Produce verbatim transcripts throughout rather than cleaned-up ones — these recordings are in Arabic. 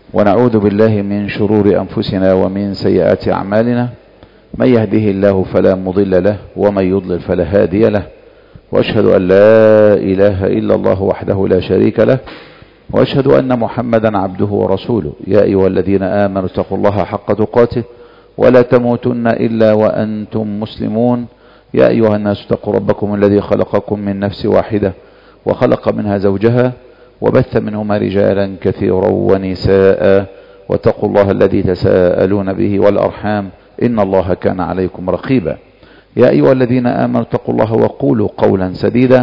ونعوذ بالله من شرور أنفسنا ومن سيئات أعمالنا. من يهده الله فلا مضل له ومن يضلل فلا هادي له، وأشهد أن لا إله إلا الله وحده لا شريك له، وأشهد أن محمدا عبده ورسوله. يا أيها الذين آمنوا اتقوا الله حق تقاته ولا تموتن إلا وأنتم مسلمون. يا أيها الناس اتقوا ربكم الذي خلقكم من نفس واحدة وخلق منها زوجها وبث منهما رجالا كثيرا ونساء، واتقوا الله الذي تساءلون به والأرحام إن الله كان عليكم رقيبا. يا أيها الذين آمنوا اتقوا الله وقولوا قولا سديدا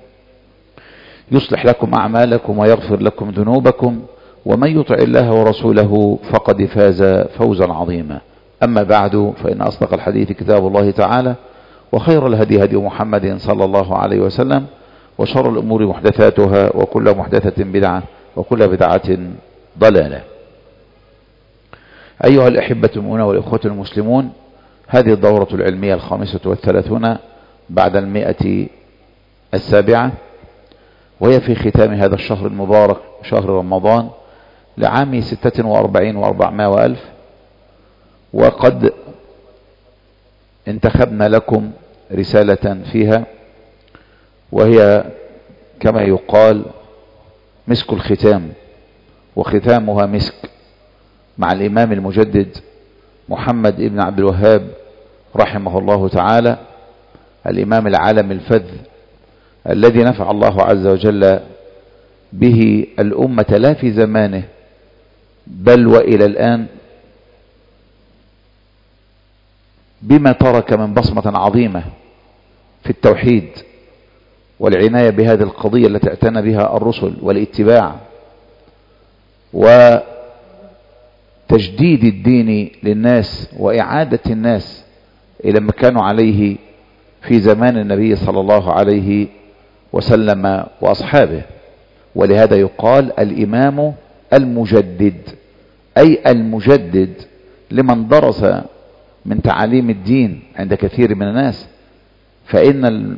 يصلح لكم أعمالكم ويغفر لكم ذنوبكم، ومن يطع الله ورسوله فقد فاز فوزا عظيما. أما بعد، فإن أصدق الحديث كتاب الله تعالى، وخير الهدي هدي محمد صلى الله عليه وسلم، وشر الأمور محدثاتها، وكل محدثة بدعة، وكل بدعة ضلالة. أيها الأحبة المؤمنون والإخوة المسلمون، هذه الدورة العلمية الخامسة والثلاثون بعد المئة السابعة، وهي في ختام هذا الشهر المبارك شهر رمضان لعام ستة وأربعين وأربعمائة وألف. وقد انتخبنا لكم رسالة فيها، وهي كما يقال مسك الختام، وختامها مسك، مع الإمام المجدد محمد بن عبد الوهاب رحمه الله تعالى، الإمام العالم الفذ الذي نفع الله عز وجل به الأمة لا في زمانه بل وإلى الآن، بما ترك من بصمة عظيمة في التوحيد والعناية بهذه القضية التي اعتنى بها الرسل، والاتباع وتجديد الدين للناس وإعادة الناس إلى ما كانوا عليه في زمان النبي صلى الله عليه وسلم وأصحابه. ولهذا يقال الإمام المجدد، أي المجدد لمن درس من تعاليم الدين عند كثير من الناس. فإن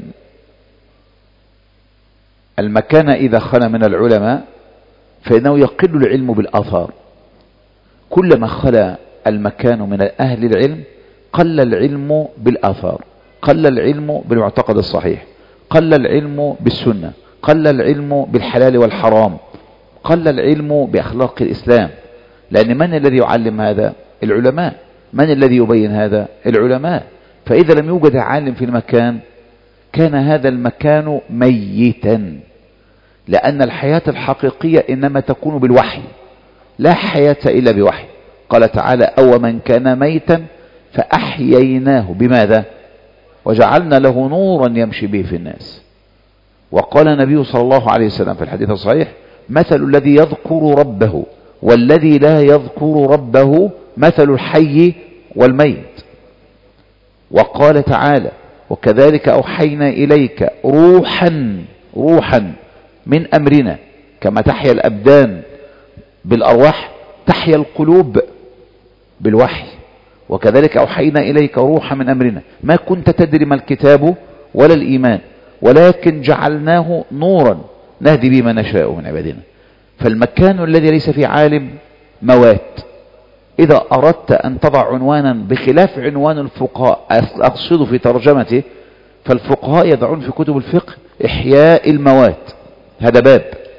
المكان إذا خلا من العلماء فإنه يقل العلم بالآثار. كلما خلا المكان من أهل العلم قل العلم بالآثار، قل العلم بالمعتقد الصحيح، قل العلم بالسنة، قل العلم بالحلال والحرام، قل العلم بأخلاق الإسلام. لأن من الذي يعلم هذا؟ العلماء. من الذي يبين هذا؟ العلماء. فإذا لم يوجد عالم في المكان كان هذا المكان ميتا، لأن الحياة الحقيقية إنما تكون بالوحي، لا حياة إلا بوحي. قال تعالى: أو من كان ميتا فأحييناه بماذا؟ وجعلنا له نورا يمشي به في الناس. وقال النبي صلى الله عليه وسلم في الحديث الصحيح: مثل الذي يذكر ربه والذي لا يذكر ربه مثل الحي والميت. وقال تعالى: وكذلك أوحينا إليك روحا روحا من أمرنا. كما تحيا الأبدان بالأرواح تحيا القلوب بالوحي. وكذلك أوحينا إليك روحا من أمرنا ما كنت تدري ما الكتاب ولا الإيمان ولكن جعلناه نورا نهدي به من نشاء من عبادنا. فالمكان الذي ليس فيه عالم موات. إذا أردت أن تضع عنوانا بخلاف عنوان الفقهاء، أقصد في ترجمته، فالفقهاء يضعون في كتب الفقه إحياء الموات، هذا باب،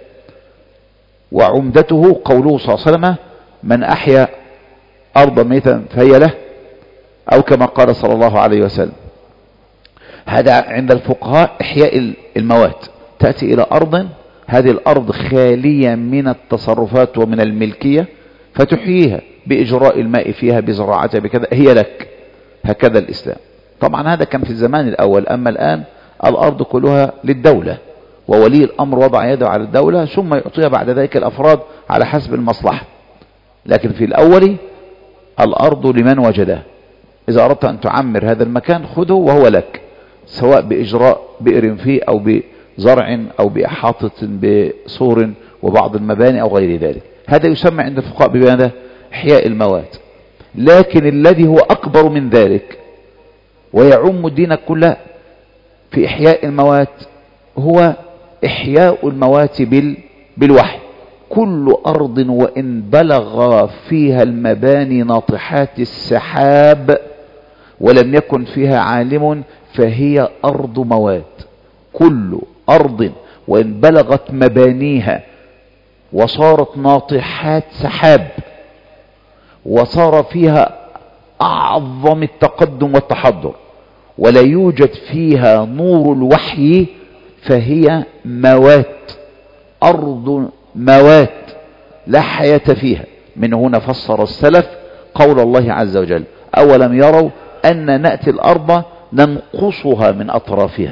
وعمدته قوله صلى الله عليه وسلم: من أحيا أرضا ميتا فهي له، أو كما قال صلى الله عليه وسلم. هذا عند الفقهاء إحياء الموات. تأتي إلى أرض، هذه الأرض خالية من التصرفات ومن الملكية، فتحييها بإجراء الماء فيها، بزراعتها، بكذا، هي لك. هكذا الإسلام. طبعا هذا كان في الزمان الأول. أما الآن الأرض كلها للدولة، وولي الأمر وضع يده على الدولة ثم يعطيها بعد ذلك الأفراد على حسب المصلحة. لكن في الأول الأرض لمن وجده. إذا أردت أن تعمر هذا المكان خذه وهو لك، سواء بإجراء بئر فيه أو بزرع أو بإحاطة بسور وبعض المباني أو غير ذلك. هذا يسمى عند الفقهاء بماذا؟ إحياء الموات. لكن الذي هو أكبر من ذلك ويعم الدين كله في إحياء الموات هو إحياء الموات بال... بالوحي. كل أرض وإن بلغ فيها المباني ناطحات السحاب ولم يكن فيها عالم فهي أرض موات. كل أرض وإن بلغت مبانيها وصارت ناطحات سحاب وصار فيها أعظم التقدم والتحضر ولا يوجد فيها نور الوحي فهي موات، أرض موات لا حياة فيها. من هنا فسر السلف قول الله عز وجل: أولم يروا أن نأتي الأرض ننقصها من أطرافها.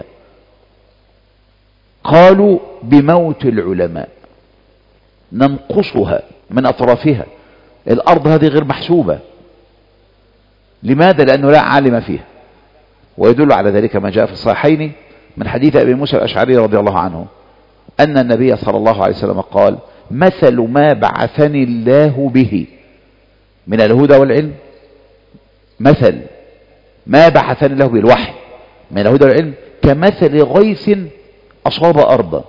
قالوا بموت العلماء ننقصها من أطرافها. الأرض هذه غير محسوبة. لماذا؟ لأنه لا عالم فيها. ويدل على ذلك ما جاء في الصحيحين من حديث أبي موسى الأشعري رضي الله عنه أن النبي صلى الله عليه وسلم قال: مثل ما بعثني الله به من الهدى والعلم، مثل ما بعثني الله به الوحي من الهدى والعلم كمثل غيث أصاب أرضا.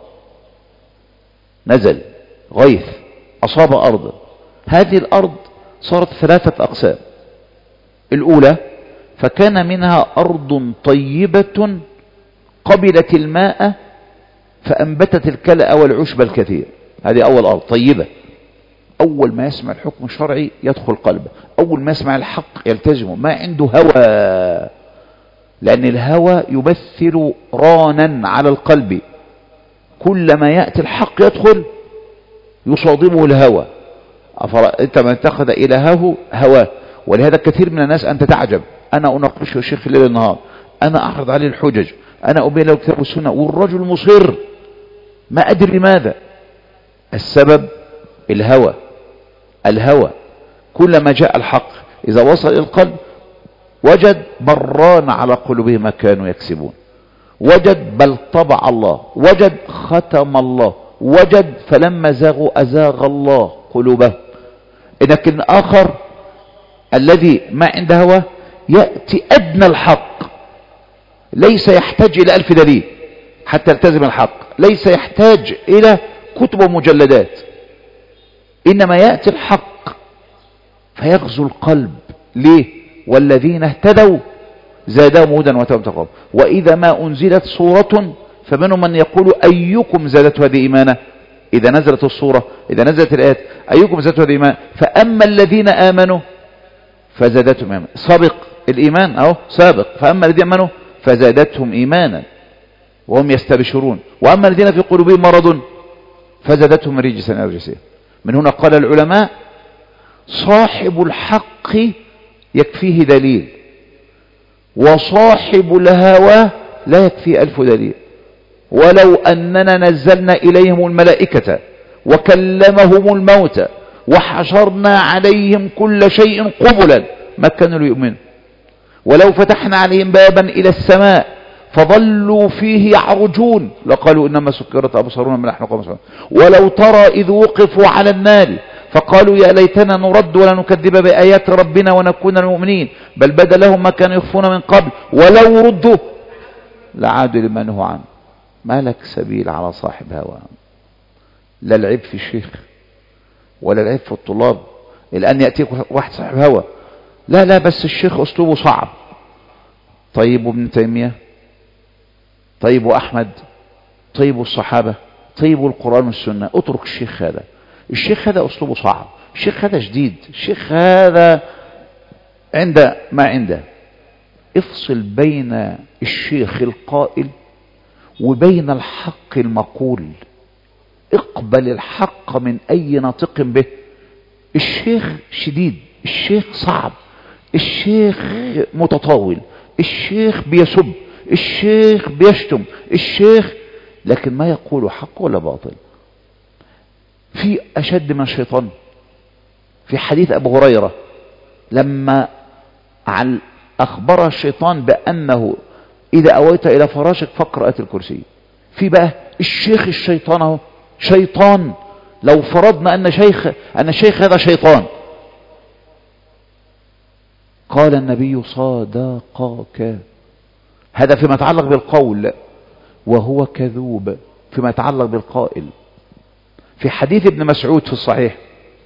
نزل غيث أصاب أرضا، هذه الأرض صارت ثلاثة أقسام. الأولى فكان منها أرض طيبة قبلت الماء فأنبتت الكلأ والعشب الكثير. هذه أول أرض طيبة. أول ما يسمع الحكم الشرعي يدخل قلبه، أول ما يسمع الحق يلتزمه، ما عنده هوى، لأن الهوى يمثل رانا على القلب. كلما يأتي الحق يدخل يصادمه الهوى. أنت من اتخذ إلهه هواه. ولهذا كثير من الناس أنت تعجب، أنا أناقشه الشيخ الليل النهار، أنا أعرض عليه الحجج، أنا أبين له الكتاب والسنة، والرجل مصر ما أدري لماذا. السبب الهوى. الهوى كلما جاء الحق إذا وصل إلى القلب وجد بران على قلوبهم ما كانوا يكسبون، وجد بل طبع الله، وجد ختم الله، وجد فلما زاغوا أزاغ الله قلوبهم. لكن آخر الذي ما عنده هوى يأتي أدنى الحق، ليس يحتاج إلى ألف دليل حتى يلتزم الحق، ليس يحتاج إلى كتب ومجلدات، إنما يأتي الحق فيغزو القلب. ليه؟ والذين اهتدوا زادهم هدى واتاهم تقوى. وإذا ما أنزلت صورة فمنهم من يقول أيكم زادته هذه إيمانا. إذا نزلت الصورة، إذا نزلت الآيات، أيكم زادته هذه إيمانا. فأما الذين آمنوا فزادتهم إيمانا. سابق الإيمان أهو سابق. فأما الذين آمنوا فزادتهم إيمانا وهم يستبشرون، وأما الذين في قلوبهم مرض فزادتهم رجسا إلى رجسهم. من هنا قال العلماء: صاحب الحق يكفيه دليل، وصاحب الهوى لا يكفي ألف دليل. ولو أننا نزلنا إليهم الملائكة وكلمهم الموتى وحشرنا عليهم كل شيء قبلا ما كانوا ليؤمنوا. ولو فتحنا عليهم بابا إلى السماء فظلوا فيه يعرجون لقالوا إنما سكرت أبصارنا من نحن قوم مسلمون. ولو ترى إذ وقفوا على النار فقالوا يا ليتنا نرد ولا نكذب بآيات ربنا ونكون من المؤمنين بل بدا لهم ما كانوا يخفون من قبل ولو ردوا لعادوا لما نهوا عنه. ما لك سبيل على صاحب هوى. لا العيب في الشيخ ولا العيب في الطلاب. الآن يأتيك واحد صاحب هوى، لا لا بس الشيخ أسلوبه صعب. طيب ابن تيمية، طيب أحمد، طيب الصحابة، طيب القرآن والسنة. اترك الشيخ هذا. الشيخ هذا أسلوبه صعب، الشيخ هذا شديد، الشيخ هذا عنده ما عنده. افصل بين الشيخ القائل وبين الحق المقول. اقبل الحق من أي ناطق به. الشيخ شديد، الشيخ صعب، الشيخ متطاول، الشيخ بيسب، الشيخ بيشتم، الشيخ لكن ما يقول حق ولا باطل. في أشد من الشيطان في حديث أبو هريرة لما عن أخبر الشيطان بأنه إذا أويت إلى فراشك فاقرأ آية الكرسي. في بقى الشيخ الشيطان اهو شيطان. لو فرضنا أن شيخ أن الشيخ هذا شيطان قال النبي صادقك. هذا فيما يتعلق بالقول، وهو كذوب فيما يتعلق بالقائل. في حديث ابن مسعود في الصحيح،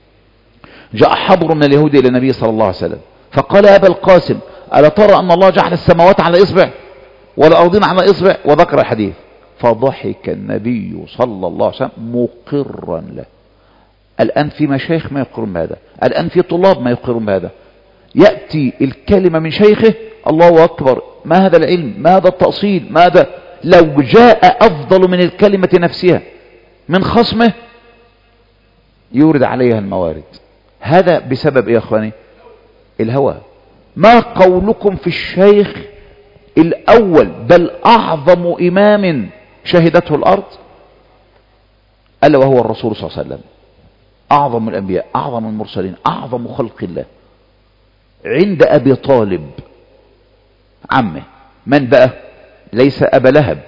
جاء حبر من اليهود إلى النبي صلى الله عليه وسلم فقال يا أبا القاسم ألا ترى أن الله جعل السماوات على إصبع والأرضين على إصبع، وذكر الحديث. فضحك النبي صلى الله عليه وسلم مقرا له. الآن في مشايخ ما يقرون بهذا، الآن في طلاب ما يقرون بهذا. يأتي الكلمة من شيخه الله أكبر، ما هذا العلم، ما هذا التأصيل، ماذا لو جاء أفضل من الكلمة نفسها من خصمه يورد عليها الموارد. هذا بسبب إيه يا أخواني؟ الهوى. ما قولكم في الشيخ الأول بل أعظم إمام شهدته الأرض ألا وهو الرسول صلى الله عليه وسلم، أعظم الأنبياء، أعظم المرسلين، أعظم خلق الله، عند أبي طالب عمه. من بقى؟ ليس أبا لهب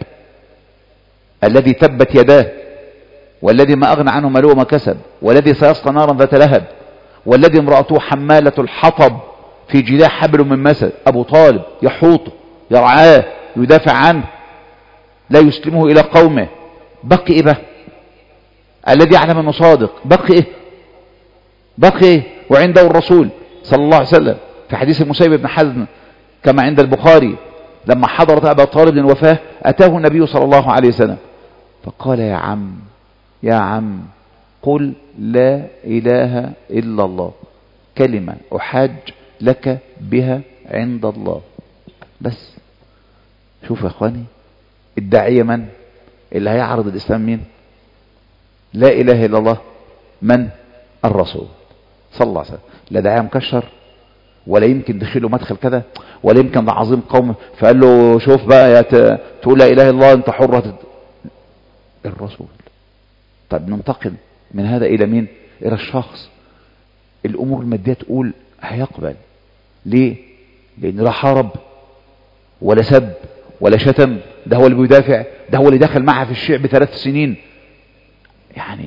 الذي تبت يداه والذي ما أغنى عنه ماله وما كسب والذي سيصلى نارا ذات لهب والذي امرأته حمالة الحطب في جداه حبل من مسد. أبو طالب يحوطه يرعاه يدافع عنه لا يسلمه إلى قومه. بقي إيه بقى؟ الذي يعلم أنه صادق بقي إيه؟ بقي إيه؟ وعنده الرسول صلى الله عليه وسلم في حديث المسيب بن حزم كما عند البخاري لما حضرت أبا طالب الوفاة أتاه النبي صلى الله عليه وسلم فقال يا عم يا عم قل لا إله إلا الله كلمة أحاج لك بها عند الله. بس شوف يا أخواني الداعية من اللي هيعرض الإسلام؟ مين؟ لا إله إلا الله من؟ الرسول صلى الله عليه وسلم. لا داعية مكشر ولا يمكن دخله مدخل كذا ولا يمكن ده عظيم قوم فقال له شوف بقى يا تقول لا إله إلا الله أنت حرة. الرسول. طيب ننتقل من هذا إلى مين؟ إلى الشخص. الأمور المادية تقول هيقبل. ليه؟ لأن لا حارب ولا سب ولا شتم، ده هو اللي بيدافع، ده هو اللي دخل معها في الشيع بثلاث سنين. يعني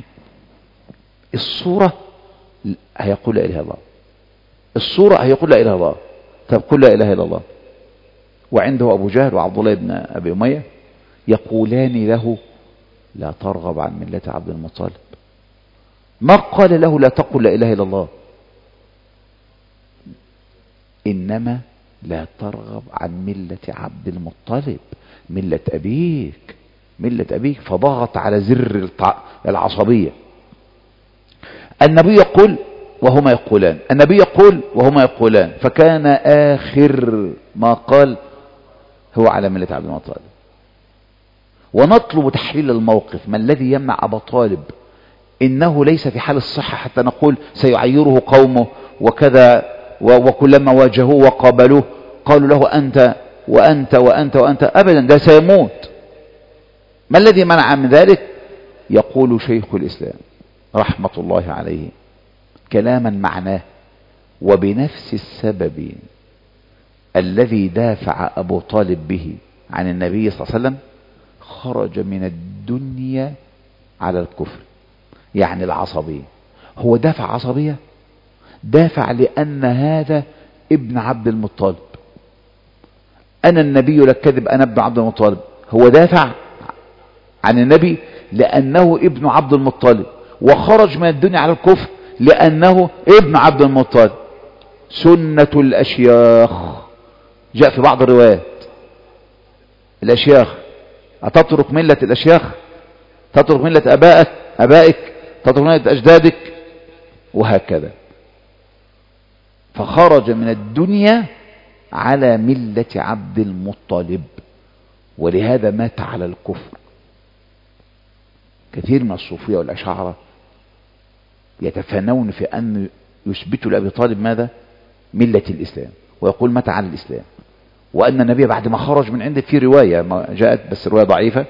الصورة هيقول لا إله إلا الله، الصورة هيقول لا إله إلا الله. طب قل لا إله إلا الله. وعنده أبو جهل وعبد الله بن أبي أمية يقولان له لا ترغب عن ملة عبد المطلب. ما قال له لا تقل لا إله إلا الله، إنما لا ترغب عن ملة عبد المطلب، ملة أبيك، ملة أبيك. فضغط على زر العصبية. النبي يقول وهما يقولان، النبي يقول وهما يقولان، فكان آخر ما قال هو على ملة عبد المطلب. ونطلب تحليل الموقف. ما الذي يمنع أبا طالب؟ إنه ليس في حال الصحة حتى نقول سيعيره قومه وكذا، وكلما واجهوه وقابلوه قالوا له أنت وأنت وأنت وأنت، أبدا ده سيموت. ما الذي منع من ذلك؟ يقول شيخ الإسلام رحمة الله عليه كلاما معناه وبنفس السبب الذي دافع أبو طالب به عن النبي صلى الله عليه وسلم خرج من الدنيا على الكفر. يعني العصبية. هو دافع عصبية؟ دافع لأن هذا ابن عبد المطلب، أنا النبي لا كذب أنا ابن عبد المطلب. هو دافع عن النبي لأنه ابن عبد المطلب، وخرج من الدنيا على الكفر لأنه ابن عبد المطلب. سنة الأشياخ جاء في بعض الروايات الأشياخ أتترك ملة الأشياخ؟ تترك ملة أبائك أبائك تترك ملة أجدادك وهكذا. فخرج من الدنيا على ملة عبد المطلب، ولهذا مات على الكفر. كثير من الصوفية والأشاعرة يتفانون في أن يثبتوا لأبي طالب ماذا؟ ملة الإسلام، ويقول مات على الإسلام. وأن النبي بعد ما خرج من عنده، في رواية ما جاءت بس رواية ضعيفة،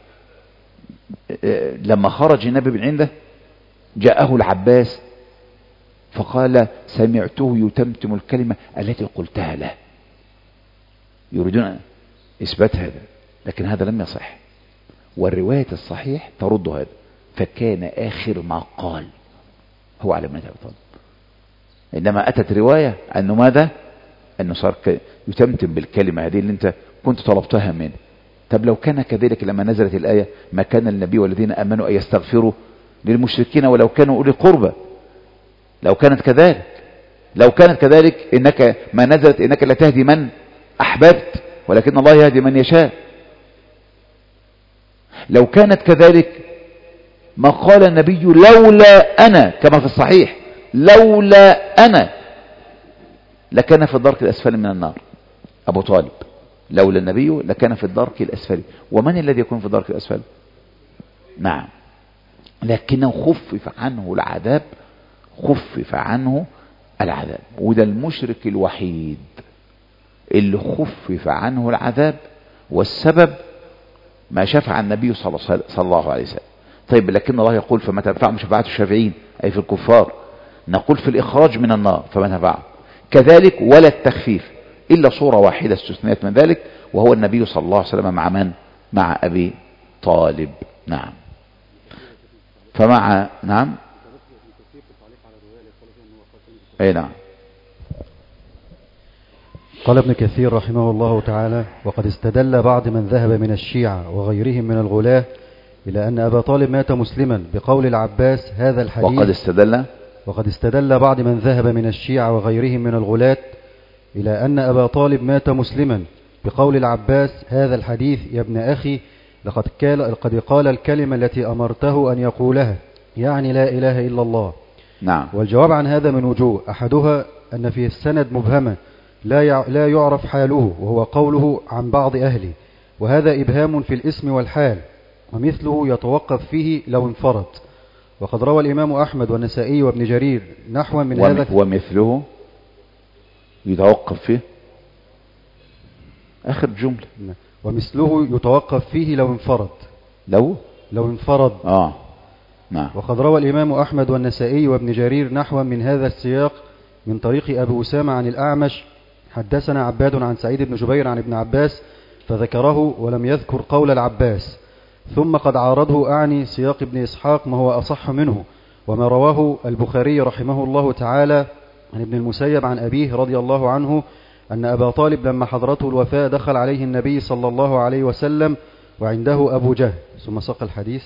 لما خرج النبي من عنده جاءه العباس فقال سمعته يتمتم الكلمة التي قلتها له. يريدون إثبات هذا، لكن هذا لم يصح، والرواية الصحيح ترد هذا. فكان آخر ما قال هو على ملة أبي طالب. إنما أتت رواية أنه ماذا؟ أنه صار يتمتم بالكلمة هذه اللي أنت كنت طلبتها منه. طب لو كان كذلك لما نزلت الآية ما كان النبي والذين آمنوا أن يستغفروا للمشركين ولو كانوا أولي قربى. لو كانت كذلك لو كانت كذلك إنك ما نزلت إنك لا تهدي من أحببت ولكن الله يهدي من يشاء. لو كانت كذلك ما قال النبي لولا أنا كما في الصحيح لولا أنا لكان في الدرك الأسفل من النار أبو طالب. لولا النبي لكان في الدرك الأسفل. ومن الذي يكون في الدرك الأسفل؟ نعم، لكنه خفف عنه العذاب خفف عنه العذاب. وده المشرك الوحيد اللي خفف عنه العذاب، والسبب ما شفع النبي صلى الله عليه وسلم. طيب لكن الله يقول فما تنفعهم شفاعة الشافعين أي في الكفار. نقول في الإخراج من النار فما تنفعهم كذلك، ولا التخفيف إلا صورة واحدة استثنيت من ذلك، وهو النبي صلى الله عليه وسلم مع من؟ مع أبي طالب. نعم. فمع نعم أي نعم. قال ابن كثير رحمه الله تعالى: وقد استدل بعض من ذهب من الشيعة وغيرهم من الغلاة إلى أن أبا طالب مات مسلما بقول العباس هذا الحديث. وقد استدل وقد استدل بعض من ذهب من الشيعة وغيرهم من الغلاة إلى أن أبا طالب مات مسلما بقول العباس هذا الحديث يا ابن أخي لقد قال, لقد قال الكلمة التي أمرته أن يقولها، يعني لا إله إلا الله. نعم. والجواب عن هذا من وجوه، أحدها أن فيه السند مبهمة لا لا يعرف حاله، وهو قوله عن بعض أهله، وهذا إبهام في الاسم والحال، ومثله يتوقف فيه لو انفرد. وقد روى الإمام أحمد والنسائي وابن جرير نحو من هذا. ومثله يتوقف فيه آخر جملة. ومثله يتوقف فيه لو انفرد. لو لو انفرد آه نعم. وقد روى الإمام أحمد والنسائي وابن جرير نحو من هذا السياق من طريق أبي أسامة عن الأعمش حدثنا عباد عن سعيد بن جبير عن ابن عباس فذكره ولم يذكر قول العباس. ثم قد عارضه أعني سياق ابن إسحاق ما هو أصح منه، وما رواه البخاري رحمه الله تعالى عن ابن المسيب عن أبيه رضي الله عنه أن أبا طالب لما حضرته الوفاة دخل عليه النبي صلى الله عليه وسلم وعنده أبو جهل. ثم ساق الحديث.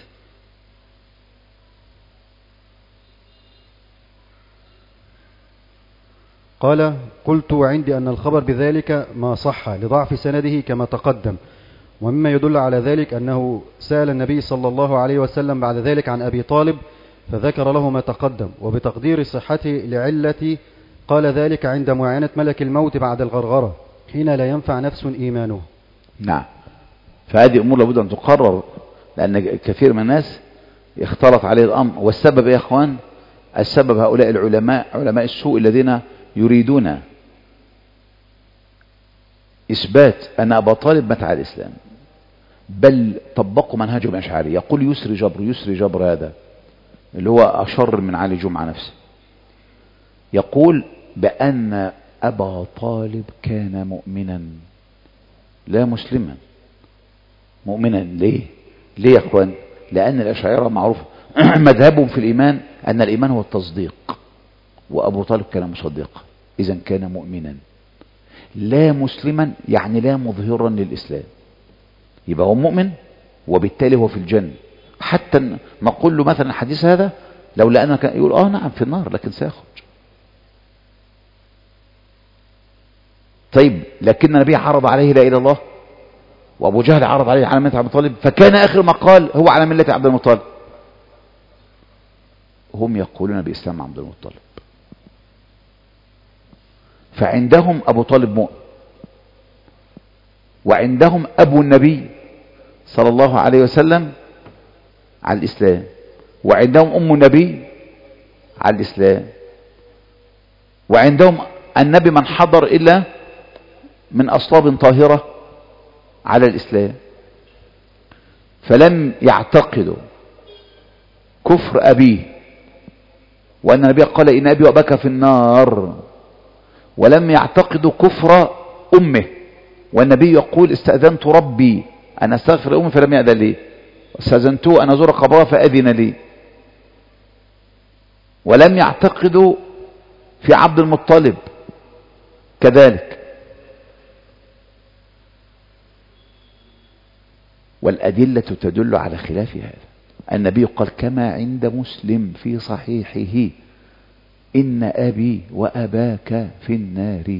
قال: قلت وعندي أن الخبر بذلك ما صح لضعف سنده كما تقدم، ومما يدل على ذلك أنه سأل النبي صلى الله عليه وسلم بعد ذلك عن أبي طالب فذكر له ما تقدم، وبتقدير صحته لعلة قال ذلك عند معاينة ملك الموت بعد الغرغرة حين لا ينفع نفس إيمانه. نعم. فهذه أمور لابد أن تقرر، لأن كثير من الناس يختلط عليه الأمر. والسبب يا أخوان، السبب هؤلاء العلماء علماء السوء الذين يريدون إثبات أن أبا طالب مات على الإسلام، بل طبقوا منهجه الأشعري. يقول يسري جبر يسري جبر هذا اللي هو أشر من علي جمعة نفسه، يقول بأن أبا طالب كان مؤمنا لا مسلما. مؤمنا ليه؟ ليه يا أخوان؟ لأن الأشاعرة معروف مذهبهم في الإيمان أن الإيمان هو التصديق، وأبو طالب كان مصدقا، إذن كان مؤمنا لا مسلما، يعني لا مظهرا للإسلام، يبقى هو مؤمن وبالتالي هو في الجنة. حتى نقول له مثلا الحديث هذا لو لأنه كان يقول آه نعم في النار لكن سيخرج. طيب لكن النبي عرض عليه لا إله إلا الله، وأبو جهل عرض عليه على ملة عبد المطلب، فكان آخر ما قال هو على ملة عبد المطلب. هم يقولون بإسلام عبد المطلب، فعندهم أبو طالب مؤمن، وعندهم أبو النبي صلى الله عليه وسلم على الإسلام، وعندهم أم النبي على الإسلام، وعندهم النبي من حضر إلا من أصلاب طاهرة على الإسلام. فلم يعتقدوا كفر أبيه، وأن النبي قال إن أبي وأباك في النار، ولم يعتقدوا كفر أمه، والنبي يقول استأذنت ربي أن أستغفر أمي فلم يأذن لي، واستأذنته أن أزور قبرها فأذن لي. ولم يعتقدوا في عبد المطلب كذلك. والأدلة تدل على خلاف هذا. النبي قال كما عند مسلم في صحيحه إن أبي وأباك في النار.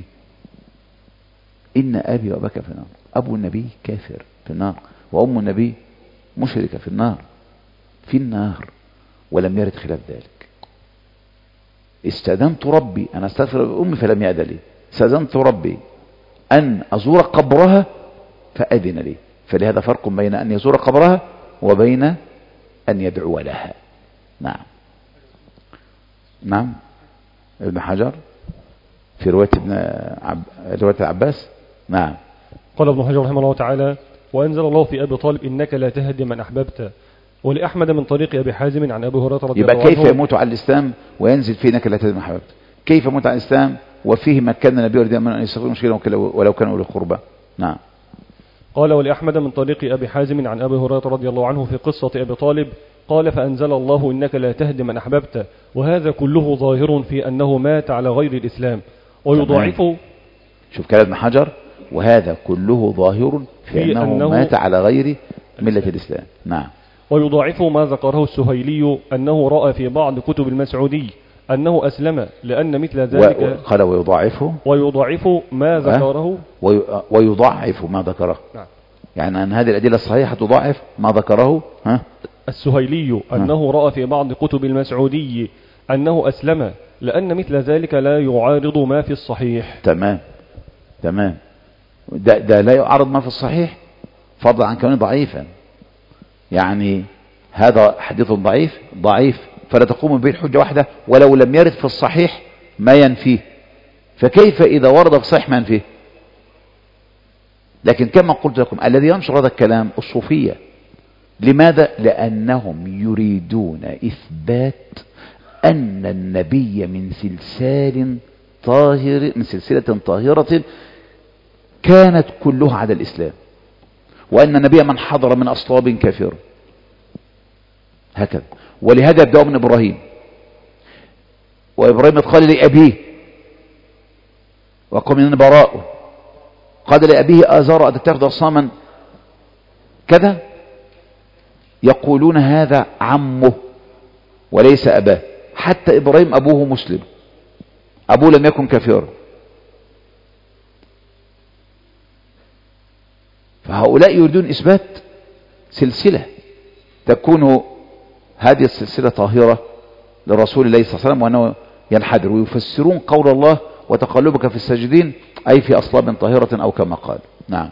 إن أبي وأباك في النار. أبو النبي كافر في النار، وأم النبي مشركة في النار في النار ولم يرد خلاف ذلك. استأذنت ربي أنا استغفر بأمي فلم يأذن لي، استأذنت ربي أن أزور قبرها فأذن لي. فلهذا فرق بين أن يزور قبرها وبين أن يدعو لها. نعم نعم. ابن حجر في رواية ابن عب... رواية العباس. نعم. قال ابن حجر رحمه الله تعالى: وأنزل الله في أبي طالب إنك لا تهدي من أحببت. ولأحمد من طريق أبي حازم عن أبي هريرة رضي الله عنه. يبقى كيف يموت على الإسلام وينزل فيه إنك لا تهدي من أحببت؟ كيف يموت على الإسلام وفيه مكان النبي رضي الله عنه أن يستغفر مشكلة ولو كانوا أولي القربى؟ نعم. قال: ولأحمد من طريق أبي حازم عن أبي هريرة رضي الله عنه في قصة أبي طالب قال: فأنزل الله إنك لا تهدي من أحببت. وهذا كله ظاهر في أنه مات على غير الإسلام ويضاعفه. شوف كلام ابن حجر: وهذا كله ظاهر في, في أنه, أنه مات على غير ملة الإسلام. نعم. ويضاعف ما ذكره السهيلي أنه رأى في بعض كتب المسعودي أنه أسلم لأن مثل ذلك. قال ويضاعفه ويضاعف ما ذكره ويضاعف ما ذكره. نعم. يعني أن هذه الأدلة الصحيحة تضاعف ما ذكره. ها؟ السهيلي أنه رأى في بعض كتب المسعودي أنه أسلم لأن مثل ذلك لا يعارض ما في الصحيح. تمام تمام. ده, ده لا يعارض ما في الصحيح فضلا عن كونه ضعيفا. يعني هذا حديث ضعيف ضعيف فلا تقوم به الحجة واحدة ولو لم يرد في الصحيح ما ينفيه. فكيف إذا ورد في الصحيح ما ينفيه؟ لكن كما قلت لكم الذي ينشر هذا الكلام الصوفية. لماذا؟ لأنهم يريدون إثبات أن النبي من سلسال طاهر من سلسلة طاهرة كانت كلها على الإسلام، وأن النبي من حضر من أصلاب كافر هكذا. ولهذا يبدأ من إبراهيم، وإبراهيم قال لأبيه وقال من براءه، قال لأبيه آزار أتتخذ أصناما كذا. يقولون هذا عمه وليس أباه. حتى إبراهيم أبوه مسلم، أبوه لم يكن كافرا. فهؤلاء يريدون إثبات سلسلة تكون هذه السلسلة طاهرة لرسول الله صلى الله عليه وسلم وأنه ينحدر، ويفسرون قول الله وتقلبك في الساجدين أي في أصلاب طاهرة أو كما قال. نعم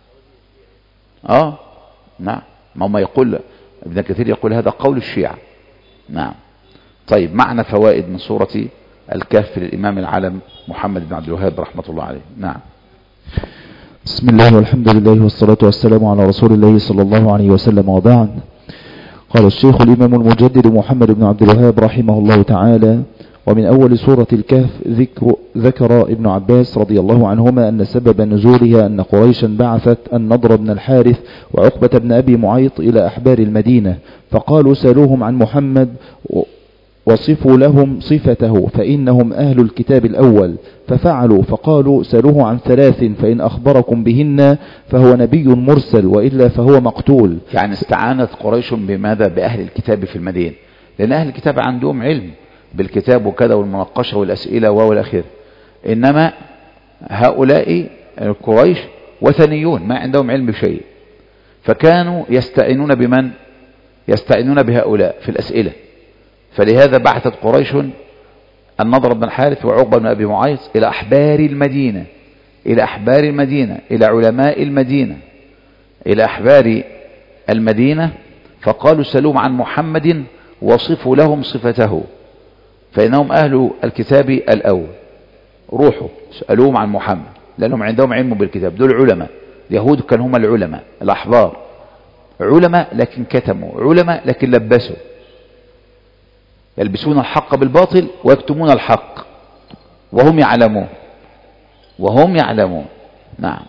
آه نعم. ما ما يقول ابن كثير يقول هذا قول الشيعة. نعم. طيب معنا فوائد من سورة الكهف للإمام العالم محمد بن عبد الوهاب رحمة الله عليه. نعم. بسم الله والحمد لله والصلاة والسلام على رسول الله صلى الله عليه وسلم، وبعد. قال الشيخ الإمام المجدد محمد بن عبد الوهاب رحمه الله تعالى: ومن أول سورة الكهف ذكر, ذكر ابن عباس رضي الله عنهما أن سبب نزولها أن قريشا بعثت النضر بن الحارث وعقبة بن أبي معيط إلى أحبار المدينة فقالوا سألوهم عن محمد وصفوا لهم صفته فإنهم أهل الكتاب الأول، ففعلوا فقالوا سألوه عن ثلاث فإن أخبركم بهن فهو نبي مرسل وإلا فهو مقتول. يعني استعانت قريش بماذا؟ بأهل الكتاب في المدينة، لأن أهل الكتاب عندهم علم بالكتاب وكذا والمناقشة والأسئلة والأخير. إنما هؤلاء قريش وثنيون ما عندهم علم بشيء، فكانوا يستعينون بمن؟ يستعينون بهؤلاء في الأسئلة. فلهذا بعثت قريش النضر بن الحارث وعقبة بن أبي معيط إلى أحبار المدينة إلى أحبار المدينة إلى علماء المدينة إلى أحبار المدينة فقالوا سألوهم عن محمد وصفوا لهم صفته فإنهم أهل الكتاب الأول. روحوا سألوهم عن محمد لأنهم عندهم علم بالكتاب. دول علماء اليهود كانوا هم العلماء الأحبار، علماء لكن كتموا، علماء لكن لبسوا، يلبسون الحق بالباطل ويكتمون الحق وهم يعلمون وهم يعلمون. نعم.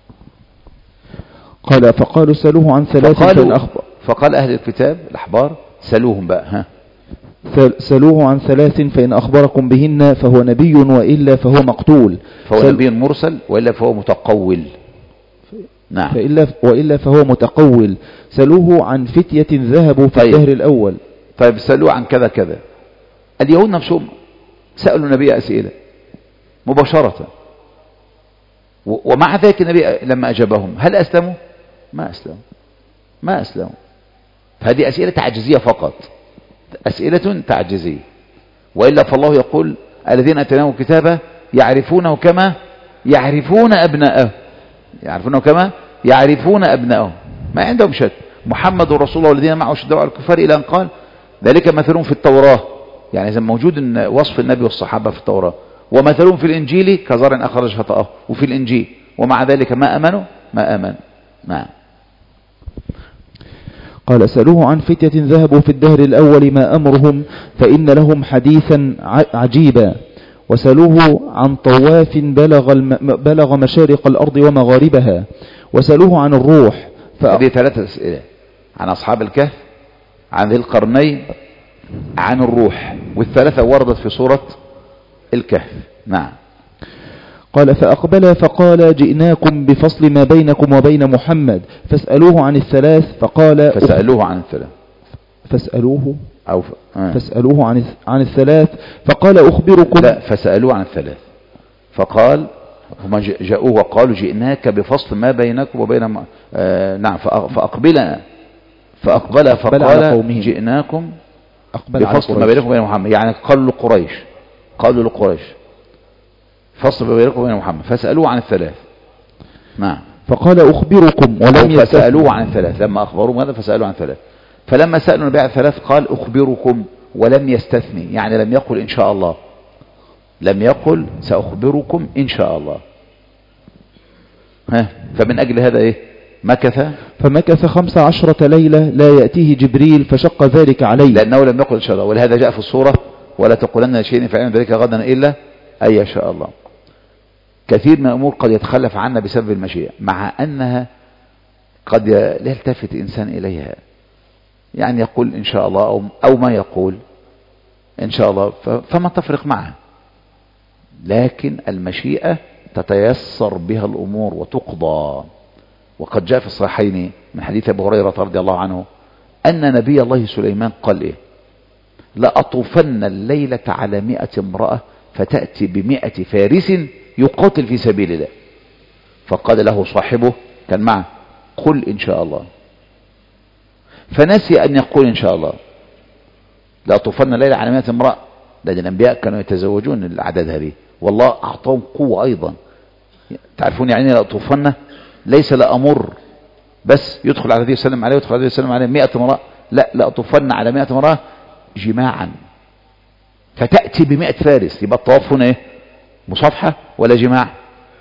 قال فقالوا سألوه عن ثلاث فإن أخبر فقال أهل الكتاب الأحبار سألوهم بقى ها سألوه عن ثلاث فإن أخبركم بهن فهو نبي وإلا فهو مقتول. فهو نبي مرسل وإلا فهو متقول. نعم. فإلا وإلا فهو متقول. سألوه عن فتية ذهبوا في طيب. الدهر الأول. طيب سألوه عن كذا كذا. اليهود نفسهم سألوا النبي أسئلة مباشرة، ومع ذلك النبي لما أجابهم هل أسلموا؟ ما أسلموا ما أسلموا. فهذه أسئلة تعجيزية فقط، أسئلة تعجيزية. وإلا فالله يقول الذين أتيناهم كتابا يعرفونه كما يعرفون أبناءه، يعرفونه كما يعرفون أبناءه، ما عندهم شك. محمد رسول الله والذين معه شدوا على الكفار إلى أن قال ذلك مثلهم في التوراة، يعني إذا موجود إن وصف النبي والصحابة في التوراة، ومثلهم في الإنجيل كزرع أخرج شطأه، وفي الإنجيل ومع ذلك ما أمنوا ما أمن. نعم. قال سألوه عن فتية ذهبوا في الدهر الأول ما أمرهم فإن لهم حديثا عجيبا. وسألوه عن طواف بلغ, الم... بلغ مشارق الأرض ومغاربها. وسألوه عن الروح. ف... هذه ثلاثة أسئلة: عن أصحاب الكهف، عن ذي القرنين، عن الروح، والثلاثة وردت في سورة الكهف. نعم. قال فأقبل فقال جئناكم بفصل ما بينكم وبين محمد فاسألوه عن الثلاث فقال فسألوه عن الثلاث فاسألوه أو ف... آه. فاسألوه عن عن الثلاث فقال أخبركم. لا، فسألوه عن الثلاث فقال هم جاءوه وقالوا جئناك بفصل ما بينكم وبين م... آه نعم. فأقبل فأقبل فقال جئناكم بفصل ما بينكم وبين محمد، يعني قالوا لقريش قالوا لقريش فصل ما بينكم وبين محمد فسألوه عن الثلاث. نعم. فقال أخبركم ولم يستثني. فسألوه عن الثلاث لما أخبروه هذا فسألوه عن الثلاث. فلما سألوا النبي عن الثلاث قال أخبركم ولم يستثني، يعني لم يقل إن شاء الله، لم يقل سأخبركم إن شاء الله. ها فمن أجل هذا إيه مكث فمكث خمس عشرة ليلة لا يأتيه جبريل فشق ذلك عليه، لأنه لم يقل إن شاء الله. ولهذا جاء في الصورة ولا تقولن شيء فعلم ذلك غدا إلا أن يشاء الله. كثير من الأمور قد يتخلف عنها بسبب المشيئة، مع أنها قد لا يلتفت إنسان إليها، يعني يقول إن شاء الله أو, أو ما يقول إن شاء الله فما تفرق معها. لكن المشيئة تتيسر بها الأمور وتقضى. وقد جاء في الصحيحين من حديث أبي هريرة رضي الله عنه أن نبي الله سليمان قال إيه: لأطوفن الليلة على مئة امرأة فتأتي بمئة فارس يقاتل في سبيل الله. فقال له صاحبه كان معه: قل إن شاء الله. فنسي أن يقول إن شاء الله. لأطوفن الليلة على مئة امرأة، لأن الأنبياء كانوا يتزوجون الأعداد هذه، والله أعطاهم قوة أيضا. تعرفون يعني لأطوفن ليس لأمر بس يدخل على النبي وسلم عليه ويدخل على النبي وسلم عليه مئة امرأة، لا، لأطوفن على مئة امرأة جماعا فتأتي بمئة فارس. يبقى الطواف هنا ايه؟ مصافحة ولا جماع؟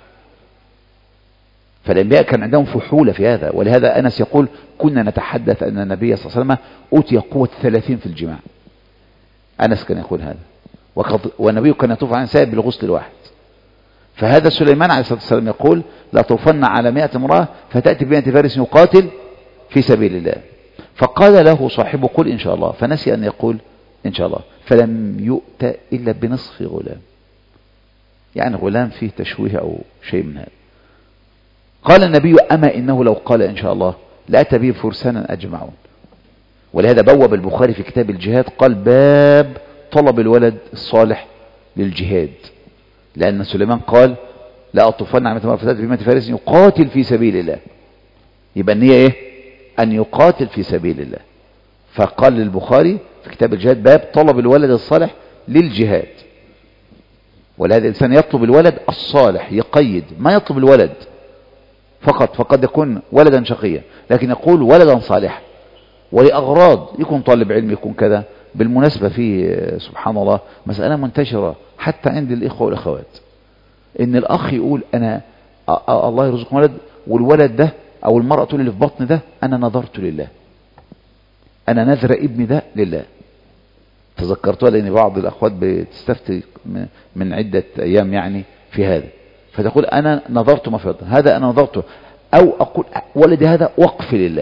فالأنبياء كان عندهم فحولة في هذا. ولهذا أنس يقول: كنا نتحدث أن النبي صلى الله عليه وسلم أوتي قوة ثلاثين في الجماع. أنس كان يقول هذا، والنبي كان يطوف عن سائب بالغسل الواحد. فهذا سليمان عليه الصلاة والسلام يقول: لا طوفن على مئة امرأة فتأتي بمئة فارس يقاتل في سبيل الله. فقال له صاحبه: قل إن شاء الله. فنسي أن يقول إن شاء الله، فلم يؤت إلا بنصف غلام، يعني غلام فيه تشويه أو شيء من هذا. قال النبي: أما إنه لو قال إن شاء الله لأتى به فرسانا أجمعون. ولهذا بوب البخاري في كتاب الجهاد قال: باب طلب الولد الصالح للجهاد، لأن سليمان قال: لا أطوفن على مئة فتاة بمئة فارس يقاتل في سبيل الله. يبقى النية إيه؟ أن يقاتل في سبيل الله. فقال للبخاري في كتاب الجهاد: باب طلب الولد الصالح للجهاد. ولهذا الإنسان يطلب الولد الصالح، يقيد، ما يطلب الولد فقط، فقد يكون ولدا شقيا، لكن يقول ولدا صالحا ولأغراض، يكون طالب علم، يكون كذا. بالمناسبة في سبحان الله مسألة منتشرة حتى عند الإخوة والأخوات، إن الأخ يقول: أنا الله يرزق ولد، والولد ده أو المرأة اللي في بطن ده أنا نظرت لله، أنا نذر ابني ده لله. تذكرتها لأن بعض الأخوات بتستفتي من عدة أيام يعني في هذا، فتقول: أنا نظرت ما في بطن هذا، أنا نظرته، أو أقول ولدي هذا وقف لله،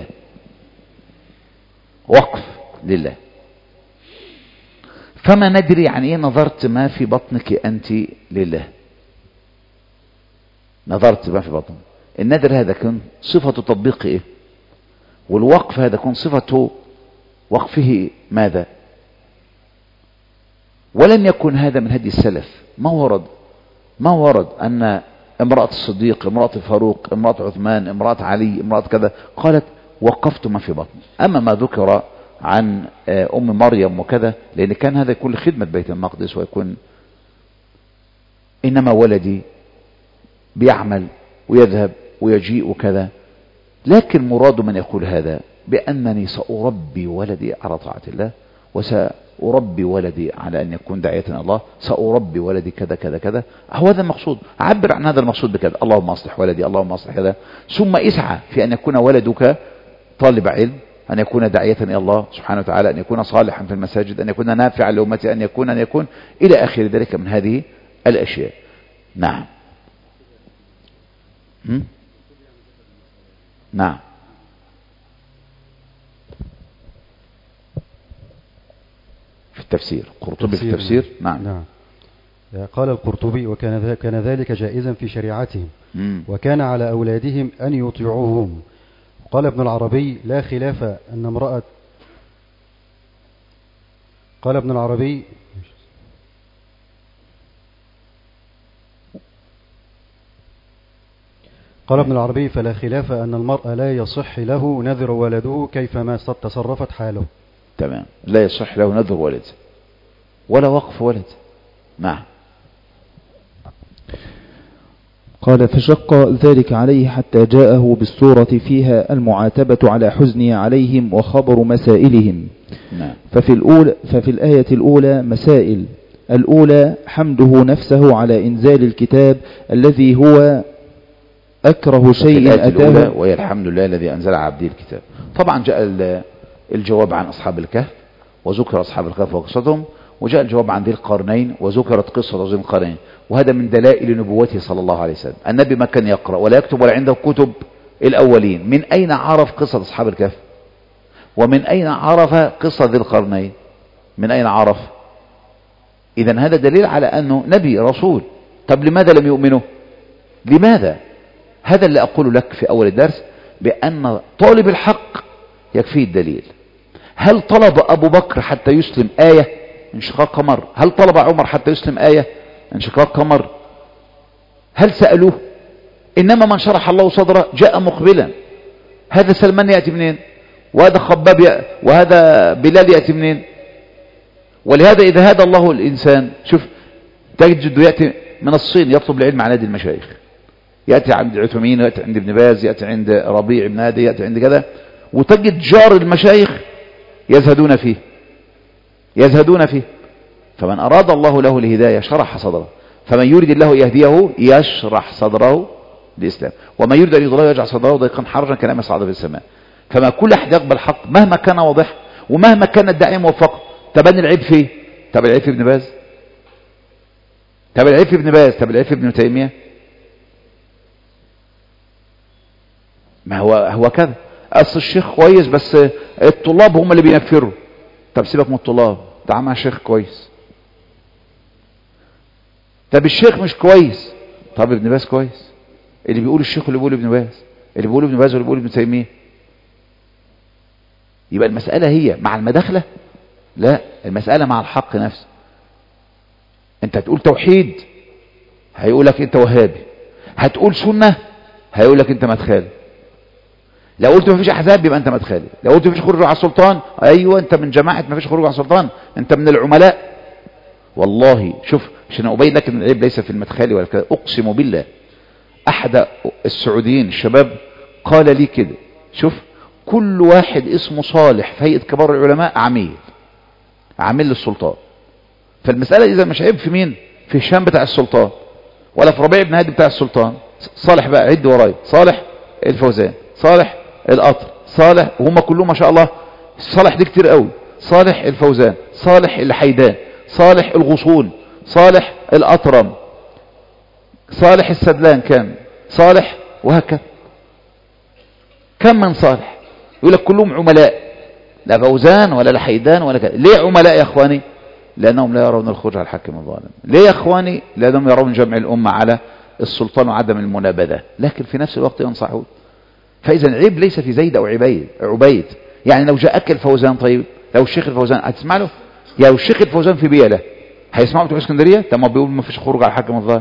وقف لله. فما ندري يعني ايه نظرت ما في بطنك أنت لله؟ نظرت ما في بطنك، النذر هذا كان صفة تطبيق إيه؟ والوقف هذا كان صفة وقفه ماذا؟ ولم يكن هذا من هدي السلف. ما ورد ما ورد أن امرأة الصديق، امرأة الفاروق، امرأة عثمان، امرأة علي، امرأة كذا قالت وقفت ما في بطني. أما ما ذكر عن أم مريم وكذا، لأن كان هذا كل خدمة بيت المقدس، ويكون إنما ولدي بيعمل ويذهب ويجيء وكذا. لكن مراد من يقول هذا بأنني سأربي ولدي على طاعة الله، وسأربي ولدي على أن يكون داعية إلى الله، سأربي ولدي كذا كذا كذا. هو هذا المقصود، عبر عن هذا المقصود بكذا، اللهم أصلح ولدي، اللهم أصلح كذا. ثم اسعى في أن يكون ولدك طالب علم، أن يكون داعية إلى الله سبحانه وتعالى، أن يكون صالحا في المساجد، أن يكون نافعا لأمته، أن يكون أن يكون إلى آخر ذلك من هذه الأشياء. نعم. هم؟ نعم. في التفسير قرطبي في التفسير. نعم. نعم. قال القرطبي وكان كان ذلك جائزا في شريعتهم، مم. وكان على أولادهم أن يطيعوهم. قال ابن العربي لا خلاف أن امرأة قال ابن العربي قال ابن العربي فلا خلاف أن المرأة لا يصح له نذر ولده كيفما تصرفت حاله. تمام، لا يصح له نذر ولد ولا وقف ولد. نعم. قال فشق ذلك عليه حتى جاءه بالسورة فيها المعاتبة على حزنه عليهم وخبر مسائلهم. نعم. ففي الأولى ففي الآية الأولى مسائل. الأولى حمده نفسه على إنزال الكتاب الذي هو أكره شيء أتاه، وهي الحمد لله الذي أنزل عبده الكتاب. طبعا جاء الجواب عن أصحاب الكهف وذكر أصحاب الكهف وقصتهم، وجاء الجواب عن ذي القرنين وذكرت قصة ذي القرنين. وهذا من دلائل نبوته صلى الله عليه وسلم. النبي ما كان يقرأ ولا يكتب ولا عنده كتب الأولين. من أين عرف قصة أصحاب الكهف؟ ومن أين عرف قصة ذي القرنين؟ من أين عرف؟ إذن هذا دليل على أنه نبي رسول. طب لماذا لم يؤمنوا؟ لماذا؟ هذا اللي أقول لك في أول الدرس، بأن طالب الحق يكفيه الدليل. هل طلب أبو بكر حتى يسلم آية انشقاق قمر؟ هل طلب عمر حتى يسلم آية انشقاق قمر؟ هل سألوه؟ إنما من شرح الله صدره جاء مقبلا. هذا سلمان يأتي منين؟ وهذا خباب يأتي، وهذا بلال يأتي منين؟ ولهذا إذا هدى الله الإنسان، شوف تجد يأتي من الصين يطلب العلم عن هذه المشايخ، يأتي عند عثمين، يأتي عند ابن باز، يأتي عند ربيع بن هادي، يأتي عند كذا، وتجد جار المشايخ يزهدون فيه يزهدون فيه. فمن أراد الله له الهداية شرح صدره، فمن يريد الله يهديه يشرح صدره للإسلام، ومن يريد أن يضله يجعل صدره ضيقا حرجا كلام يصعد في السماء. فما كل أحد يقبل الحق مهما كان واضح ومهما كان الداعي موفق. تبان العيب فيه؟ طب العيب في ابن باز؟ طب العيب في ابن باز؟ طب العيب في ابن تيمية؟ ما هو هو كذا. أصل الشيخ كويس بس الطلاب هم اللي بينفروا. طب سيبك من الطلاب، تعال مع شيخ كويس. طب الشيخ مش كويس، طب ابن باز كويس. اللي بيقول الشيخ واللي بيقول ابن باز، اللي بيقول ابن باز واللي بيقول ابن تيمية. يبقى المسألة هي مع المداخلة؟ لا، المسألة مع الحق نفسه. انت هتقول توحيد هيقولك انت وهابي، هتقول سنة هيقولك انت مدخالي. لو قلت ما فيش احزاب يبقى انت مدخالي. لو قلت ما فيش خروج على السلطان، ايوه انت من جماعة ما فيش خروج على السلطان، انت من العملاء. والله شوف، عشان ابين لك ان العيب ليس في المدخالي ولا كده، اقسم بالله احد السعوديين الشباب قال لي كده، شوف كل واحد اسمه صالح في هيئة كبار العلماء عميل عميل للسلطان. فالمسألة اذا مش عيب في مين؟ في هشام بتاع السلطان، ولا في ربيع بن هادي بتاع السلطان. صالح بقى عد ورايا، صالح الفوزان، صالح القطر، صالح، وهم كلهم ما شاء الله صالح دي كتير قوي. صالح الفوزان، صالح الحيدان، صالح الغصون، صالح الأطرم، صالح السدلان، كان صالح، وهكذا. كم من صالح؟ يقول لك كلهم عملاء، لا فوزان ولا الحيدان ولا كذا. ليه عملاء يا اخواني؟ لانهم لا يرون الخروج على الحاكم الظالم. ليه يا اخواني؟ لانهم يرون جمع الامه على السلطان وعدم المنابذة، لكن في نفس الوقت ينصحون. فإذا العيب ليس في زيد أو عبيد عبيد يعني لو جاءك الفوزان، طيب لو الشيخ الفوزان هتسمع له؟ يا الشيخ الفوزان في بيئة هيسمعوا بتوع اسكندرية؟ طب ما بيقول ما فيش خروج على حاكم الظاهر.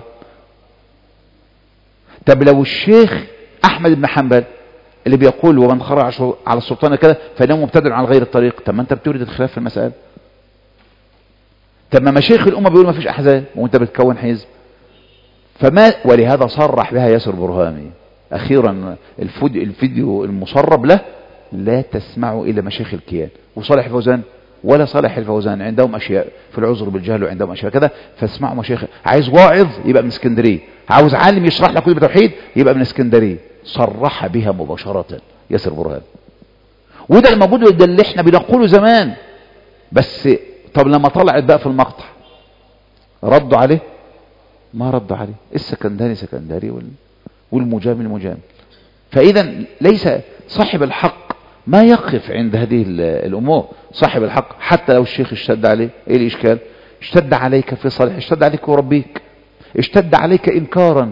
طب لو الشيخ أحمد بن حنبل اللي بيقول ومن خرج على السلطان كذا فإنه مبتدع على غير الطريق، طب ما أنت بتورد الخلاف في المسألة. طب ما مشايخ الأمة بيقولوا ما فيش أحزاب وأنت بتكون حزب. فما ولهذا صرح بها ياسر برهامي أخيرا الفيديو المسرب له: لا تسمعوا إلى مشايخ الكيان. وصالح الفوزان ولا صالح الفوزان عندهم أشياء في العذر بالجهل وعندهم أشياء كذا، فاسمعوا مشايخ. عايز واعظ يبقى من اسكندرية، عاوز عالم يشرح لك كتب التوحيد يبقى من اسكندرية. صرح بها مباشرة ياسر برهامي، وده الموجود، ده اللي احنا بنقوله زمان. بس طب لما طلعت بقى في المقطع ردوا عليه؟ ما ردوا عليه. السكندري سكندري والمجامل مجامل. فإذا ليس صاحب الحق ما يقف عند هذه الأمور. صاحب الحق حتى لو الشيخ اشتد عليه، ايه الإشكال؟ اشتد عليك في صالح، اشتد عليك وربيك، اشتد عليك إنكارا.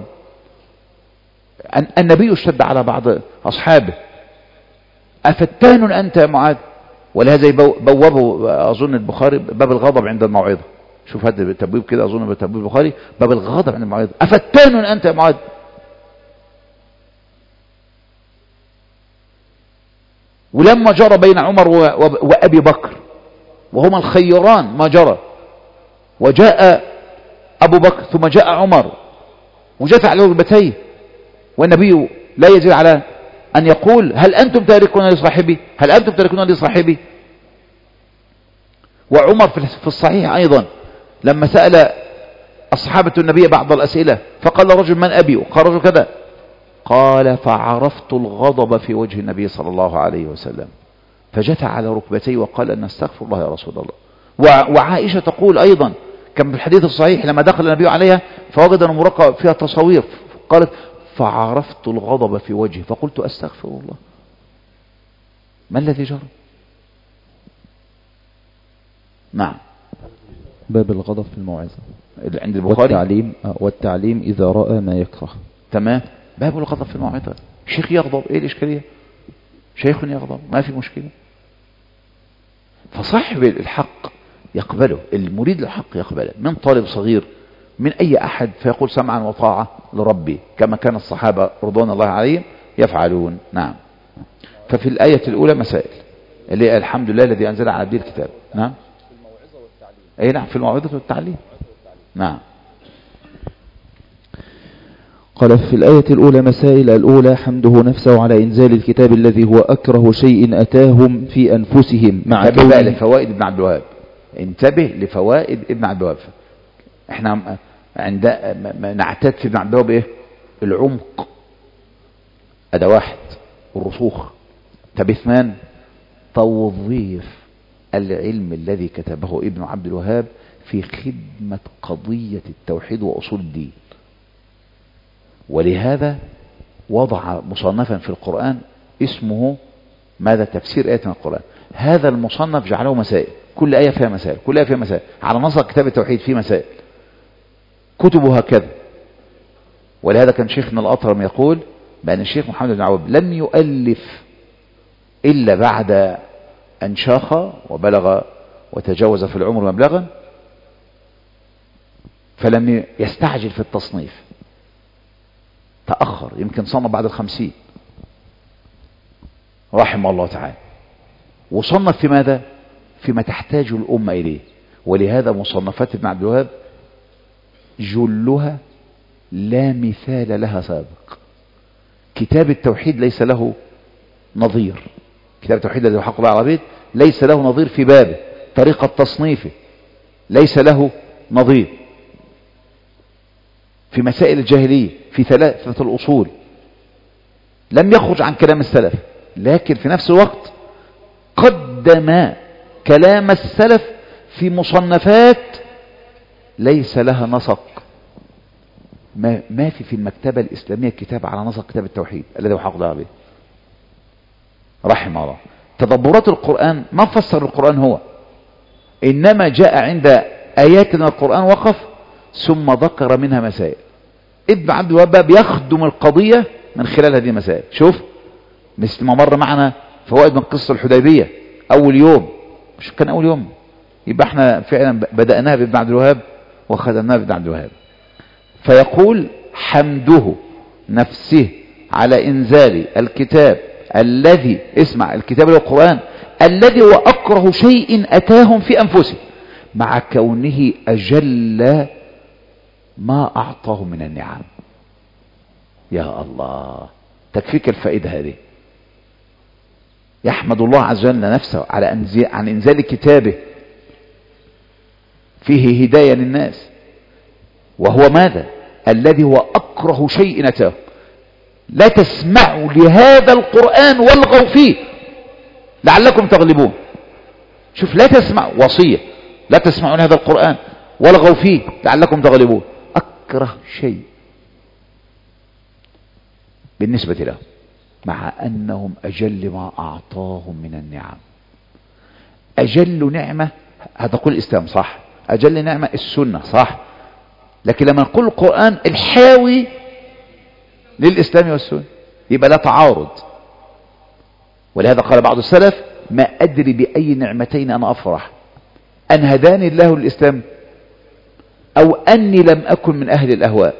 النبي اشتد على بعض أصحابه: أفتان أنت يا معاذ؟ ولهذا بوابه أظن البخاري باب الغضب عند الموعظة. شوف هذا التبويب كده، أظن بتبويب البخاري باب الغضب عند الموعظة: أفتان أنت يا معاذ؟ ولما جرى بين عمر وأبي بكر وهما الخيران ما جرى، وجاء أبو بكر ثم جاء عمر وجث على ركبتيه، والنبي لا يزيد على أن يقول: هل أنتم تاركون لصاحبي؟ هل أنتم تاركون لصاحبي؟ وعمر في الصحيح أيضا لما سأل أصحابة النبي بعض الأسئلة فقال رجل: من أبي؟ وقال رجل كذا. قال: فعرفت الغضب في وجه النبي صلى الله عليه وسلم فجثى على ركبتيه وقال: أن استغفر الله يا رسول الله. وعائشة تقول أيضا كما في الحديث الصحيح لما دخل النبي عليها فوجد المراقبة فيها تصاوير، قالت: فعرفت الغضب في وجهه فقلت أستغفر الله. ما الذي جرى؟ نعم. باب الغضب في الموعظة عند البخاري. والتعليم, والتعليم إذا رأى ما يكره. تمام. باب الغضب في الموعظة. شيخ يغضب، ايه الإشكالية؟ شيخ يغضب ما في مشكلة. فصاحب الحق يقبله، المريد للحق يقبله، من طالب صغير من أي أحد، فيقول سمعا وطاعة لربي كما كان الصحابة رضوان الله عليهم يفعلون. نعم. ففي الآية الأولى مسائل اللي هي الحمد لله الذي أنزل على عبده الكتاب. نعم. في الموعظة والتعليم. أي نعم، في الموعظة والتعليم. نعم. قال في الآية الأولى مسائل. الأولى: حمده نفسه على إنزال الكتاب الذي هو أكره شيء أتاهم في أنفسهم مع انتبه بقى لفوائد ابن عبد الوهاب، انتبه لفوائد ابن عبد الوهاب. احنا عند نعتاد في ابن عبد الوهاب ايه؟ العمق، ادي واحد، والرسوخ. طب اثنان: توظيف العلم الذي كتبه ابن عبد الوهاب في خدمة قضية التوحيد وأصول الدين. ولهذا وضع مصنفا في القرآن اسمه ماذا؟ تفسير آية من القرآن. هذا المصنف جعله مسائل، كل آية فيها مسائل، كل آية فيها مسائل، على نسق كتاب التوحيد فيه مسائل، كتبه هكذا. ولهذا كان شيخنا الأطرم يقول بأن الشيخ محمد بن عواب لم يؤلف إلا بعد أن شاخ وبلغ وتجاوز في العمر مبلغا، فلم يستعجل في التصنيف، تأخر، يمكن صنف بعد الخمسين رحمه الله تعالى، وصنف في ماذا؟ فيما تحتاج الأمة إليه. ولهذا مصنفات ابن عبد الوهاب جلها لا مثال لها سابق. كتاب التوحيد ليس له نظير، كتاب التوحيد الذي هو حق الله على العبيد ليس له نظير في بابه، طريقة تصنيفه ليس له نظير. في مسائل الجاهلية، في ثلاثة الأصول لم يخرج عن كلام السلف، لكن في نفس الوقت قدم كلام السلف في مصنفات ليس لها نسق. ما, ما في في المكتبة الإسلامية كتاب على نسق كتاب التوحيد الذي هو حق الله عليه رحمه الله. تدبرات القرآن ما فسر القرآن هو، إنما جاء عند آيات من القرآن وقف ثم ذكر منها مسائل. ابن عبد الوهاب بقى بيخدم القضية من خلال هذه المسائل. شوف مثل ما مر معنا فوائد من قصة الحديبية أول يوم، مش كان أول يوم، يبقى احنا فعلا بدأناها بابن عبد الوهاب وخدمناها بابن عبد الوهاب. فيقول حمده نفسه على إنزال الكتاب الذي، اسمع، الكتاب القرآن الذي هو أكره شيء أتاهم في أنفسهم مع كونه أجل ما أعطاه من النعم. يا الله، تكفيك الفائدة هذه. يحمد الله عز وجل نفسه على أنزال عن إنزال كتابه فيه هداية للناس، وهو ماذا؟ الذي هو أكره شيء أتاه. لا تسمعوا لهذا القرآن والغوا فيه لعلكم تغلبون. شوف، لا تسمعوا، وصية، لا تسمعوا لهذا القرآن والغوا فيه لعلكم تغلبون. أكره شيء بالنسبة له مع أنهم أجل ما أعطاهم من النعم. أجل نعمة هتقول الإسلام، صح، أجل نعمة السنة، صح، لكن لما نقول القرآن الحاوي للإسلام والسنة يبقى لا تعارض. ولهذا قال بعض السلف ما أدري بأي نعمتين أنا أفرح، أن هداني الله للإسلام أو أني لم أكن من أهل الأهواء.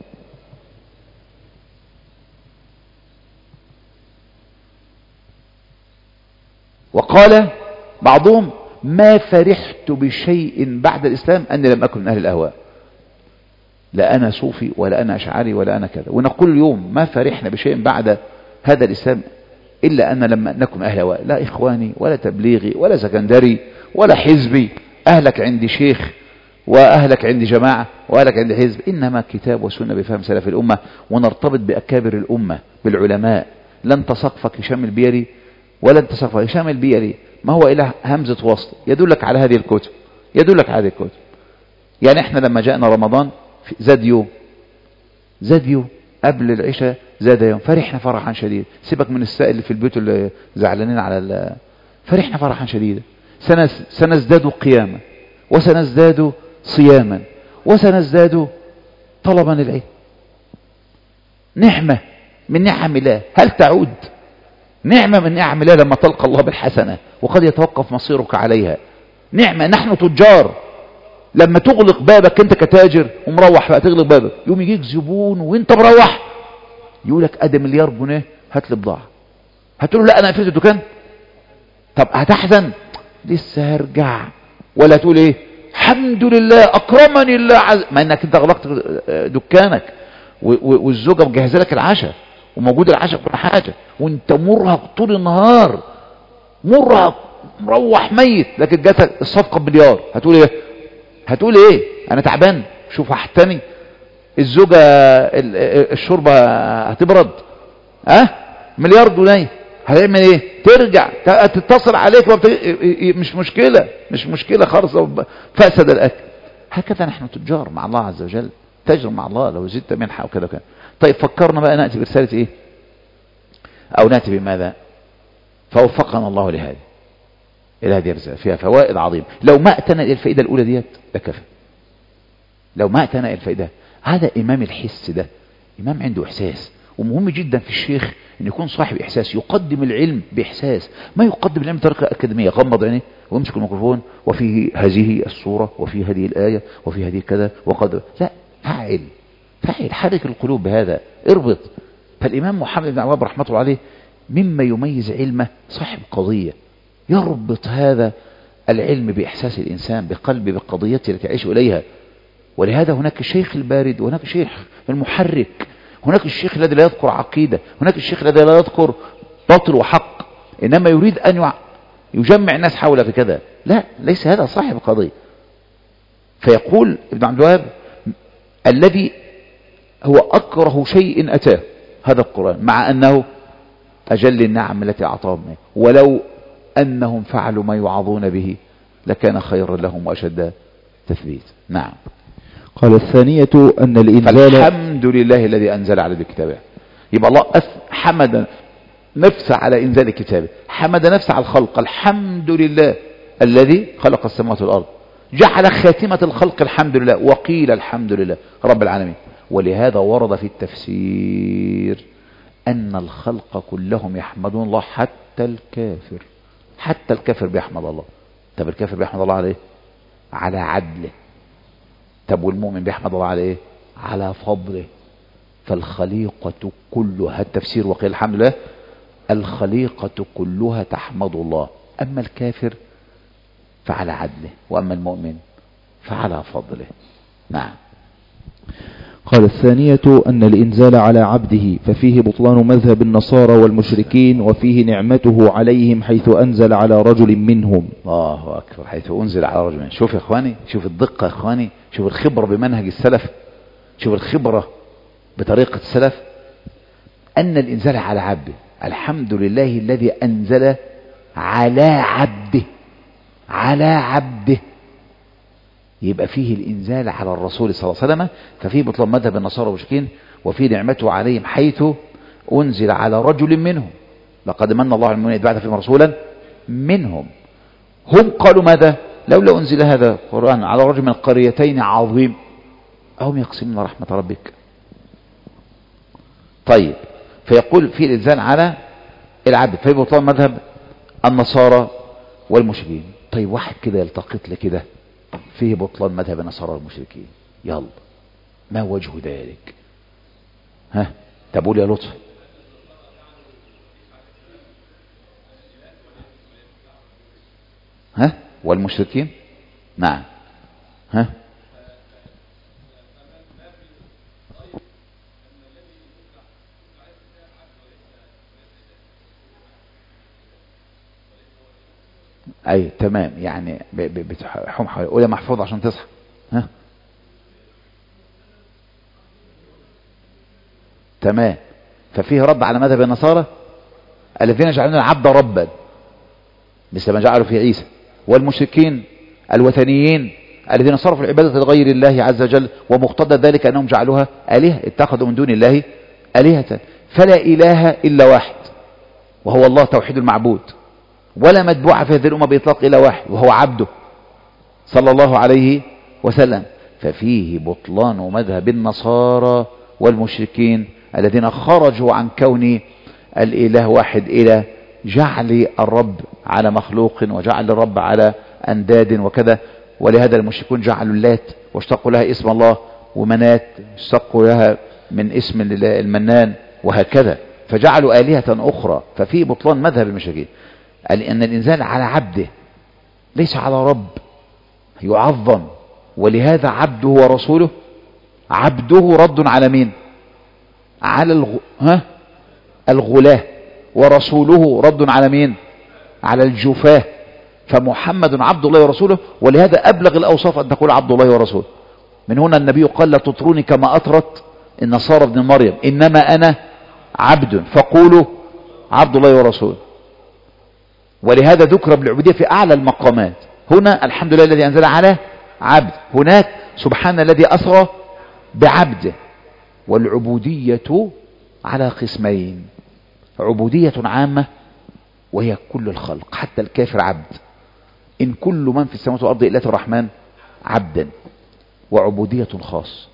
وقال بعضهم ما فرحت بشيء بعد الإسلام أني لم أكن من أهل الأهواء، لا أنا صوفي ولا أنا أشعري ولا أنا كذا. ونقول اليوم ما فرحنا بشيء بعد هذا الإسلام إلا أن لم نكن من أهل الأهواء، لا إخواني ولا تبليغي ولا سكندري ولا حزبي، أهلك عندي شيخ وأهلك عندي جماعة وأهلك عندي حزب، إنما كتاب وسنة بفهم سلف الأمة، ونرتبط بأكابر الأمة بالعلماء. لن تسقفك هشام البيلي ولا انت سقف هشام البيلي، ما هو إلا همزة وصل يدلك على هذه الكتب، يدلك على هذه الكتب. يعني احنا لما جاءنا رمضان زاد يوم، زاد يوم قبل العشاء زاد يوم، فرحنا فرحا شديدا. سيبك من السائل اللي في البيوت اللي زعلانين على ال... فرحنا فرحا شديدا. سنزداد قياما وسنزداد صياما وسنزداد طلبا للعلم. نعمة من نعم الله، هل تعود؟ نعمة من نعم الله لما تلقى الله بالحسنة وقد يتوقف مصيرك عليها. نعمة، نحن تجار، لما تغلق بابك انت كتاجر ومروح بقى تغلق بابك، يوم يجيك زبون وانت مروح يقولك ادي مليار جنيه هات لي بضاعة، هتقول له لا انا قفلت الدكان؟ طب هتحزن؟ لسه هرجع. ولا تقول ايه؟ الحمد لله اكرمني الله عز، ما انك انت غلقت دكانك والزوجة مجهزه لك العشاء وموجود العشاء كل حاجة وانت مرهق طول النهار، مرهق مروح ميت، لكن جاتك الصفقة بمليار، هتقول ايه؟ هتقول ايه؟ انا تعبان، شوف احتني الزوجة الشوربة هتبرد، ها أه؟ مليار جنيه هتعمل ايه؟ ترجع تتصل عليك وبت... مش مشكلة، مش مشكلة خالص لو فسد الاكل. هكذا نحن تجار مع الله عز وجل، تجر مع الله لو زدت منحة وكذا وكذا. طيب فكرنا بقى نأتي برسالة ايه او نأتي بماذا؟ فوفقنا الله لهذه الى هذه الرسالة فيها فوائد عظيمة. لو ما اتنا الى الفائدة الاولى ديت لكفى، لو ما اتنا الى الفائدة. هذا امام الحس، ده امام عنده احساس، ومهم جدا في الشيخ ان يكون صاحب احساس، يقدم العلم باحساس، ما يقدم العلم بطريقة اكاديمية، غمض عينيه ويمسك الميكروفون وفيه هذه الصورة وفيه هذه الآية وفيه هذه كذا وقد، لا، فاعل فاعل، حرك القلوب بهذا، اربط. فالامام محمد بن عبد الوهاب رحمه الله عليه مما يميز علمه صاحب قضية، يربط هذا العلم بإحساس الإنسان، بقلبه، بقضيته التي يعيش إليها. ولهذا هناك الشيخ البارد وهناك الشيخ المحرك، هناك الشيخ الذي لا يذكر عقيدة، هناك الشيخ الذي لا يذكر باطل وحق، إنما يريد أن يجمع الناس حوله في كذا. لا، ليس هذا صاحب قضية. فيقول ابن عبد الوهاب الذي هو أكره شيء أتاه هذا القرآن مع أنه أجل النعم التي أعطاهم، ولو أنهم فعلوا ما يوعظون به لكان خيرا لهم وأشد تثبيت. نعم. قال الثانية أن الإنزال، الحمد لله الذي أنزل على كتابه. يبقى الله حمد نفسه على إنزال كتابه، حمد نفسه على الخلق، الحمد لله الذي خلق السماوات والأرض، جعل خاتمة الخلق الحمد لله، وقيل الحمد لله رب العالمين. ولهذا ورد في التفسير أن الخلق كلهم يحمدون الله حتى الكافر. حتى الكافر بيحمد الله. طب الكافر بيحمد الله على ايه؟ على عدله. طب والمؤمن بيحمد الله على ايه؟ على فضله. فالخليقة كلها، التفسير وقيل الحمد لله، الخليقة كلها تحمد الله، أما الكافر فعلى عدله، وأما المؤمن فعلى فضله. نعم. قال الثانية أن الإنزال على عبده ففيه بطلان مذهب النصارى والمشركين، وفيه نعمته عليهم حيث أنزل على رجل منهم. الله أكبر، حيث أنزل على رجل منهم. شوف يا إخواني، شوف الدقة يا إخواني، شوف الخبرة بمنهج السلف، شوف الخبرة بطريقة السلف. أن الإنزال على عبده، الحمد لله الذي أنزل على عبده، على عبده، يبقى فيه الإنزال على الرسول صلى الله عليه وسلم، ففيه بطلان مذهب النصارى والمشركين، وفيه نعمته عليهم حيث أنزل على رجل منهم. لقد من الله على المؤمنين إذ بعث فيهم رسولا منهم. هم قالوا ماذا؟ لولا أنزل هذا القرآن على رجل من القريتين عظيم أهم يقسمون رحمة ربك. طيب، فيقول فيه الإنزال على العبد، فيه بطلان مذهب النصارى والمشركين. طيب واحد كده يلتقط لي كده فيه بطلان مذهب النصارى والمشركين، يلا ما وجه ذلك؟ ها تقول يا لطفي. ها والمشركين، نعم. ها اي تمام، يعني بتحوم حوالي قول يا محفوظ عشان تصحى. ها تمام. ففيه رد على مذهب النصارى الذين جعلون العبد ربا مثل ما جعلوا في عيسى، والمشركين الوثنيين الذين صرفوا العبادة لغير الله عز وجل، ومقتضى ذلك أنهم جعلوها آلهة، اتخذوا من دون الله آلهة. فلا إله إلا واحد وهو الله توحيد المعبود، ولا متبوع في هذه الأمة بإطلاق إلا واحد وهو عبده صلى الله عليه وسلم. ففيه بطلان مذهب النصارى والمشركين الذين خرجوا عن كون الإله واحد إلى جعل الرب على مخلوق وجعل الرب على أنداد وكذا. ولهذا المشركون جعلوا اللات واشتقوا لها اسم الله، ومنات اشتقوا لها من اسم المنان، وهكذا، فجعلوا آلهة أخرى. ففيه بطلان مذهب المشركين أن الإنزال على عبده ليس على رب يعظم. ولهذا عبده ورسوله، عبده رد على مين؟ على الغ... ها؟ الغلاة، ورسوله رد على مين؟ على الجفاه. فمحمد عبد الله ورسوله، ولهذا أبلغ الأوصاف أن تقول عبد الله ورسوله. من هنا النبي قال لا تطروني كما أطرت النصارى ابن مريم، إنما أنا عبد فقولوا عبد الله ورسوله. ولهذا ذكر بالعبودية في أعلى المقامات. هنا الحمد لله الذي أنزل على عبد، هناك سبحان الذي أسرى بعبده. والعبودية على قسمين: عبودية عامة وهي كل الخلق حتى الكافر عبد، إن كل من في السماوات والأرض إلا الرحمن عبدا. وعبودية خاص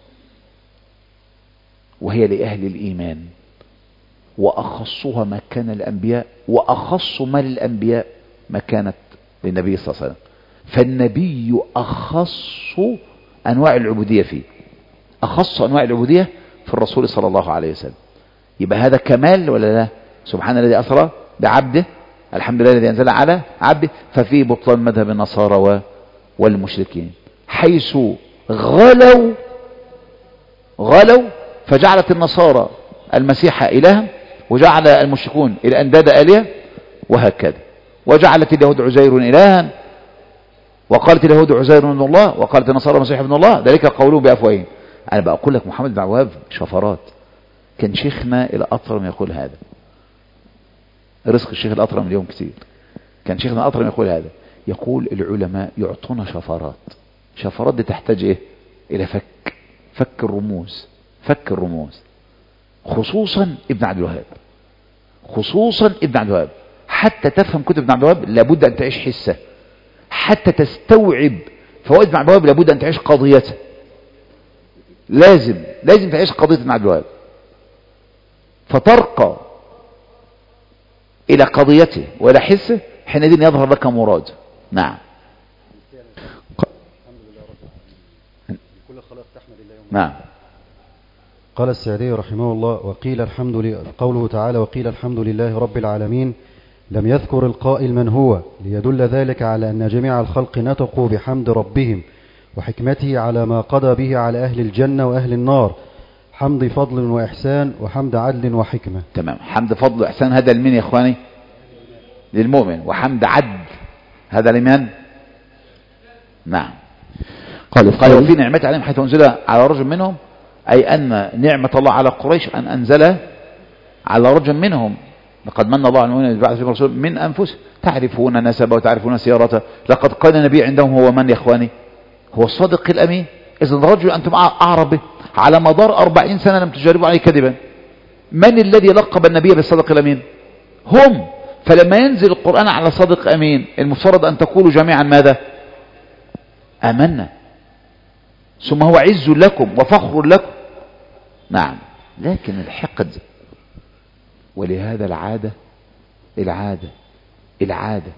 وهي لأهل الإيمان، وأخصها ما كان الأنبياء، وأخص ما للأنبياء ما كانت للنبي صلى الله عليه وسلم. فالنبي أخص أنواع العبودية فيه، أخص أنواع العبودية في الرسول صلى الله عليه وسلم. يبقى هذا كمال ولا لا؟ سبحان الذي أسرى بعبده، الحمد لله الذي أنزل على عبده. ففيه بطلان مذهب النصارى والمشركين حيث غلوا غلوا فجعلت النصارى المسيح إلها، وجعل المشركون الأنداد آلهة، وهكذا. وجعلت اليهود عزير إلها، وقالت اليهود عزير ابن الله، وقالت النصارى المسيح ابن الله، ذلك قولهم بأفواههم. أنا بقول لك محمد بن عبد الوهاب شفرات. كان شيخنا الأطرم يقول هذا، رزق الشيخ الأطرم اليوم كثير. كان شيخنا الأطرم يقول هذا، يقول العلماء يعطونا شفرات. شفرات دي تحتاج إيه؟ إلى فك فك الرموز فك الرموز خصوصا ابن عبد الوهاب، خصوصا ابن عبد الوهاب. حتى تفهم كتب ابن عبد الوهاب لابد أن تعيش حسه، حتى تستوعب فوائد ابن عبد الوهاب لابد أن تعيش قضيته. لازم لازم تعيش قضية ابن عبد الوهاب فترقى إلى قضيته وإلى حسه، حينئذ يظهر لك مراد. نعم. نعم. قال السعدي رحمه الله: وقيل الحمد لله، قوله تعالى: وقيل الحمد لله رب العالمين، لم يذكر القائل من هو، ليدل ذلك على أن جميع الخلق نطقوا بحمد ربهم وحكمته على ما قضى به على أهل الجنة وأهل النار، حمد فضل وإحسان وحمد عدل وحكمة. تمام. حمد فضل وإحسان هذا لمن يا إخواني؟ للمؤمن. وحمد عدل هذا لمن؟ نعم. قال قال وفي نعمة عليهم حيث أنزل على رجل منهم، أي أن نعمة الله على قريش أن أنزل على رجل منهم. لقد من الله على المؤمنين بعث فيهم رسولا من أنفسهم تعرفون نسبه وتعرفون سيارته. لقد قال النبي عندهم هو من يا إخواني؟ هو الصادق الأمين. إذا الرجل أنتم أعرف به على مدار أربعين سنة لم تجربوا عليه كذبا. من الذي لقب النبي بالصادق الأمين؟ هم. فلما ينزل القرآن على صادق أمين المفترض أن تقولوا جميعا ماذا؟ آمنا. ثم هو عز لكم وفخر لكم. نعم. لكن الحقد، ولهذا العادة العادة العادة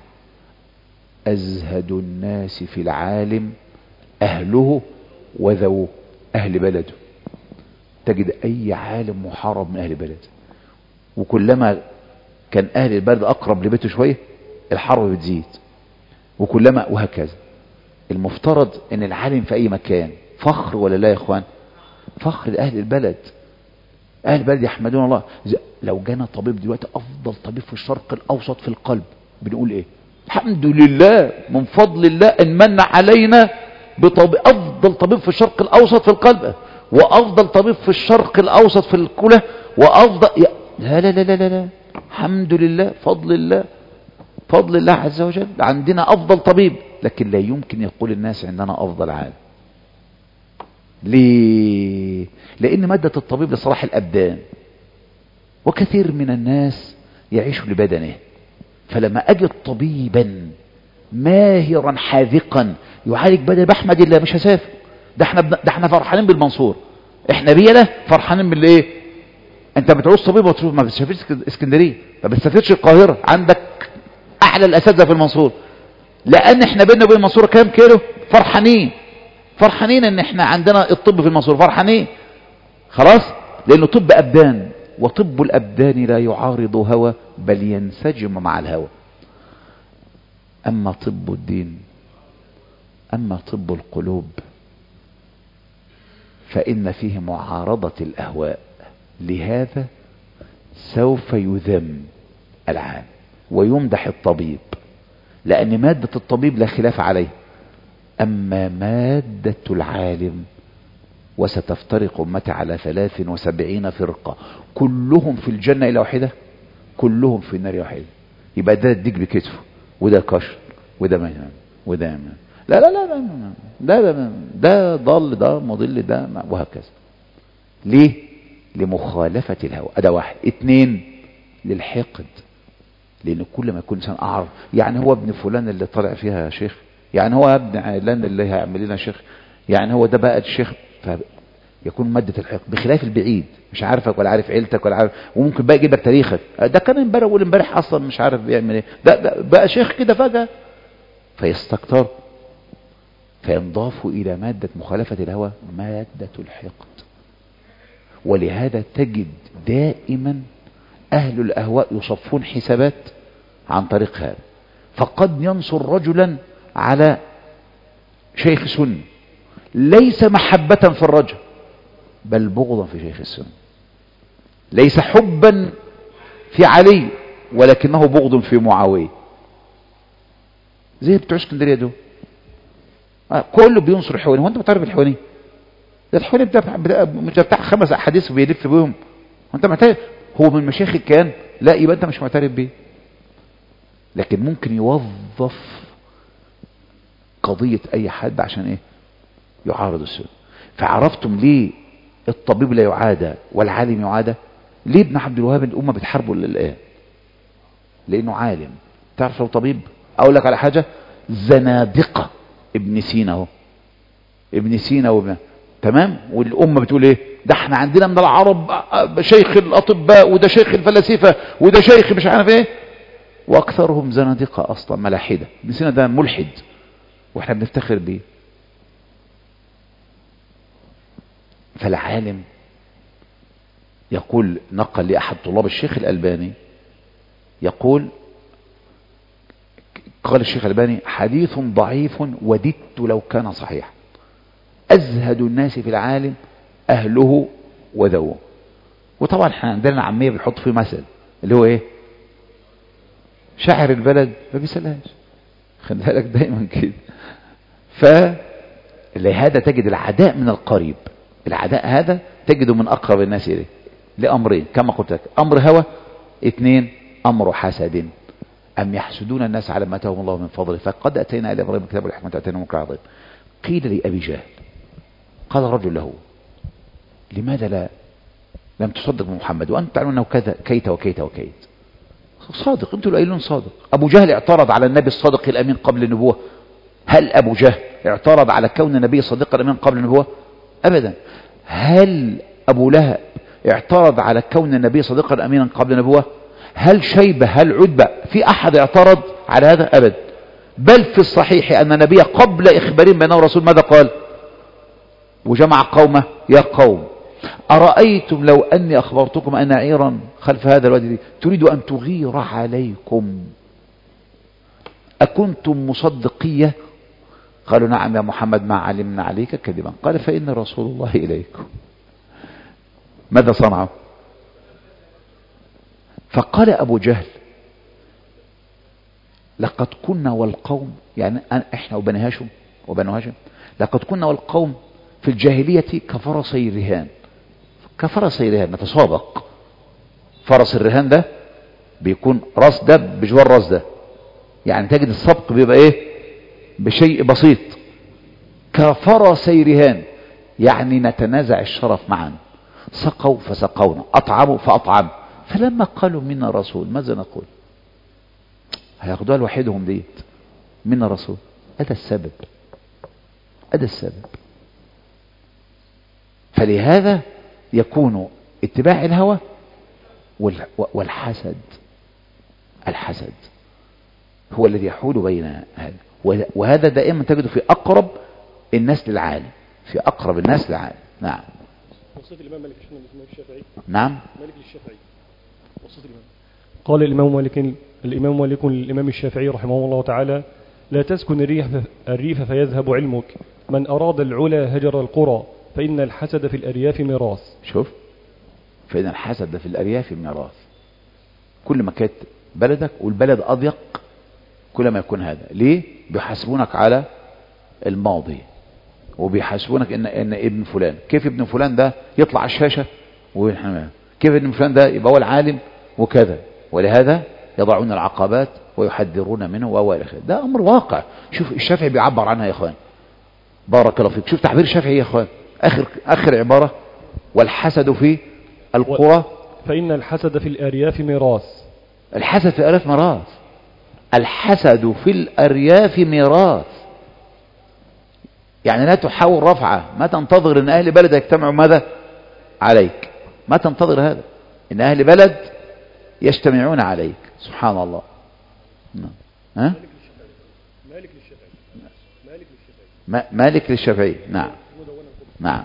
أزهد الناس في العالم أهله وذووه، أهل بلده. تجد أي عالم محارب من أهل بلده، وكلما كان أهل البلد أقرب لبيته شوية الحرب بتزيد، وكلما وهكذا. المفترض أن العالم في أي مكان فخر ولا لا يا إخوان؟ فخر لأهل البلد. أهل البلد يحمدون الله. لو جانا طبيب دلوقتي أفضل طبيب في الشرق الأوسط في القلب، بنقول إيه؟ الحمد لله من فضل الله أن من علينا بطبيب، أفضل طبيب في الشرق الأوسط في القلب، وأفضل طبيب في الشرق الأوسط في الكلى، وأفضل لا لا لا لا لا الحمد لله، فضل الله، فضل الله عز وجل. عندنا أفضل طبيب، لكن لا يمكن يقول الناس عندنا أفضل عالم. ليه؟ لأن مادة الطبيب لصلاح الأبدان، وكثير من الناس يعيش لبدنه. فلما أجد طبيبا ماهرا حاذقا يعالج بدن، بحمد الله مش هسافر. ده احنا ده احنا فرحانين بالمنصور، احنا بيلا فرحانين بالايه؟ انت بتعوز طبيب وتشوف ما بتسافرش اسكندريه، ما بتسافرش القاهره، عندك احلى الاساتذه في المنصور، لان احنا بيننا وبين المنصوره كام كيلو؟ فرحانين فرحانين ان احنا عندنا الطب في المنصوره، فرحانين خلاص، لانه طب ابدان، وطب الابدان لا يعارض هوى بل ينسجم مع الهوى. اما طب الدين، اما طب القلوب فان فيه معارضه الاهواء. لهذا سوف يذم العالم ويمدح الطبيب، لأن مادة الطبيب لا خلاف عليه. أما مادة العالم، وستفترق أمتي على ثلاث وسبعين فرقة كلهم في الجنة إلى واحدة، كلهم في النار واحدة. يبقى ده الديك بكتفه، وده كشر، وده مجنون، وده مجنون. لا لا لا لا ده ده ده ضل، ده مضل، ده وهكذا. ليه؟ لمخالفة الهوى. ده واحد. اتنين، للحقد، لأن كل ما يكون إنسان أعرض، يعني هو ابن فلان اللي طلع فيها شيخ، يعني هو ابن علان اللي هيعمل لنا شيخ، يعني هو ده بقى الشيخ، فيكون مادة الحقد. بخلاف البعيد، مش عارفك ولا عارف عيلتك ولا عارف، وممكن بقى يجيب لك تاريخك، ده كان امبارح ولا امبارح اصلا مش عارف بيعمل ايه، ده بقى شيخ كده فجأة، فيستكتر، فينضافوا إلى مادة مخالفة الهوى مادة الحقد. ولهذا تجد دائما أهل الأهواء يصفون حسابات عن طريق هذا. فقد ينصر رجلا على شيخ سنة ليس محبة في الرجل، بل بغضا في شيخ السنة. ليس حبا في علي، ولكنه بغض في معاوية، زي بتوع اسكندرية دول. كله بينصر الحواني. هو انت بتعرف الحواني؟ ده الحواني بتاع مش بتاع خمس احاديث وبيلف بيهم، وانت معترف هو من مشايخ كان؟ لا، يبقى انت مش معترف بيه. لكن ممكن يوظف قضية اي حد عشان ايه؟ يعارض السنة. فعرفتم ليه الطبيب لا يعادى والعالم يعادى؟ ليه ابن عبد الوهاب الامة بتحاربه للآن؟ لانه عالم. تعرف لو طبيب، اقول لك على حاجة، زنادقة ابن سينا اهو، ابن سينا وابن تمام. والأمة بتقول ايه؟ ده احنا عندنا من العرب شيخ الأطباء، وده شيخ الفلاسفة، وده شيخ مش عارف ايه، واكثرهم زنادقة اصلا ملاحدة. نسينا ده ملحد واحنا بنفتخر بيه. فالعالم يقول، نقل لأحد طلاب الشيخ الألباني يقول، قال الشيخ الألباني: حديث ضعيف وددت لو كان صحيحا، أزهد الناس في العالم أهله وذوه. وطبعا احنا عندنا عامية بنحط فيه مثل اللي هو ايه؟ شاعر البلد ما بيسلاش. خلي بالك دايما كده. فلهذا تجد العداء من القريب، العداء هذا تجده من أقرب الناس إليه لأمرين كما قلت لك: أمر هوى، اثنين أمر حسد. أم يحسدون الناس على ما آتاهم الله من فضله فقد أتينا إلى إبراهيم الكتاب والحكمة وآتيناه ملكا عظيما. قيل لأبي جهل، قال رجل له: لماذا لا لم تصدق بمحمد وأنت تعلم أنه كذا كيت وكيت وكيت؟ صادق، أنتوا قايلون صادق. أبو جهل اعترض على النبي الصادق الأمين قبل النبوة. هل أبو جهل اعترض على كون النبي الصادق الأمين قبل النبوة؟ أبدا. هل أبو لهب اعترض على كون النبي صادقا أمينا قبل النبوة؟ هل شيبة، هل عتبة، في أحد اعترض على هذا؟ أبدا. بل في الصحيح أن النبي قبل إخبارهم بأنه رسول ماذا قال؟ وجمع قومه: يا قوم أرأيتم لو أني أخبرتكم أن عيرا خلف هذا الوادي تريد أن تغير عليكم أكنتم مصدقية؟ قالوا: نعم يا محمد ما علمنا عليك كذبا. قال: فإن رسول الله إليكم. ماذا صنعوا؟ فقال أبو جهل: لقد كنا والقوم، يعني احنا وبني هاشم وبنو هاشم، لقد كنا والقوم في الجاهلية كفرسي الرهان. كفرسي الرهان نتسابق. فرس الرهان ده بيكون راس ده بجوار راس ده، يعني تجد السبق بيبقى ايه؟ بشيء بسيط. كفرسي رهان يعني نتنازع الشرف معا. سقوا فسقونا، أطعموا فأطعم. فلما قالوا منا رسول ماذا نقول؟ هياخدوها لوحدهم ديت، منا رسول. هذا السبب، هذا السبب. فلهذا يكون اتباع الهوى والحسد، الحسد هو الذي يحول بين هذا وهذا. دائما تجده في أقرب الناس للعالم، في أقرب الناس للعالم. نعم. وصية الإمام مالك الإمام الشافعي. نعم. مالك الشافعي. وصية الإمام. قال الإمام مالك الإمام مالك الإمام الشافعي رحمه الله تعالى: لا تسكن الريح الريف فيذهب علمك، من أراد العلا هجر القرى، فإن الحسد في الأرياف ميراث. شوف، فإن الحسد في الأرياف ميراث. كل ما كانت بلدك والبلد أضيق كل ما يكون هذا. ليه؟ بيحاسبونك على الماضي، وبيحاسبونك إن إن ابن فلان، كيف ابن فلان ده يطلع على الشاشة، كيف ابن فلان ده يبقى هو العالم وكذا. ولهذا يضعون العقبات ويحذرون منه وإلى آخره. ده أمر واقع. شوف الشافعي بيعبر عنها يا إخوان، بارك الله فيك. شوف تعبير الشافعي يا إخوان، آخر آخر عبارة: والحسد في القرى فإن الحسد في الأرياف ميراث. الحسد في الأرياف ميراث. الحسد في الأرياف ميراث، يعني لا تحاول رفعه. ما تنتظر ان اهل بلد يجتمعوا ماذا عليك، ما تنتظر هذا، ان اهل بلد يجتمعون عليك. سبحان الله. ها؟ مالك للشافعي. مالك للشافعي. مالك للشافعي. نعم نعم.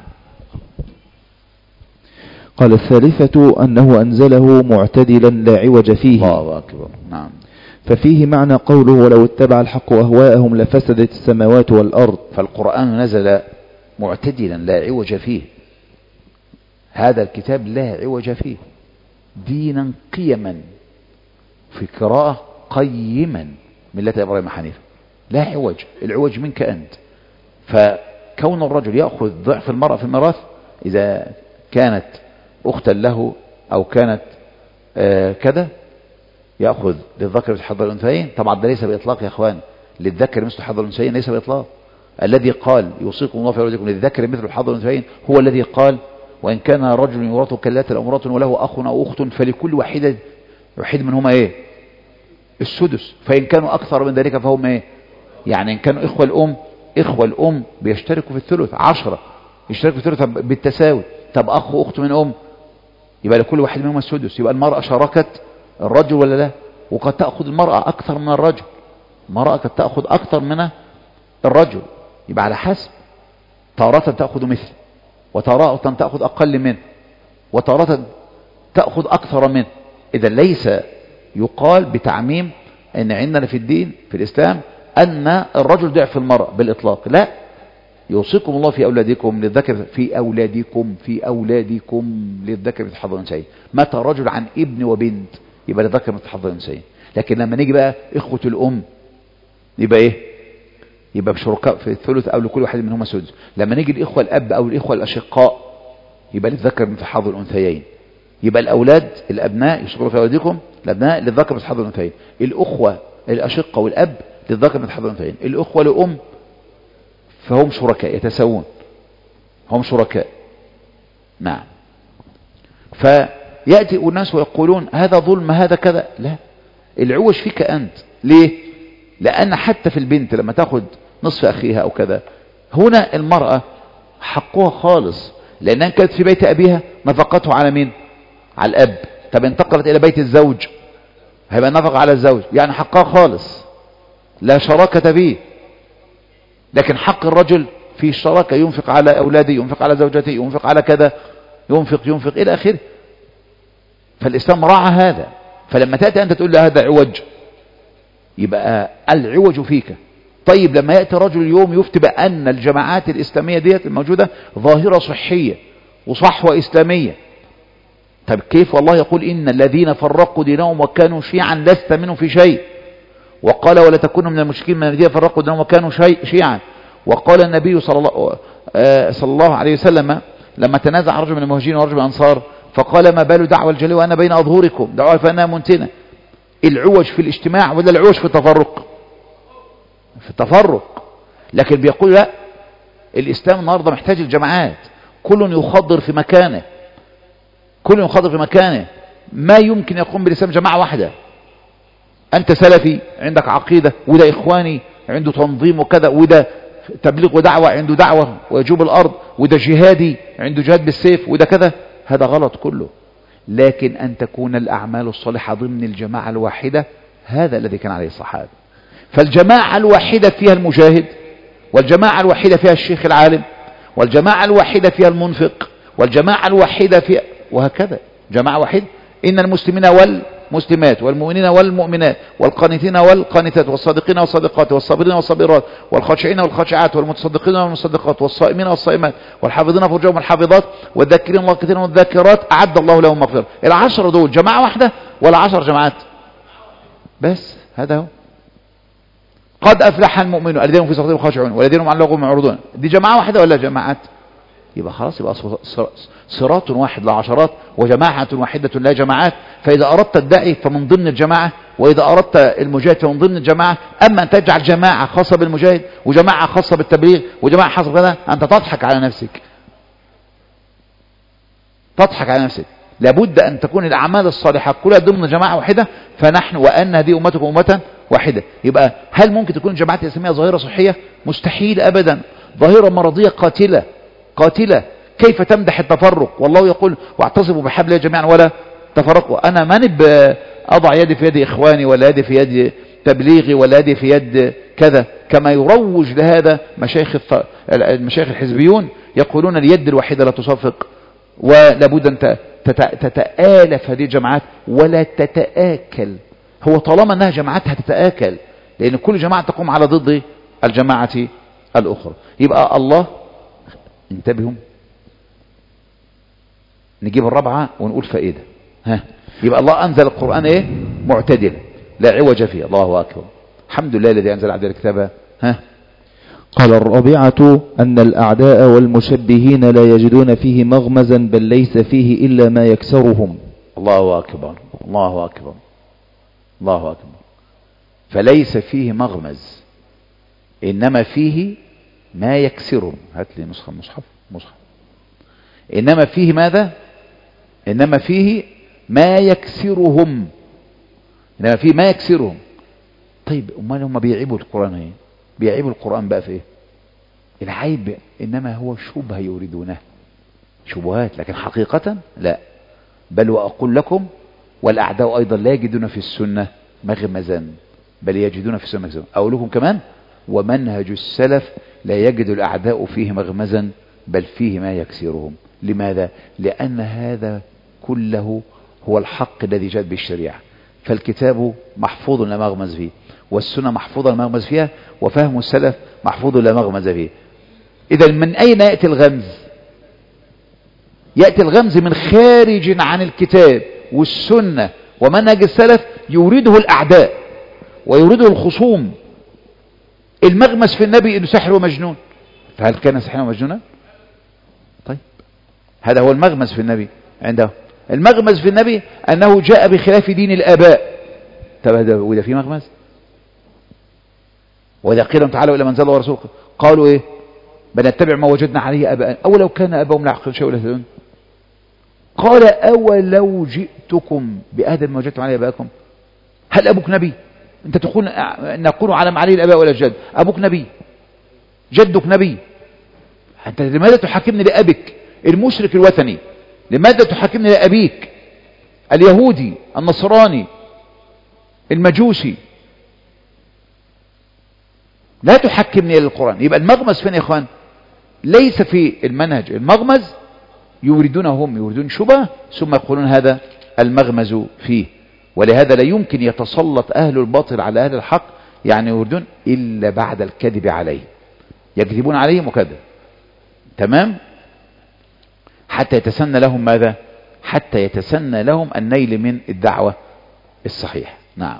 قال: الثالثة أنه أنزله معتدلا لا عوج فيه. الله أكبر. نعم. ففيه معنى قوله: ولو اتبع الحق أهواءهم لفسدت السماوات والأرض. فالقرآن نزل معتدلا لا عوج فيه. هذا الكتاب لا عوج فيه، دينا قيما، في قراءة قيما، ملة إبراهيم حنيفة. لا عوج، العوج منك أنت. فكون الرجل يأخذ ضعف المرأة في الميراث إذا كانت أختا له أو كانت آه كذا، يأخذ للذكر مثل حظ الأنثيين. طبعا ده ليس بإطلاق يا أخوان، للذكر مثل حظ الأنثيين ليس بإطلاق. الذي قال يوصيكم الله في أولادكم للذكر مثل حظ الأنثيين هو الذي قال: وإن كان رجل يورث كاللات أو امرأة وله أخ أو أخت فلكل واحدة واحد منهما إيه؟ السدس. فإن كانوا أكثر من ذلك فهم إيه؟ يعني إن كانوا إخوة الأم، إخوة الأم بيشتركوا في الثلث عشرة. يشترك في الثلث بالتساوي. طب أخ وأخت من أم يبقى لكل واحد منهم السدس، يبقى المرأة شاركت الرجل ولا لا؟ وقد تأخذ المرأة أكثر من الرجل، المرأة قد تأخذ أكثر من الرجل، يبقى على حسب، تارة تأخذ مثل، وتارة تأخذ أقل منه، وتارة تأخذ أكثر منه. إذا ليس يقال بتعميم أن عندنا في الدين في الإسلام أن الرجل ضعف المرأة بالإطلاق، لا. يوصيكم الله في أولادكم للذكر في أولادكم في أولادكم للذكر مثل حظ الأنثيين. متى رجل عن ابن وبنت يبقى للذكر مثل حظ الأنثيين. لكن لما نيجي بقى إخوة الأم يبقى إيه؟ يبقى بشركاء في الثلث أو لكل واحد منهما سدس. لما نيجي الإخوة الأب أو الإخوة الأشقاء يبقى للذكر مثل حظ الأنثيين. يبقى الأولاد الأبناء يشتركوا في أولادكم، الأبناء للذكر مثل حظ الأنثيين. الأخوة الأشقة والأب للذكر مثل حظ الأنثيين. الأخوة لأم فهم شركاء يتساوون، هم شركاء. نعم. فيأتي الناس ويقولون هذا ظلم هذا كذا، لا، العوج فيك أنت. ليه؟ لأن حتى في البنت لما تأخذ نصف أخيها أو كذا، هنا المرأة حقها خالص، لأنها كانت في بيت أبيها نفقته على مين؟ على الأب. طب انتقلت إلى بيت الزوج هيبقى نفق على الزوج، يعني حقها خالص لا شراكة به. لكن حق الرجل في الشراكة، ينفق على أولاده، ينفق على زوجته، ينفق على كذا، ينفق ينفق إلى آخره. فالإسلام راعى هذا. فلما تأتي أنت تقول له هذا عوج، يبقى العوج فيك. طيب لما يأتي رجل اليوم يفتي بأن الجماعات الإسلامية ديت الموجودة ظاهرة صحية وصحوة إسلامية، طب كيف؟ والله يقول إن الذين فرقوا دينهم وكانوا شيعا لست منهم في شيء، وقال ولا تكونوا من المشركين من الذين فرقوا دينهم وكانوا شيء شيعا. وقال النبي صلى الله, آه صلى الله عليه وسلم لما تنازع رجل من المهاجرين ورجل من الأنصار فقال ما بال دعوى الجلي وأنا بين أظهركم، دعوة فأنها منتنة. العوج في الاجتماع ولا العوج في التفرق؟ في التفرق. لكن بيقول لا، الإسلام النهارده محتاج الجماعات، كل يخضر في مكانه، كل يخضر في مكانه. ما يمكن يقوم بالإسلام جماعة واحدة. أنت سلفي عندك عقيدة، وده إخواني عنده تنظيم وكذا، وده تبليغ ودعوة عنده دعوة ويجوب الأرض، وده جهادي عنده جهاد بالسيف، وده كذا. هذا غلط كله. لكن أن تكون الأعمال الصالحة ضمن الجماعة الواحدة، هذا الذي كان عليه الصحابة. فالجماعة الواحدة فيها المجاهد، والجماعة الواحدة فيها الشيخ العالم، والجماعة الواحدة فيها المنفق، والجماعة الواحدة فيها، وهكذا جماعة واحدة. إن المسلمين والمسلمات والمؤمنين والمؤمنات والقانتين والقانتات والصادقين والصادقات والصابرين والصابرات والخاشعين والخاشعات والمتصدقين والمصدقات والصائمين والصائمات والحافظين فروجهم والحافظات والذاكرين الله كثيرا والذاكرات أعد الله لهم مغفرة. العشرة دول جماعة واحدة ولا عشر جماعات؟ بس هذا هو. قد أفلح المؤمنون الذين هم في صلاتهم خاشعون والذين هم عن اللغو معرضون. دي جماعة واحدة ولا جماعات؟ يبقى خلاص، يبقى صراط واحد لا عشرات، وجماعة واحدة لا جماعات. فإذا أردت الداعي فمن ضمن الجماعة، وإذا أردت المجاهد فمن ضمن الجماعة. أما أن تجعل جماعة خاصة بالمجاهد وجماعة خاصة بالتبليغ وجماعة خاصة بكذا، أنت تضحك على نفسك، تضحك على نفسك. لابد أن تكون الأعمال الصالحة كلها ضمن جماعة واحدة. فنحن وأن هذه أمتكم أمة واحدة. يبقى هل ممكن تكون الجماعات الإسلامية ظاهرة صحية؟ مستحيل أبدا، ظاهرة مرضية قاتلة قاتلة. كيف تمدح التفرق؟ والله يقول واعتصموا بحبل الله جميعا ولا تفرقوا. أنا ما نب أضع يدي في يد إخواني ولا يدي في يد تبليغي ولا يدي في يد كذا، كما يروج لهذا مشايخ المشايخ الحزبيون، يقولون اليد الواحدة لا تصفق، ولابد أن تتآلف هذه الجماعات ولا تتآكل. هو طالما أنها جماعات هتتآكل، لأن كل جماعة تقوم على ضد الجماعة الأخرى. يبقى الله، انتبهوا، نجيب الرابعة ونقول فائدة. ها، يبقى الله أنزل القرآن إيه؟ معتدل لا عوج فيه. الله أكبر، الحمد لله الذي أنزل عبد الكتاب. ها، قال الرابعة أن الأعداء والمشبهين لا يجدون فيه مغمزا، بل ليس فيه إلا ما يكسرهم. الله أكبر، الله أكبر، الله أكبر. فليس فيه مغمز، إنما فيه ما يكسرهم. هات لي نسخة مصحف مصحف. إنما فيه ماذا؟ إنما فيه ما يكسرهم، إنما فيه ما يكسرهم. طيب أمال هم بيعيبوا القرآن ايه؟ بيعيبوا القرآن بقى في ايه؟ العيب إنما هو شبهة يريدونه، شبهات، لكن حقيقة لا. بل وأقول لكم والأعداء أيضا لا يجدون في السنة مغمزا، بل يجدون في السنة مغمزا. أقول لكم كمان ومنهج السلف لا يجد الأعداء فيه مغمزا، بل فيه ما يكسرهم. لماذا؟ لأن هذا كله هو الحق الذي جاءت بالشريعة، فالكتاب محفوظ لا مغمز فيه، والسنة محفوظة لا مغمز فيها، وفهم السلف محفوظ لا مغمز فيه. إذا من أين يأتي الغمز؟ يأتي الغمز من خارج عن الكتاب والسنة ومنهج السلف، يريده الأعداء ويريده الخصوم. المغمز في النبي إنه سحر ومجنون، فهل كان سحرا ومجنونا؟ طيب هذا هو المغمز في النبي عنده. المغمز في النبي أنه جاء بخلاف دين الآباء. طب هذا وده فيه مغمز؟ وإذا قيل تعالوا إلى من زال ورسوله قالوا إيه؟ بنتبع ما وجدنا عليه آباءنا أولو كان آباؤهم لا يعقلون شيئا ولا يهتدون. قال أولو جئتكم بأهدى ما وجدتم عليه آباءكم. هل أبوك نبي؟ أنت تقول نقول على ما عليه الآباء ولا الجد. أبوك نبي، جدك نبي، أنت لماذا تحاكمني لأبك المشرك الوثني؟ لماذا تحاكمني لأبيك اليهودي النصراني المجوسي؟ لا تحكمني للقرآن. يبقى المغمز فين يا إخوان؟ ليس في المنهج. المغمز يريدونه هم، يريدون شبهة ثم يقولون هذا المغمز فيه. ولهذا لا يمكن يتسلط أهل الباطل على أهل الحق، يعني يريدون إلا بعد الكذب عليه، يكذبون عليهم وكذب، تمام، حتى يتسنى لهم ماذا؟ حتى يتسنى لهم النيل من الدعوة الصحيحة. نعم.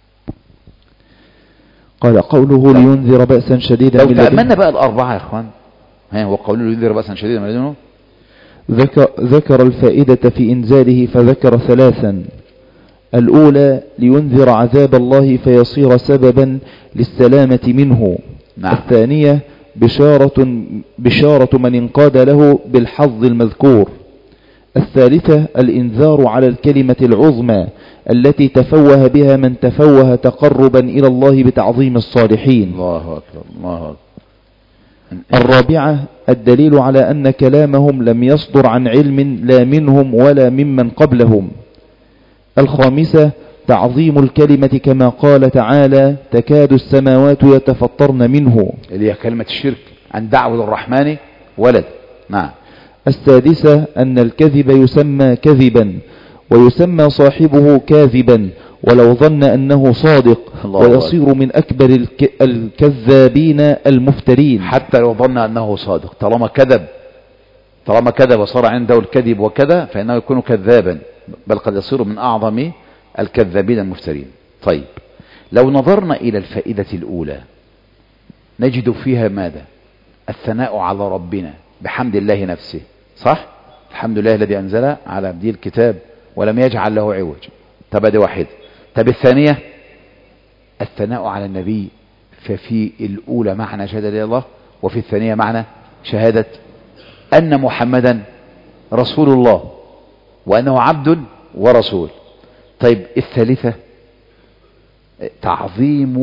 قال قوله لينذر بأسا شديدا لو تأملنا بقى الأربعة يا إخوان، ها وقوله لينذر بأسا شديدا من لدنه، ذكر, ذكر الفائدة في إنزاله فذكر ثلاثا. الأولى لينذر عذاب الله فيصير سببا للسلامة منه. نعم. الثانية بشارة, بشارة من انقاد له بالحظ المذكور. الثالثة الإنذار على الكلمة العظمى التي تفوه بها من تفوه تقربا إلى الله بتعظيم الصالحين. الله أكبر الله أكبر. الرابعة الدليل على أن كلامهم لم يصدر عن علم لا منهم ولا ممن قبلهم. الخامسة تعظيم الكلمة كما قال تعالى تكاد السماوات يتفطرن منه، اللي هي كلمة الشرك عن دعوة الرحمن ولد. نعم. السادسة أن الكذب يسمى كذبا ويسمى صاحبه كاذبا ولو ظن أنه صادق، ويصير من أكبر الك... الكذابين المفترين. حتى لو ظن أنه صادق، طالما كذب طالما كذب وصار عنده الكذب وكذا فإنه يكون كذابا، بل قد يصير من أعظم الكذابين المفترين. طيب لو نظرنا إلى الفائدة الأولى نجد فيها ماذا؟ الثناء على ربنا بحمد الله نفسه، صح؟ الحمد لله الذي أنزل على عبده الكتاب ولم يجعل له عوج. طب دي واحد. طب الثانية الثناء على النبي، ففي الأولى معنى شهادة لله الله، وفي الثانية معنى شهادة أن محمدا رسول الله وأنه عبد ورسول. طيب الثالثة تعظيم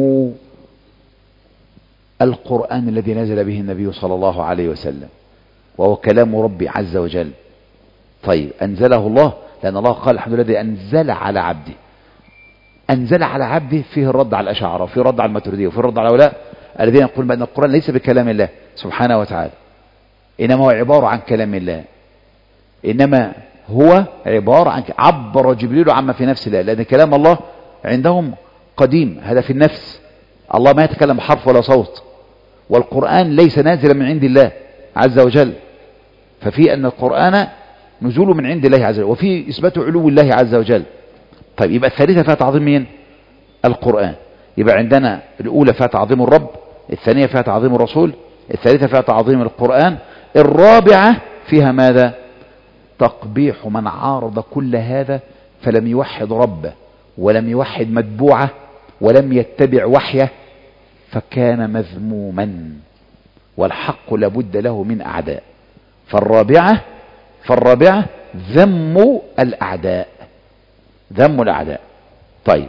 القرآن الذي نزل به النبي صلى الله عليه وسلم، وهو كلام ربي عز وجل. طيب أنزله الله، لأن الله قال الحمد لله الذي أنزل على عبده. أنزل على عبده فيه الرد على الأشاعرة، وفيه الرد على الماتريدية، وفيه الرد على هؤلاء الذين يقولون بأن القرآن ليس بكلام الله سبحانه وتعالى، إنما هو عبارة عن كلام الله، إنما هو عبارة عن عبر جبريل عما في نفس الله، لأن كلام الله عندهم قديم، هذا في النفس. الله ما يتكلم بحرف ولا صوت، والقرآن ليس نازلا من عند الله عز وجل، ففي أن القرآن نزوله من عند الله عز وجل، وفي إثبات علو الله عز وجل. طيب يبقى الثالثة فيها تعظيم مين؟ القرآن. يبقى عندنا الأولى فيها تعظيم الرب، الثانية فيها تعظيم الرسول، الثالثة فيها تعظيم القرآن، الرابعة فيها ماذا؟ تقبيح من عارض كل هذا فلم يوحد ربه ولم يوحد متبوعه ولم يتبع وحيه، فكان مذموما، والحق لابد له من أعداء. فالرابعة فالرابعة ذم الأعداء، ذم الأعداء. طيب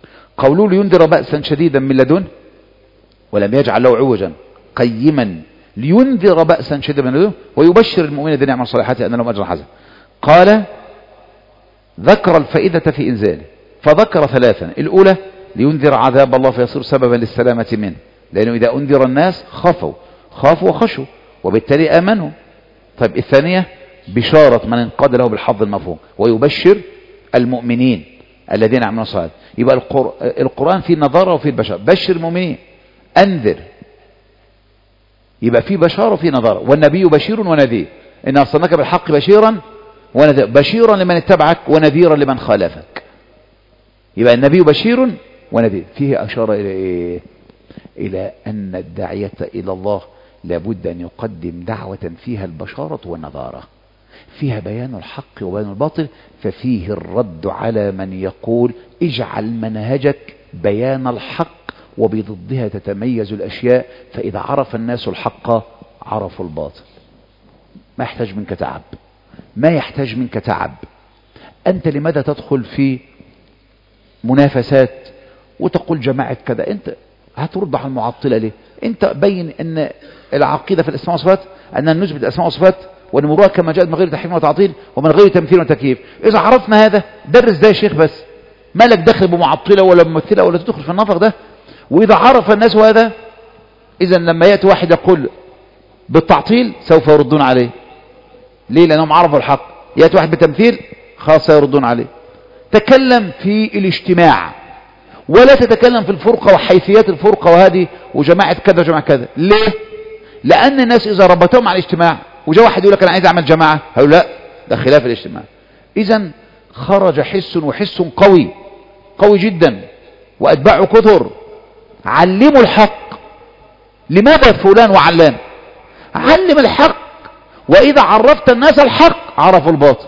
قولوا لينذر بأسا شديدا من لدنه ولم يجعل له عوجا قيما لينذر بأسا شديدا من لدنه ويبشر المؤمنين الذين يعملون الصالحات أن لهم أجرا حسنا. قال ذكر الفائدة في إنزاله فذكر ثلاثا. الأولى لينذر عذاب الله فيصير سببا للسلامة منه، لأنه إذا أنذر الناس خافوا خافوا وخشوا وبالتالي آمنوا. طيب الثانية بشارة من انقاد له بالحظ المفهوم ويبشر المؤمنين الذين يعملون الصالحات. يبقى القر... القرآن فيه نظارة وفيه البشارة. بشر المؤمنين، أنذر، يبقى فيه بشارة وفيه نظارة. والنبي بشير ونذير، إن أرسلناك بالحق بشيرا ونذير، بشيرا لمن اتبعك ونذيرا لمن خالفك. يبقى النبي بشير ونذير. فيه أشارة إلى إيه؟ إلى أن الداعية إلى الله لابد أن يقدم دعوة فيها البشارة والنظارة، فيها بيان الحق وبيان الباطل، ففيه الرد على من يقول اجعل منهجك بيان الحق وبضدها تتميز الأشياء، فإذا عرف الناس الحق عرفوا الباطل. ما يحتاج منك تعب، ما يحتاج منك تعب. أنت لماذا تدخل في منافسات وتقول جماعة كذا؟ أنت هترد على المعطلة ليه؟ أنت بين أن العقيدة في الأسماء والصفات أن نثبت الأسماء والصفات ونمرها كما جاءت من غير تحريف وتعطيل ومن غير تمثيل وتكييف. إذا عرفنا هذا درس ده يا شيخ، بس مالك دخل بمعطلة ولا ممثلة ولا تدخل في النفق ده. وإذا عرف الناس هذا، إذا لما يأتي واحد يقول بالتعطيل سوف يردون عليه. ليه؟ لأنهم عرفوا الحق. يأتي واحد بتمثيل خاصة يردون عليه. تكلم في الاجتماع ولا تتكلم في الفرقة وحيثيات الفرقة وهذه وجماعة كذا وجماعة كذا. ليه؟ لأن الناس إذا ربطهم على الاجتماع وجاء واحد يقول لك أنا عايز أعمل جماعة، هيقول لا، ده خلاف الاجتماع. إذا خرج حس وحس قوي قوي جدا وأتباعه كثر. علموا الحق. لماذا فلان وعلان؟ علم الحق، وإذا عرفت الناس الحق عرفوا الباطل.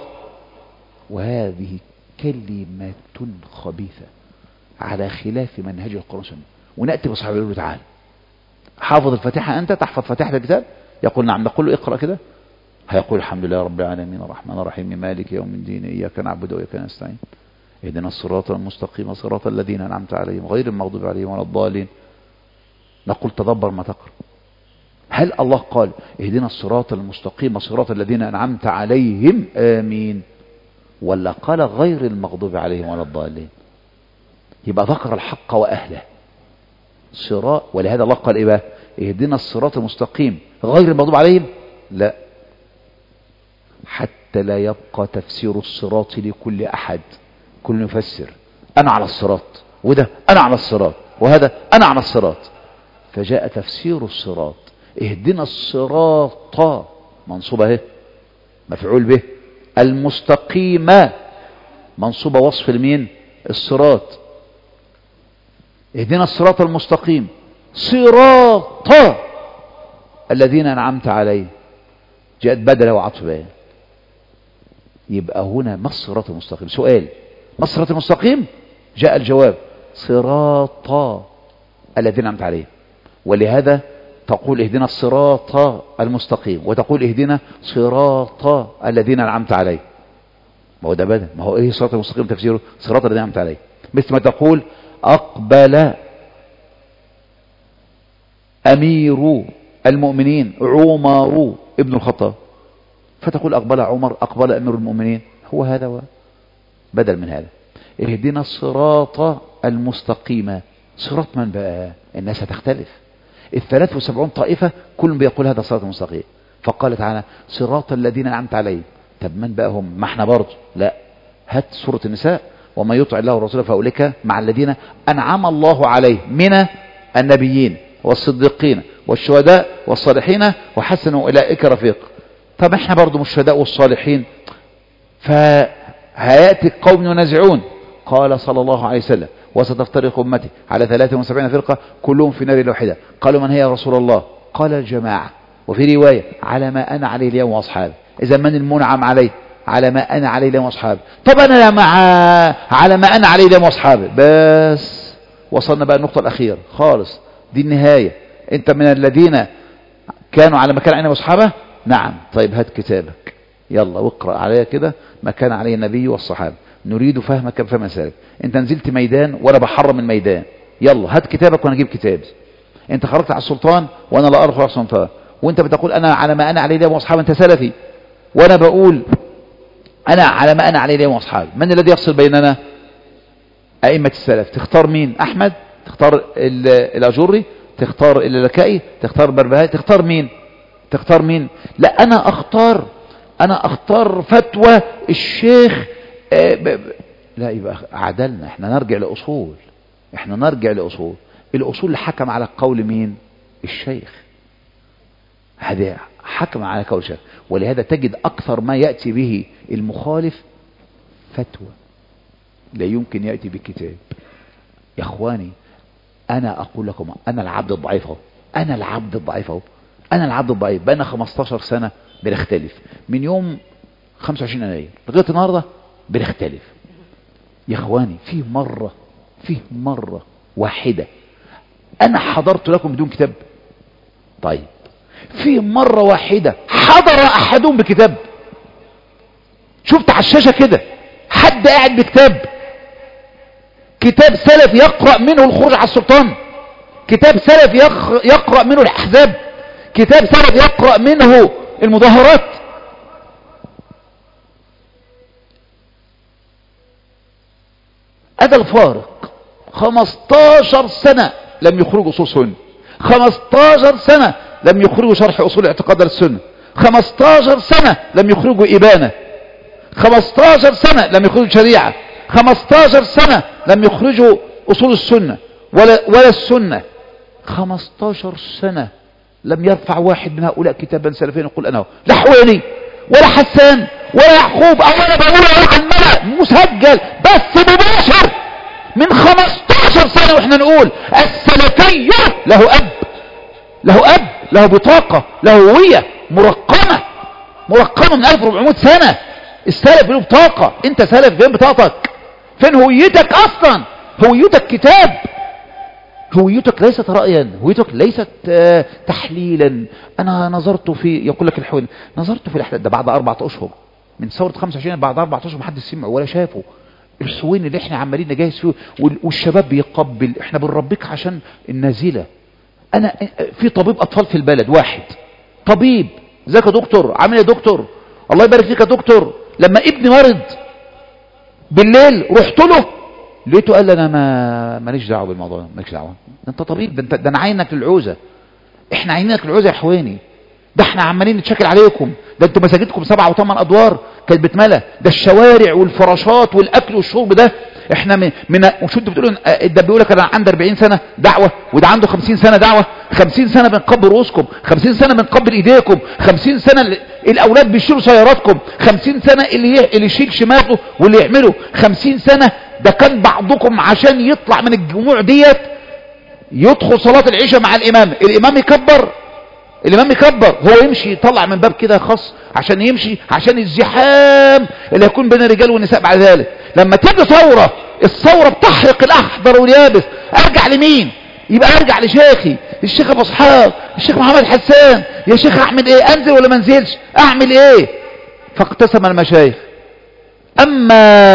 وهذه كلمة خبيثة على خلاف منهج القرآن والسنة. ونأتي بصحابه يقول له تعال حافظ الفاتحة، أنت تحفظ فاتحة الكتاب؟ يقول نعم. نقول له اقرأ كده، هيقول الحمد لله رب العالمين الرحمن الرحيم مالك يوم الدين إياك نعبد وإياك نستعين اهدنا الصراط المستقيم صراط الذين أنعمت عليهم غير المغضوب عليهم ولا الضالين. نقول تدبر ما تقرأ. هل الله قال اهدنا الصراط المستقيم صراط الذين أنعمت عليهم آمين، ولا قال غير المغضوب عليهم ولا الضالين؟ يبقى ذكر الحق وأهله صراط. ولهذا الله قال إيه بقى؟ اهدنا الصراط المستقيم غير المغضوب عليهم. لا، حتى لا يبقى تفسير الصراط لكل أحد. كل يفسر أنا على الصراط، وده أنا على الصراط، وهذا أنا على الصراط. فجاء تفسير الصراط اهدنا الصراط منصوبة اهي مفعول به، المستقيمة منصوبة وصف المين؟ الصراط. اهدنا الصراط المستقيم صراط الذين أنعمت عليهم جاءت بدلة وعطف بيان. يبقى هنا ما الصراط المستقيم؟ سؤال، ما الصراط المستقيم؟ جاء الجواب صراط الذين أنعمت عليهم. ولهذا تقول اهدنا الصراط المستقيم وتقول اهدنا صراط الذين أنعمت عليهم. ما هو ده بدل. ما هو ايه الصراط المستقيم تفسيره؟ صراط الذين أنعمت عليهم. مثل ما تقول أقبل أمير المؤمنين عمر ابن الخطاب، فتقول أقبل عمر أقبل أمير المؤمنين. هو هذا هو بدل من هذا. اهدنا الصراط المستقيم. صراط من بقى؟ الناس هتختلف. الثلاث وسبعون طائفة كلهم بيقول هذا الصراط المستقيم. فقال تعالى صراط الذين أنعمت عليهم. طب من بقى هم؟ ما احنا برضه لا. هات سورة النساء وما يطع الله ورسوله فأولئك مع الذين أنعم الله عليهم من النبيين والصديقين والشهداء والصالحين وحسن أولئك رفيق. طب احنا برضو مش الشهداء والصالحين، فهيأتي قوم ينازعون. قال صلى الله عليه وسلم وستفترق أمتي على ثلاثة وسبعين فرقة كلهم في نار واحدة. قالوا من هي يا رسول الله؟ قال الجماعة. وفي رواية على ما أنا عليه اليوم وأصحابي. إذا من المنعم عليه؟ على ما أنا عليه اليوم وأصحابي. طب أنا مع على ما أنا عليه اليوم وأصحابي. بس وصلنا بقى النقطة الأخيرة خالص، دي النهاية. أنت من الذين كانوا على ما كان عليه وأصحابه؟ نعم. طيب هات كتابك يلا واقرأ عليها كده ما كان عليه النبي والصحابة، نريد فهمك بفهم سالك. انت نزلت ميدان وانا بحرم الميدان، يلا هات كتابك وانا اجيب كتابي. انت خرجت على السلطان وانا لا ارخص على السلطان، وانت بتقول انا على ما انا عليه اليوم واصحابي، انت سلفي، وانا بقول انا على ما انا عليه اليوم واصحابي. من الذي يفصل بيننا؟ ائمة السلف. تختار مين؟ احمد؟ تختار الاجري؟ تختار اللالكائي؟ تختار بربهاري؟ تختار مين؟ تختار مين؟ لا، انا اختار انا اختار فتوى الشيخ. لا، يبقى عدلنا. احنا نرجع لاصول احنا نرجع لاصول الاصول اللي حكم على قول مين؟ الشيخ. هذا حكم على قول الشيخ. ولهذا تجد اكثر ما ياتي به المخالف فتوى، لا يمكن ياتي بكتاب. يا اخواني، انا اقول لكم انا العبد الضعيف اهو انا العبد الضعيف اهو انا العبد الضعيف. بقى خمستاشر سنه بنختلف، من يوم خمسة وعشرين يناير لغايه النهارده بنختلف. يا اخواني، في مره في مره واحده انا حضرت لكم بدون كتاب؟ طيب، في مره واحده حضر احدهم بكتاب؟ شفت على الشاشه كده حد قاعد بكتاب؟ كتاب سلف يقرأ منه الخروج على السلطان، كتاب سلف يقرأ منه الأحزاب، كتاب سلف يقرأ منه المظاهرات. هذا الفارق. خمستاشر سنة لم يخرجوا أصول سنة، خمستاشر سنة لم يخرجوا شرح أصول اعتقاد السنة، خمستاشر سنة لم يخرجوا إبانة، خمستاشر سنة لم يخرجوا شريعة، خمستاشر سنة لم يخرجوا أصول السنة ولا, ولا السنة. خمستاشر سنة لم يرفع واحد من هؤلاء كتابا سلفيا يقول أنا هو. لا حويني ولا حسان ولا يعقوب، أو أنا بقول عن ملأ مسجل بس مباشر من خمستاشر سنة وإحنا نقول السلفي له أب له أب له بطاقة له هوية مرقمة مرقمة من ألف وأربعمائة سنة. السلف له بطاقة. أنت سلف، فين بطاقتك؟ فين هويتك أصلا؟ هويتك كتاب، هويتك ليست رأيا، هويتك ليست آه تحليلا. أنا نظرت في، يقول لك الحوين، نظرت في الأحداث ده بعد أربعة أشهر من ثورة خمسة وعشرين، بعد أربعة أشهر محدش سمع ولا شافه. الحوين اللي احنا عمالين نجهز فيه والشباب بيقبل، احنا بنربيك عشان النازلة. أنا في طبيب أطفال في البلد واحد، طبيب، ازيك يا دكتور، عامل يا دكتور، الله يبارك فيك يا دكتور. لما ابني مرض بالليل رحت له لقيته قال لي انا ما ماليش دعوه بالموضوع، مالكش دعوه، انت طبيب، ده, ده انا عينك للعوزه، احنا عينك للعوزه يا احواني، ده احنا عمالين نتشكل عليكم، ده انتوا مساجدكم سبعة وثمان ادوار كانت بتملى، ده الشوارع والفراشات والاكل والشرب ده احنا من, من وشو انتوا بتقولوا ده بيقول لك انا عندي أربعين سنه دعوه وده عنده خمسين سنه دعوه، خمسين سنه بنقبل رؤوسكم، خمسين سنه بنقبل ايديكم، خمسين سنه الاولاد بيشيلوا سياراتكم، خمسين سنه اللي اللي يشيل شماغه واللي يعمله، خمسين سنه ده كان بعضكم عشان يطلع من الجموع ديت يدخل صلاه العشاء مع الامام، الامام يكبر الامام يكبر هو يمشي يطلع من باب كده خاص عشان يمشي، عشان الزحام اللي هيكون بين الرجال والنساء بعد ذلك. لما تيجي ثوره، الثوره بتحرق الاخضر واليابس، ارجع لمين؟ يبقى ارجع لشيخي الشيخ ابو اسحاق، الشيخ محمد حسان، يا شيخ احمد ايه، انزل ولا ما انزلش، اعمل ايه؟ فاقتسم المشايخ. اما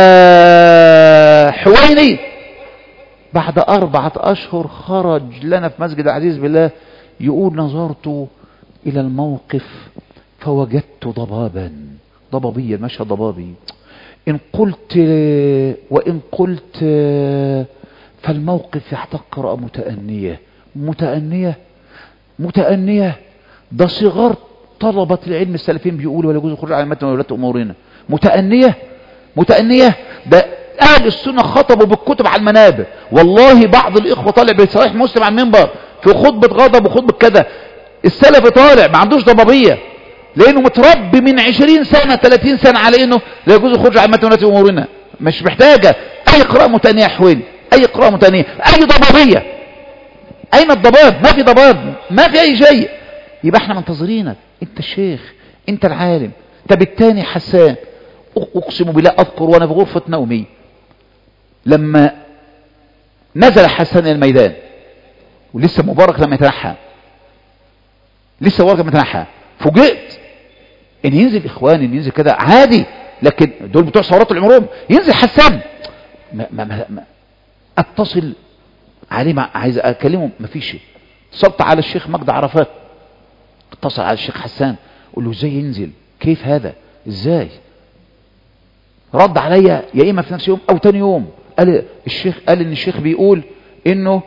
حويني بعد اربعة اشهر خرج لنا في مسجد العزيز بالله يقول نظرت الى الموقف فوجدت ضبابا ضبابيا، مشهد ضبابي، ان قلت وان قلت فالموقف يحتق رأى متأنية متأنية متأنية ده صغار طلبة العلم السلفيين بيقولوا ولا يجوز الخروج على متن ولاة امورنا، متأنية متأنية ده اهل السنة خطبوا بالكتب على المنابر. والله بعض الاخوة طالع بصحيح مسلم على المنبر في خطبة غضب وخطبة كذا، السلف طالع ما عندوش ضبابية لانه متربي من عشرين سنة ثلاثين سنة على انه لا يجوز الخروج على متن ولاة امورنا، مش محتاجة اي قراءة متأنية حوالي، اي قراءة متأنية، اي ضبابية. اين الضباب؟ ما في ضباب، ما في اي شيء. يبقى احنا منتظرينك، انت الشيخ، انت العالم. طب التاني حسان، اقسم بالله اذكر وانا في غرفة نومي لما نزل حسان الميدان ولسه مبارك لما يتنحى، لسه مبارك لما يتنحى، فوجئت ان ينزل اخواني، ان ينزل كده عادي، لكن دول بتوع ثورات العموم، ينزل حسان ما ما ما ما اتصل عليه، مع عايز اكلمه، مفيش. اتصلت على الشيخ مجدي عرفات، اتصل على الشيخ حسان قل له ازاي ينزل، كيف هذا ازاي؟ رد عليا يا اما في نفس يوم او تاني يوم، قال الشيخ قال ان الشيخ بيقول انه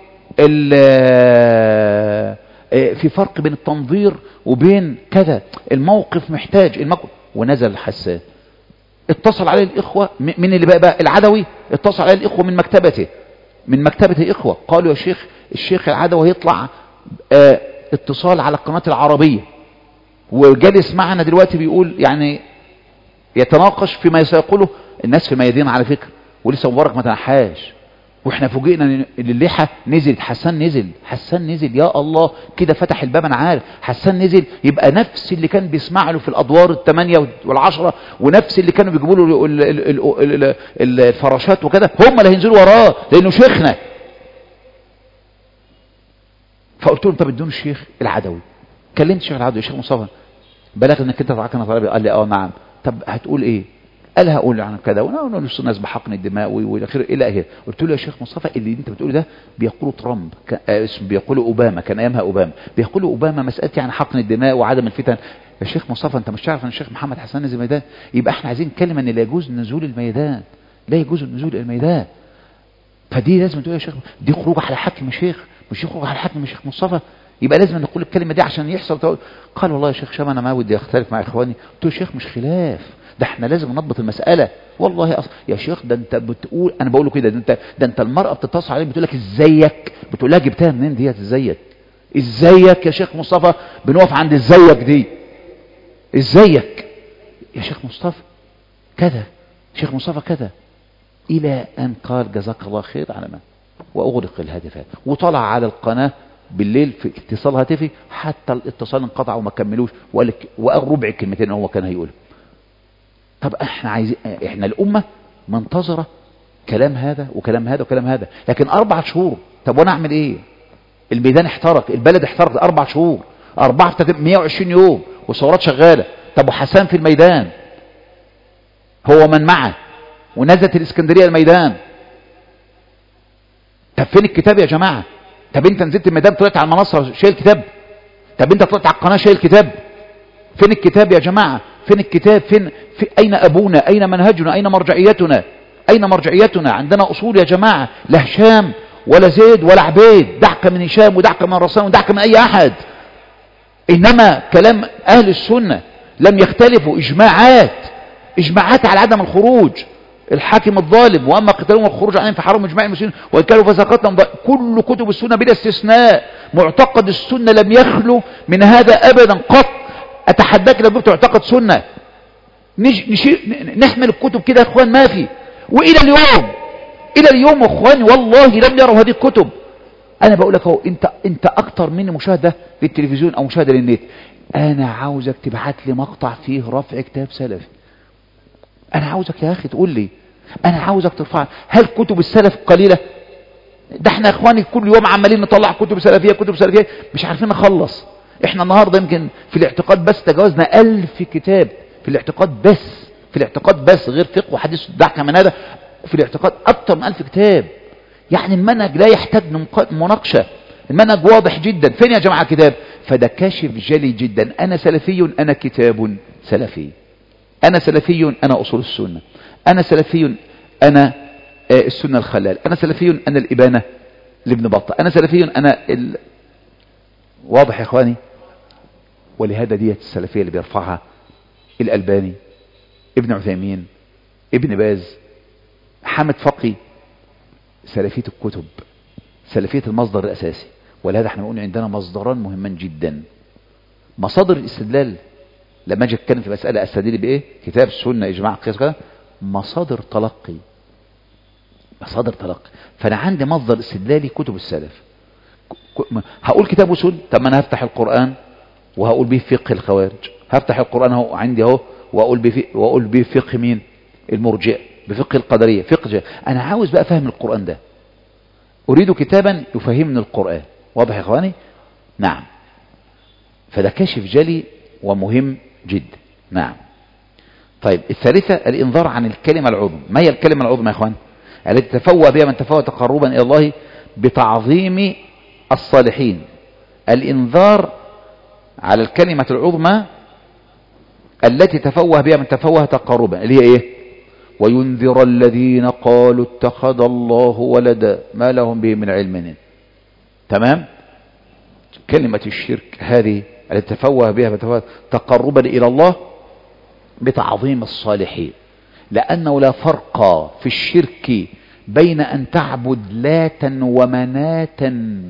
في فرق بين التنظير وبين كذا، الموقف محتاج الموقف. ونزل حسان، اتصل عليه الاخوه من اللي بقى, بقى العدوي، اتصل عليه الاخوه من مكتبته من مكتبته اخوه قالوا يا شيخ الشيخ العدوي هيطلع اه اتصال على القناه العربيه وجالس معنا دلوقتي بيقول يعني يتناقش فيما سيقوله الناس في الميادين على فكره، ولسه مبارك ما تنحاش، واحنا فوجئنا ان الليحه نزلت، حسان نزل حسان نزل يا الله كده فتح الباب. انا عارف حسان نزل، يبقى نفس اللي كان بيسمع له في الادوار الثمانيه والعشره ونفس اللي كانوا بيجيبوا له الفراشات وكده هم اللي هينزلوا وراه لانه شيخنا. فقلت له طب ادوني الشيخ العدوي، كلمت الشيخ العدوي الشيخ مصطفى بلغ انك انت تعاقنا طلبي، قال لي اه نعم. طب هتقول ايه؟ قال هقول عن كذا ونقول الناس بحقن الدماء والى اخره الى اخره. قلت له يا شيخ مصطفى اللي انت بتقوله ده بيقوله ترامب، اسم بيقوله اوباما، كان ايامها اوباما بيقوله اوباما مساله يعني حقن الدماء وعدم الفتن. يا شيخ مصطفى انت مش عارف ان الشيخ محمد حسان نزل الميدان؟ يبقى احنا عايزين كلمه ان لا يجوز نزول الميدان، لا يجوز النزول الى الميدان. فدي لازم تقول يا شيخ دي خروج على حاكم يا شيخ، مش خروج على حاكم يا شيخ مصطفى، يبقى لازم نقول الكلمه دي عشان يحصل. قال والله يا شيخ شام انا ما ودي اختلف مع اخواني. قلت له يا شيخ مش خلاف، ده احنا لازم نضبط المساله. والله أص... يا شيخ ده انت بتقول، انا بقول له كده، ده انت ده انت المراه بتتصل عليك بتقول لك ازيك، بتقول لها جبتها منين ديت ازيك؟ ازيك يا شيخ مصطفى؟ بنقف عند ازيك دي، ازيك يا شيخ مصطفى كذا، شيخ مصطفى كذا، الى ان قال جزاك الله خير على ما، واغلق الهاتفات وطلع على القناه بالليل في اتصال هاتفي حتى الاتصال انقطع وما كملوش، وقال وقال ربع الكلمتين هو كان هيقولها. طب احنا عايزين، احنا الامه منتظره كلام هذا وكلام هذا وكلام هذا، لكن اربع شهور. طب وانا اعمل ايه؟ الميدان احترق، البلد احترقت اربع شهور، اربعه في مئة وعشرين يوم والثورات شغاله. طب وحسان في الميدان هو من معه ونزلت الاسكندريه الميدان. طب فين الكتاب يا جماعه؟ طب انت نزلت الميدان طلعت على المنصه شايل كتاب؟ طب انت طلعت على القناه شايل كتاب؟ فين الكتاب يا جماعه؟ فين الكتاب؟ فين في اين ابونا؟ اين منهجنا؟ اين مرجعيتنا؟ اين مرجعيتنا؟ عندنا اصول يا جماعه، لا هشام ولا زيد ولا عبيد، دعك من هشام ودعك من رسام ودعك من اي احد. انما كلام اهل السنه لم يختلفوا، اجماعات اجماعات على عدم الخروج، الحاكم الظالم، واما قتالهم والخروج عنهم فحرام اجماع المسلمين وان كانوا فسقتهم. كل كتب السنه بلا استثناء، معتقد السنه لم يخلو من هذا ابدا قط. اتحداك لو جبت معتقد سنه نج... نشي... نحمل الكتب كده يا اخوان، ما في. والى اليوم الى اليوم اخواني والله لم يروا هذه الكتب. انا بقول لك اهو، انت انت اكتر مني مشاهده للتلفزيون او مشاهده للنت، انا عاوزك تبعت لي مقطع فيه رفع كتاب سلفي. انا عاوزك يا اخي تقول لي، انا عاوزك ترفع. هل كتب السلف قليله؟ ده احنا يا اخواني كل يوم عمالين نطلع كتب سلفيه كتب سلفيه مش عارفين نخلص. احنا النهارده يمكن في الاعتقاد بس تجاوزنا ألف كتاب في الاعتقاد بس، في الاعتقاد بس غير فقه وحديث دعك من هذا، في الاعتقاد اكتر من ألف كتاب. يعني المنهج لا يحتاج مناقشه، المنهج واضح جدا. فين يا جماعه كتاب؟ فده كاشف جلي جدا. انا سلفي، انا كتاب سلفي، انا سلفي، انا اصول السنه، انا سلفي، انا السنه الخلال، انا سلفي، انا الابانه لابن بطه، انا سلفي، انا ال... واضح يا اخواني. ولهذا ديت السلفيه اللي بيرفعها الالباني، ابن عثيمين، ابن باز، حامد فقي، سلفيه الكتب، سلفيه المصدر الاساسي. ولهذا احنا بنقول عندنا مصدران مهمان جدا. مصادر الاستدلال لما اجي اتكلم في مساله استدل بايه؟ كتاب، سنه، اجماع، قياس، كده. مصادر تلقي، مصادر تلقي. فانا عندي مصدر استدلالي كتب السلف. هقول كتاب وسنه، طب ما انا هفتح القران وهقول به فقه الخوارج، هفتح القران اهو عندي اهو واقول به واقول به فقه مين؟ المرجئه، بفقه القدريه، فقه جاء. انا عاوز بقى فهم القران ده، اريد كتابا يفهمني القران. واضح يا اخواني؟ نعم. فده كاشف جلي ومهم جدا. نعم. طيب الثالثه الانذار عن الكلمه العظمى. ما هي الكلمه العظمى يا اخوان؟ التي تفوى بها من تفوى تقربا الى الله بتعظيم الصالحين. الانذار على الكلمة العظمى التي تفوه بها من تفوه تقربا، اللي هي ايه؟ وينذر الذين قالوا اتخذ الله ولدا ما لهم به من علم. تمام. كلمة الشرك هذه التي تفوه بها تقربا إلى الله بتعظيم الصالحين، لأنه لا فرق في الشرك بين أن تعبد لاتا ومناتا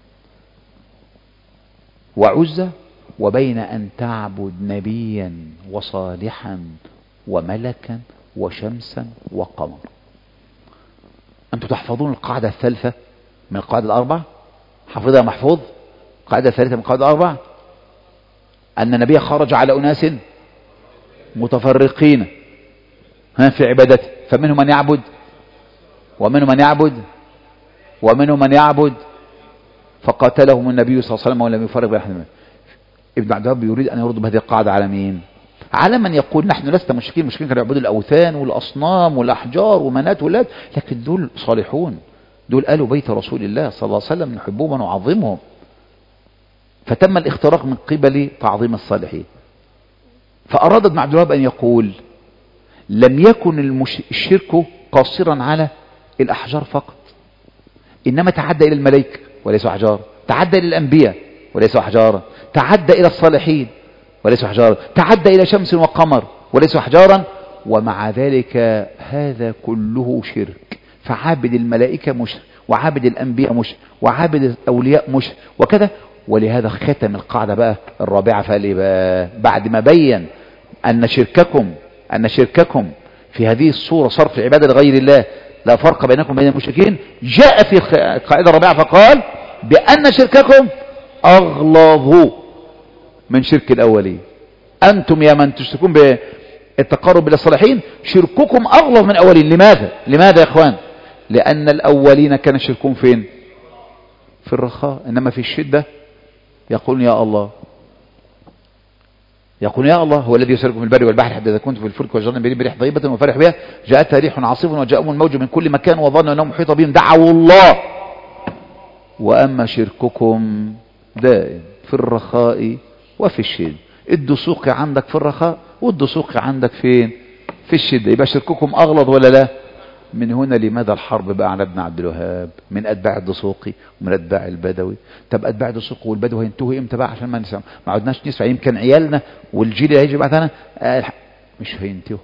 وعزة وبين أن تعبد نبيا وصالحا وملكا وشمسا وقمر. أنتم تحفظون القاعدة الثالثة من القاعدة الأربع؟ حفظها محفوظ. القاعدة الثالثة من القاعدة الأربع أن النبي خرج على أناس متفرقين ها في عبادته، فمنهم من يعبد ومنهم من يعبد ومنهم من يعبد فقاتلهم النبي صلى الله عليه وسلم ولم يفرق بين أحد منهم. ابن عبد الوهاب يريد أن يرد بهذه القاعدة على مين؟ على من يقول نحن لسنا مشركين، المشركين كانوا يعبدوا الأوثان والأصنام والأحجار ومنات ولات، لكن دول صالحون، دول قالوا بيت رسول الله صلى الله عليه وسلم نحبهم ونعظمهم. فتم الاختراق من قبل تعظيم الصالحين. فأراد ابن عبد الوهاب أن يقول لم يكن المش... الشرك قاصرا على الأحجار فقط، إنما تعدى إلى الملائكة وليسوا أحجار، تعدى إلى الأنبياء وليسوا أحجارا، تعدى إلى الصالحين وليسوا أحجارا، تعدى إلى شمس وقمر وليسوا أحجارا، ومع ذلك هذا كله شرك. فعابد الملائكة مشرك، وعابد الأنبياء مشرك، وعابد الأولياء مشرك، وكذا. ولهذا ختم القاعدة بقى الرابعة فقال بقى بعد ما بين أن شرككم أن شرككم في هذه الصورة صرف العبادة لغير الله لا فرق بينكم وبين المشركين، جاء في القاعدة الرابعة فقال بأن شرككم أغلظ من شرك الأولين. أنتم يا من تشركون بالتقرب إلى الصالحين شرككم أغلظ من الأولين. لماذا؟ لماذا يا إخوان؟ لأن الأولين كان شركون فين؟ في الرخاء، إنما في الشدة يقول يا الله، يقول يا الله هو الذي يسيركم في البر والبحر حتى إذا كنتم في الفلك وجرنا بريح بريح طيبة وفرح بها جاءتها ريح عاصف وجاءهم الموج من كل مكان وظنوا أنهم محيط بهم دعوا الله. وأما شرككم دائم في الرخاء وفي الشدة. الدسوق عندك في الرخاء والدسوق عندك فين؟ في الشدة. يبقى شرككم أغلظ ولا لا؟ من هنا لماذا الحرب بقى على ابن عبد الوهاب من أتباع الدسوقي ومن أتباع البدوي؟ طب أتباع الدسوقي والبدوي هينتهوا إمتى بقى عشان ما نسمع ما عدناش نسمع؟ يمكن عيالنا والجيل اللي هيجي بعدنا آه مش هينتهوا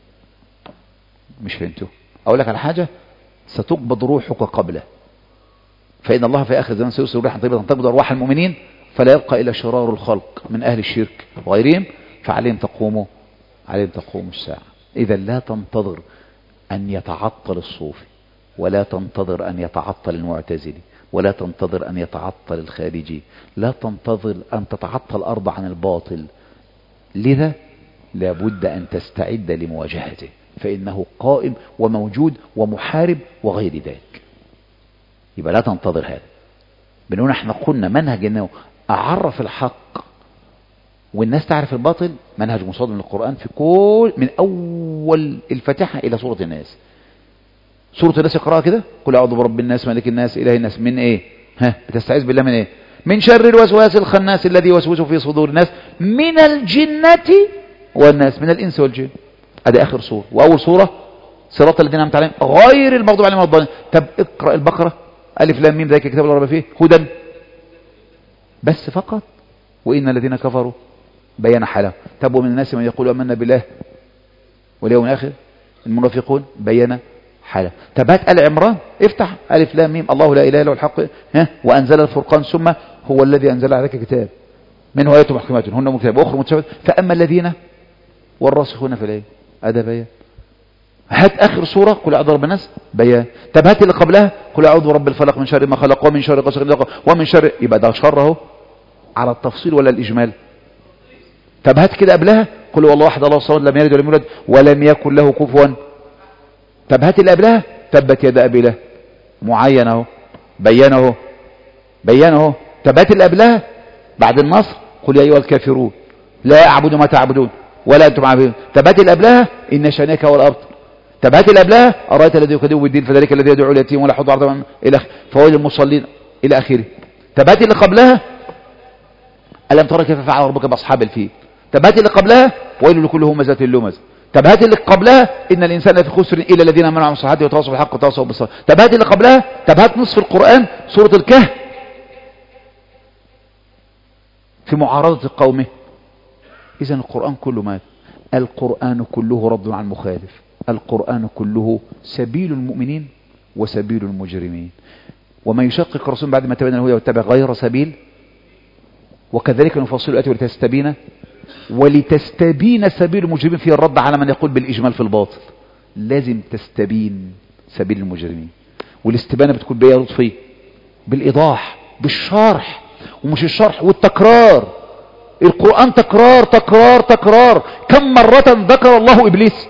مش هينتهوا. أقول لك على حاجة، ستقبض روحك قبله، فإن الله في آخر الزمان سيرسل ريحا طيبة تقبض أرواح المؤمنين فلا يبقى إلا شرار الخلق من أهل الشرك وغيرهم، فعليهم تقوموا عليهم تقوم الساعة. إذا لا تنتظر أن يتعطل الصوفي، ولا تنتظر أن يتعطل المعتزلي، ولا تنتظر أن يتعطل الخارجي، لا تنتظر أن تتعطل الأرض عن الباطل. لذا لابد أن تستعد لمواجهته، فإنه قائم وموجود ومحارب وغير ذلك. يبقى لا تنتظر هذا. بنقول احنا قلنا منهج أنه أعرف الحق والناس تعرف الباطل، منهج مصادم للقرآن في كل من أول الفاتحة إلى سورة الناس. سورة الناس اقرأها كده، قل أعوذ برب الناس ملك الناس إله الناس من إيه؟ ها بتستعيذ بالله من إيه؟ من شر الوسواس الخناس الذي يوسوس في صدور الناس من الجنة والناس، من الإنس والجن. هذا آخر سورة، وأول سورة صراط الذين أنعمت عليهم غير المغضوب عليهم ولا الضالين. طب اقرأ البقرة ألف لام ميم ذلك الكتاب لا ريب فيه هدى بس فقط، وإن الذين كفروا بيان حاله. طب ومن الناس من يقول آمنا بالله واليوم الآخر المنافقون بيان حاله. طب هات آل عمران افتح ألف لام ميم الله لا إله إلا هو الحق ها وأنزل الفرقان ثم هو الذي أنزل عليك كتاب منه آيات محكمات هن مكتاب وأخرى متشابهات فأما الذين والراسخون في العلم هذا بيان. هات آخر سورة قل أعوذ برب الناس بيان. طب هات اللي قبلها قل أعوذ برب الفلق من شر ما خلق ومن شر غاسق إذا وقب ومن شر، يبقى ده شر اهو على التفصيل ولا الإجمال؟ طب هات كده قبلها قل هو الله احد الله الصمد لم يلد ولم يولد ولم يكن له كفوا. طب هات اللي قبلها تبت يد ابي لهب معين اهو بينه اهو بينه اهو. طب هات اللي قبلها بعد النصر قل يا ايها الكافرون لا اعبد ما تعبدون ولا انتم عابدون. طب هات اللي قبلها ان شانئك هو الابتر. طب هات اللي قبلها ارايت الذي يكذب بالدين فذلك الذي يدعو اليتيم ولا يحض على الى فوائد المصلين الى اخره. طب هات اللي قبلها ألم ترى كيف فعل ربك بأصحاب الفيل. طب هات اللي قبلها ويل لكل همزة لمزة. طب هات اللي قبلها إن الإنسان لفي خسر إلا الذين آمنوا وعملوا الصالحات وتواصوا بالحق وتواصوا بالصبر. طب هات اللي قبلها. طب هات نصف القرآن سورة الكهف في معارضة قومه. إذن القرآن كله ماذا؟ القرآن كله رد عن المخالف. القرآن كله سبيل المؤمنين وسبيل المجرمين. وما يشقق الرسول بعد ما تبين الهدى واتبع غير سبيل وكذلك نفصل الآيات ولتستبين ولتستبين سبيل المجرمين فيه الرد على من يقول بالإجمال في الباطل. لازم تستبين سبيل المجرمين. والاستبانة بتكون بإيه يا لطفي؟ بالإيضاح بالشرح، ومش الشرح والتكرار. القرآن تكرار تكرار تكرار. كم مرة ذكر الله إبليس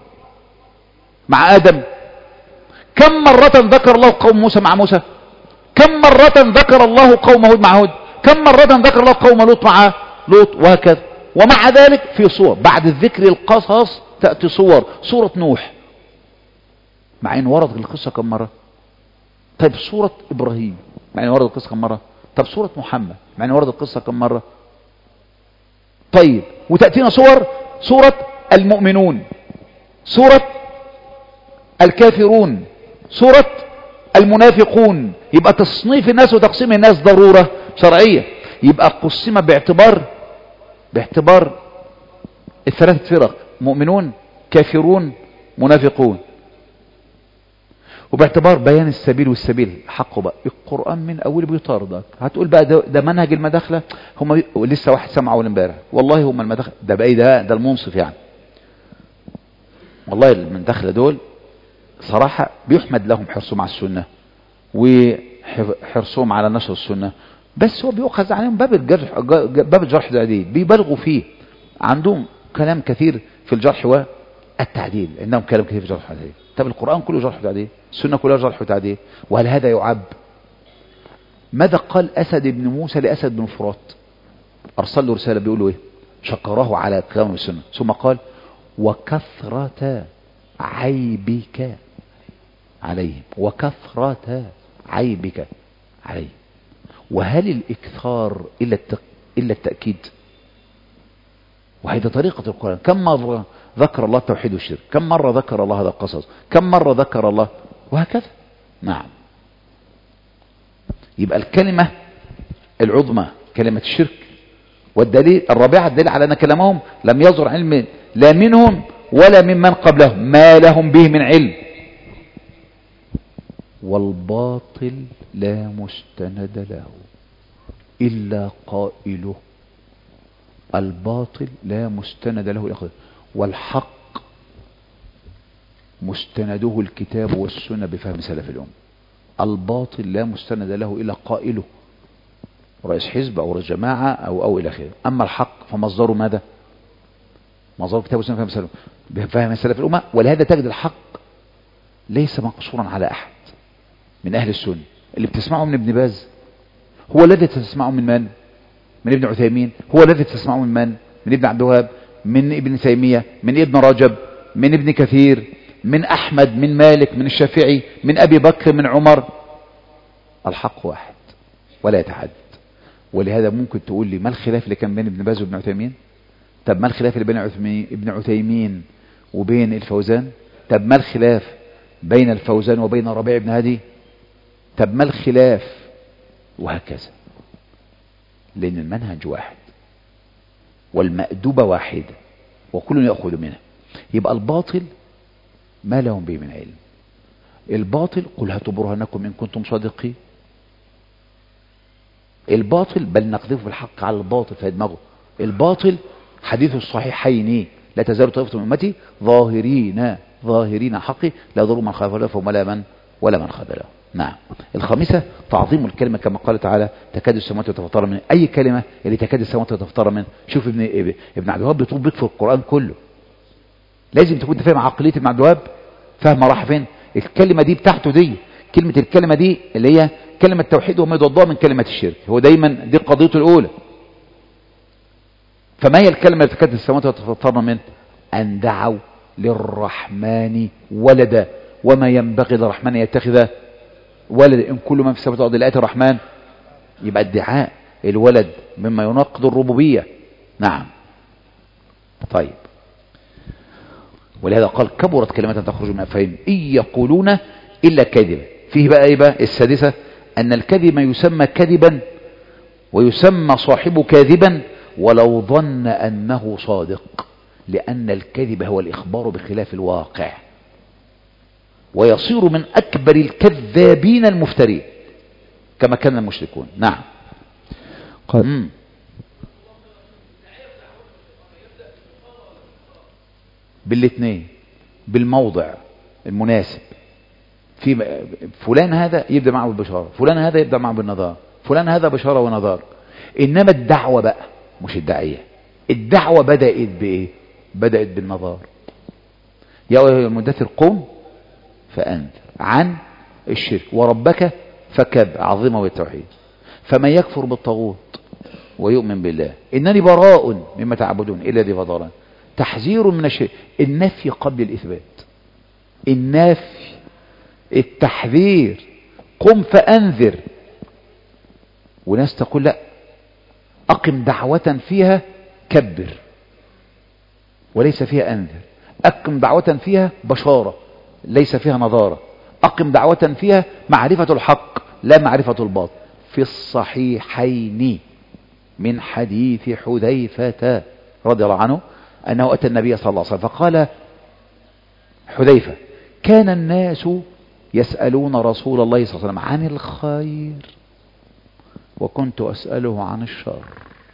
مع آدم؟ كم مرة ذكر الله قوم موسى مع موسى؟ كم مرة ذكر الله قوم هود مع هود؟ كم مرة ذكر الله قوم لوط مع لوط؟ وهكذا. ومع ذلك في صور بعد الذكر القصص تأتي صور. صورة نوح مع ان وردت القصة كم مرة؟ طيب صورة إبراهيم مع ان وردت القصة كم مرة؟ طب صورة محمد مع ان وردت القصة كم مرة؟ طيب وتأتينا صور صورة المؤمنون، صورة الكافرون، صورة المنافقون. يبقى تصنيف الناس وتقسيم الناس ضرورة شرعية. يبقى قسم باعتبار باعتبار الثلاثة فرق: مؤمنون كافرون منافقون. وباعتبار بيان السبيل والسبيل حقه. بقى القرآن من أول بيطاردك. هتقول بقى ده, ده منهج المداخلة. هم بي... لسه واحد سمع أول امبارح والله هم المداخلة ده بقى ده ده المنصف يعني. والله المداخلة دول صراحة بيحمد لهم حرصهم على السنة وحرصهم على نشر السنة، بس هو بيؤخذ عليهم باب الجرح باب الجرح والتعديل. بيبالغوا فيه. عندهم كلام كثير في الجرح والتعديل. عندهم كلام كثير في الجرح والتعديل. طب القرآن كله جرح وتعديل، السنة كلها جرح وتعديل. وهل هذا يعب؟ ماذا قال أسد بن موسى لأسد بن فرات؟ أرسل له رسالة بيقول له إيه؟ شكره على كلام السنة. ثم قال: وكثرة عيبك عليهم، وكثرة عيبك عليهم. وهل الإكثار إلا إلا التأكيد؟ وهذه طريقة القرآن. كم مرة ذكر الله التوحيد والشرك؟ كم مرة ذكر الله هذا القصص؟ كم مرة ذكر الله؟ وهكذا. نعم. يبقى الكلمة العظمى كلمة الشرك. والدليل الرابعة الدليل على أن كلامهم لم يظهر علم لا منهم ولا ممن قبلهم ما لهم به من علم. والباطل لا مستند له إلا قائله. الباطل لا مستند له إلا قائله. والحق مستنده الكتاب والسنة بفهم سلف الأمة. الباطل لا مستند له إلا قائله، رئيس حزب أو رئيس جماعة أو أو إلى آخره. أما الحق فمصدره ماذا؟ مصدره الكتاب والسنة بفهم سلف بفهم سلف الأمة. ولهذا تجد الحق ليس مقصورا على أحد من أهل السنة. اللي بتسمعه من ابن باز هو الذي تسمعه من من؟ من ابن عثيمين. هو الذي تسمعه من من؟ من ابن عبد الوهاب، من ابن تيمية، من ابن رجب، من ابن كثير، من أحمد، من مالك، من الشافعي، من أبي بكر، من عمر. الحق واحد ولا يتعدد. ولهذا ممكن تقول لي ما الخلاف اللي كان بين ابن باز وابن عثيمين؟ طب ما الخلاف اللي بين ابن عثيمين وبين الفوزان؟ طب ما الخلاف بين الفوزان وبين ربيع بن هادي؟ طب ما الخلاف؟ وهكذا. لأن المنهج واحد والمأدوبة واحدة وكل يأخذ منها. يبقى الباطل ما لهم به من علم. الباطل قل هاتوا برهانكم إن كنتم صادقين. الباطل بل نقذف بالحق على الباطل فيدمغه. الباطل حديث الصحيحين لا تزال طائفة من أمتي ظاهرين ظاهرين حقي لا يضر من خالف له فهم ولا من ولا من خذله. نعم. الخامسة تعظيم الكلمة كما قال تعالى تكاد السماوات تتفطر من أي كلمة اللي تكاد السماوات تتفطر من. شوف ابن ابن عبد الوهاب بيطول بيك في القرآن كله. لازم تكون فاهم عقلية ابن عبد الوهاب، فاهم راح فين. الكلمة دي بتاعته دي كلمة الكلمة دي اللي هي كلمة توحيد وما يضادها من كلمة الشرك. هو دايما دي قضيته الأولى. فما هي الكلمة التي تكاد السماوات تتفطر من؟ أن دعوا للرحمن ولدا وما ينبغي للرحمن يتخذ ولد. إن كل ما في السماوات والأرض إلا آتي الرحمن. يبقى ادعاء الولد مما يناقض الربوبية. نعم. طيب، ولهذا قال كبرت كلمة تخرج من أفواههم إن يقولون إلا كذبا. فيه بقى إيه بقى السادسة، أن الكذب يسمى كذبا ويسمى صاحبه كاذبا ولو ظن أنه صادق، لأن الكذب هو الإخبار بخلاف الواقع، ويصير من أكبر الكذابين المفترين كما كان المشركون. نعم. قال بالاثنين، بالموضع المناسب. في فلان هذا يبدأ معه بالبشارة، فلان هذا يبدأ معه بالنظار، فلان هذا بشارة ونظار. إنما الدعوة بقى مش الداعية، الدعوة بدأت بإيه؟ بدأت بالنظار. يا أيها المدثر قم فأنذر عن الشرك وربك فكب، عظيمة والتوحيد. فمن يكفر بالطاغوت ويؤمن بالله إنني براء مما تعبدون إلا ذي فضلان. تحذير من الشرك، النفي قبل الإثبات، النفي، التحذير. قم فأنذر. وناس تقول لا، أقم دعوة فيها كبر وليس فيها أنذر، أقم دعوة فيها بشارة ليس فيها نظارة، أقم دعوة فيها معرفة الحق لا معرفة الباطل. في الصحيحين من حديث حذيفة رضي الله عنه أنه أتى النبي صلى الله عليه وسلم فقال حذيفة: كان الناس يسألون رسول الله صلى الله عليه وسلم عن الخير وكنت أسأله عن الشر.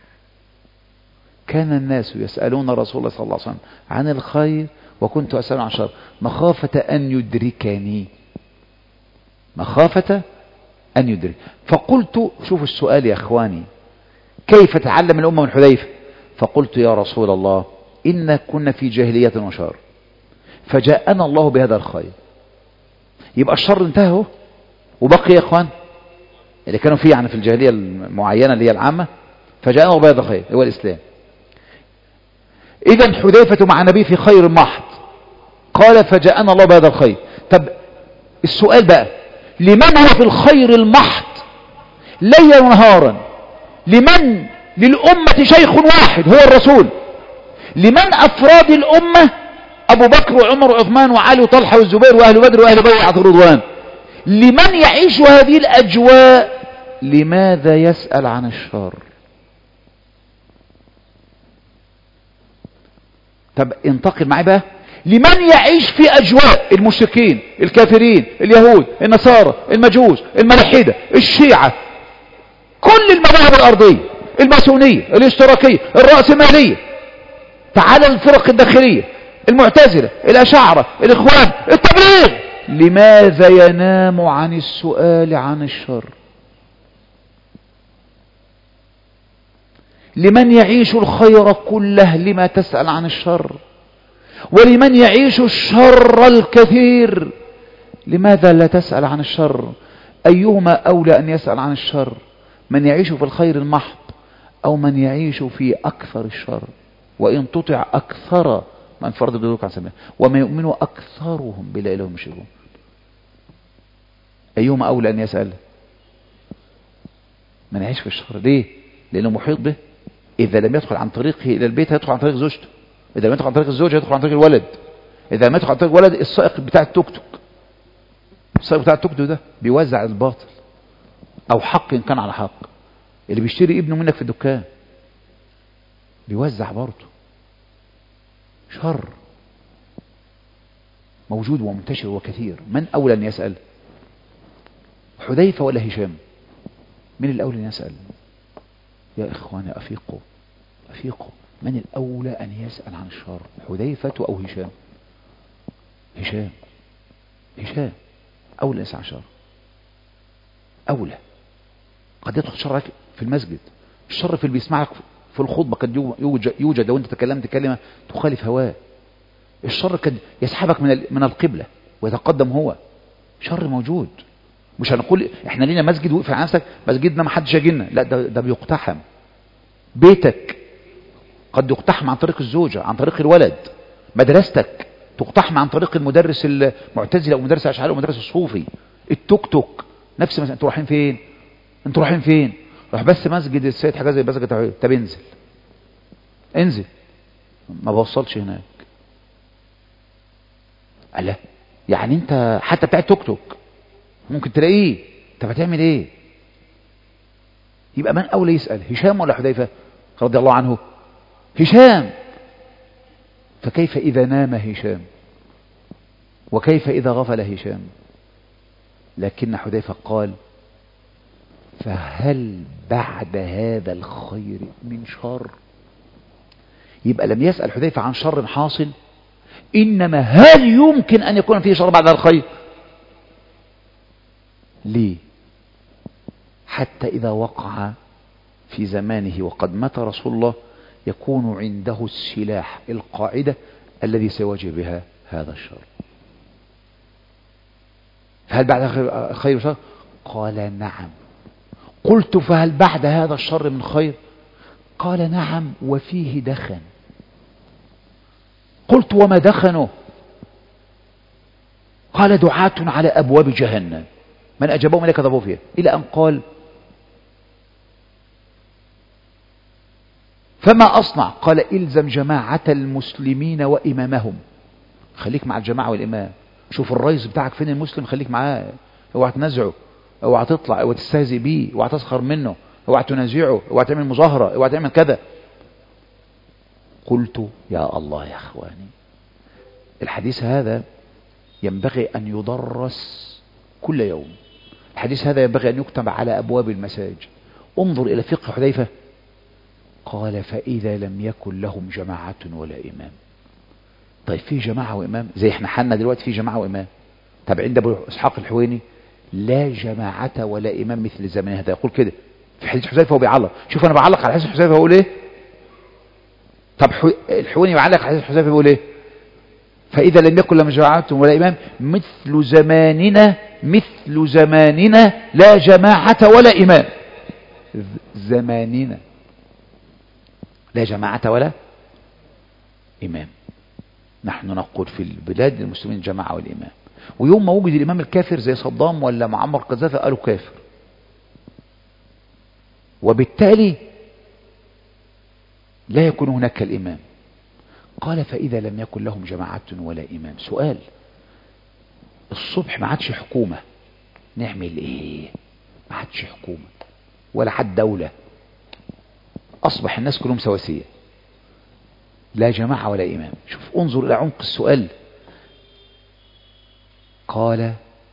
كان الناس يسألون رسول الله صلى الله عليه وسلم عن الخير وكنت أسأله عن الشر مخافة أن يدركني، مخافة أن يدرك. فقلت، شوف السؤال يا أخواني، كيف تعلم الأمة من حذيفة؟ فقلت يا رسول الله إن كنا في جاهلية وشر فجاءنا الله بهذا الخير، يبقى الشر انتهى وبقي يا أخوان اللي كانوا فيه يعني في الجاهلية المعينة اللي هي العامة، فجاءنا الله بهذا الخير هو الإسلام. إذن حذيفة مع النبي في خير محض، قال فجاءنا الله بهذا الخير. طب السؤال بقى، لمن هو في الخير المحض ليلا ونهارا؟ لمن؟ للأمة شيخ واحد هو الرسول. لمن أفراد الأمة؟ أبو بكر وعمر وعثمان وعلي وطلحة والزبير وأهل بدر وأهل بيعة الرضوان. لمن يعيش هذه الأجواء؟ لماذا يسأل عن الشر؟ طب انتقل معي بقى، لمن يعيش في أجواء المشركين الكافرين اليهود النصارى المجوس الملحدة الشيعة، كل المذاهب الأرضية، الماسونية الاشتراكية الرأسمالية، تعالى الفرق الداخلية المعتزلة الأشاعرة الإخوان التبليغ، لماذا ينام عن السؤال عن الشر؟ لمن يعيش الخير كله لما تسأل عن الشر؟ ولمن يعيش الشر الكثير لماذا لا تسأل عن الشر؟ أيهما أولى أن يسأل عن الشر؟ من يعيش في الخير المحض أو من يعيش في أكثر الشر؟ وإن تطع أكثر من فرض بدوك عن سبيل وما يؤمن أكثرهم بلا إله مشركون. أيهما أولى أن يسأل؟ من يعيش في الشر. ليه؟ لأنه محيط به. إذا لم يدخل عن طريقه إلى البيت هيدخل عن طريق زوجته، إذا لم يدخل عن طريق الزوجة هيدخل عن طريق الولد، إذا لم يدخل عن طريق الولد السائق بتاع التوك توك، السائق بتاع التوك توك ده بيوزع الباطل أو حق إن كان على حق. اللي بيشتري ابنه منك في الدكان بيوزع برضه شر موجود ومنتشر وكثير. من أولى أن يسأل؟ حذيفة ولا هشام؟ من الأولى أن يسأل؟ يا إخواني أفيقوا أفيقوا، من الأولى أن يسأل عن الشر؟ حذيفة أو هشام؟ هشام هشام أولى يسأل عن الشر، أولى. قد يدخل شرك في المسجد، الشر في اللي بيسمعك في الخطبة قد يوجد لو أنت تكلمت كلمة تخالف هواه. الشر قد يسحبك من من القبلة ويتقدم هو، شر موجود. مش هنقول احنا لينا مسجد وقف على نفسك مسجدنا ما حدش يجينا، لا، ده, ده بيقتحم. بيتك قد يقتحم عن طريق الزوجة، عن طريق الولد. مدرستك تقتحم عن طريق المدرس المعتزلي او مدرس الاشعري او مدرس الصوفي. التوك توك نفس مثلا. انتوا رايحين فين؟ انتوا رايحين فين؟ راح بس مسجد السيد حاجة زي مسجد التوحيد. طب انزل انزل ما بوصلش هناك. قال لا يعني انت حتى بتاع توك توك ممكن تلاقيه، طب هتعمل ايه؟ يبقى من اولى يسأل، هشام ولا حذيفة رضي الله عنه؟ هشام. فكيف اذا نام هشام، وكيف اذا غفل هشام؟ لكن حذيفة قال فهل بعد هذا الخير من شر؟ يبقى لم يسأل حذيفة عن شر حاصل، إنما هل يمكن أن يكون فيه شر بعد هذا الخير؟ ليه؟ حتى إذا وقع في زمانه وقد مات رسول الله يكون عنده السلاح، القاعدة الذي سيواجه بها هذا الشر. فهل بعد خير شر؟ قال نعم. قلت فهل بعد هذا الشر من خير؟ قال نعم وفيه دخن. قلت وما دخنه؟ قال دعاة على أبواب جهنم من أجابهم إليك كذبوا فيها، إلى أن قال فما أصنع؟ قال إلزم جماعة المسلمين وإمامهم. خليك مع الجماعة والإمام، شوف الرئيس بتاعك فين المسلم خليك معاه، اوعى تنزعه، اوعى تطلع، اوعى تستهزئ بيه، اوعى تسخر منه، اوعى تنازعه، اوعى تعمل مظاهرة، اوعى تعمل كذا. قلت يا الله يا اخواني، الحديث هذا ينبغي ان يدرس كل يوم. الحديث هذا ينبغي ان يكتب على ابواب المساجد. انظر الى فقه حذيفة، قال فاذا لم يكن لهم جماعة ولا امام. طيب في جماعة وامام زي احنا حالنا دلوقتي، في جماعة وامام. طب عند ابو اسحاق الحويني لا جماعة ولا امام مثل الزمن هذا، يقول كده في حديث حذيفة وبيعلق. شوف انا بعلق على حديث حذيفة بقول ايه. طب الحويني بعلق على حديث حذيفة بيقول ايه؟ فاذا لم يكن لهم جماعة ولا امام مثل زماننا مثل زماننا لا جماعة ولا امام. زماننا لا جماعة ولا امام. نحن نقول في البلاد المسلمين جماعة والامام، ويوم ما وجد الامام الكافر زي صدام ولا معمر قذافي قالوا كافر، وبالتالي لا يكون هناك الامام. قال فاذا لم يكن لهم جماعة ولا امام. سؤال، الصبح ما عادش حكومة، نعمل ايه؟ ما عادش حكومة ولا حد دولة، اصبح الناس كلهم سواسية، لا جماعة ولا امام. شوف انظر الى عمق السؤال. قال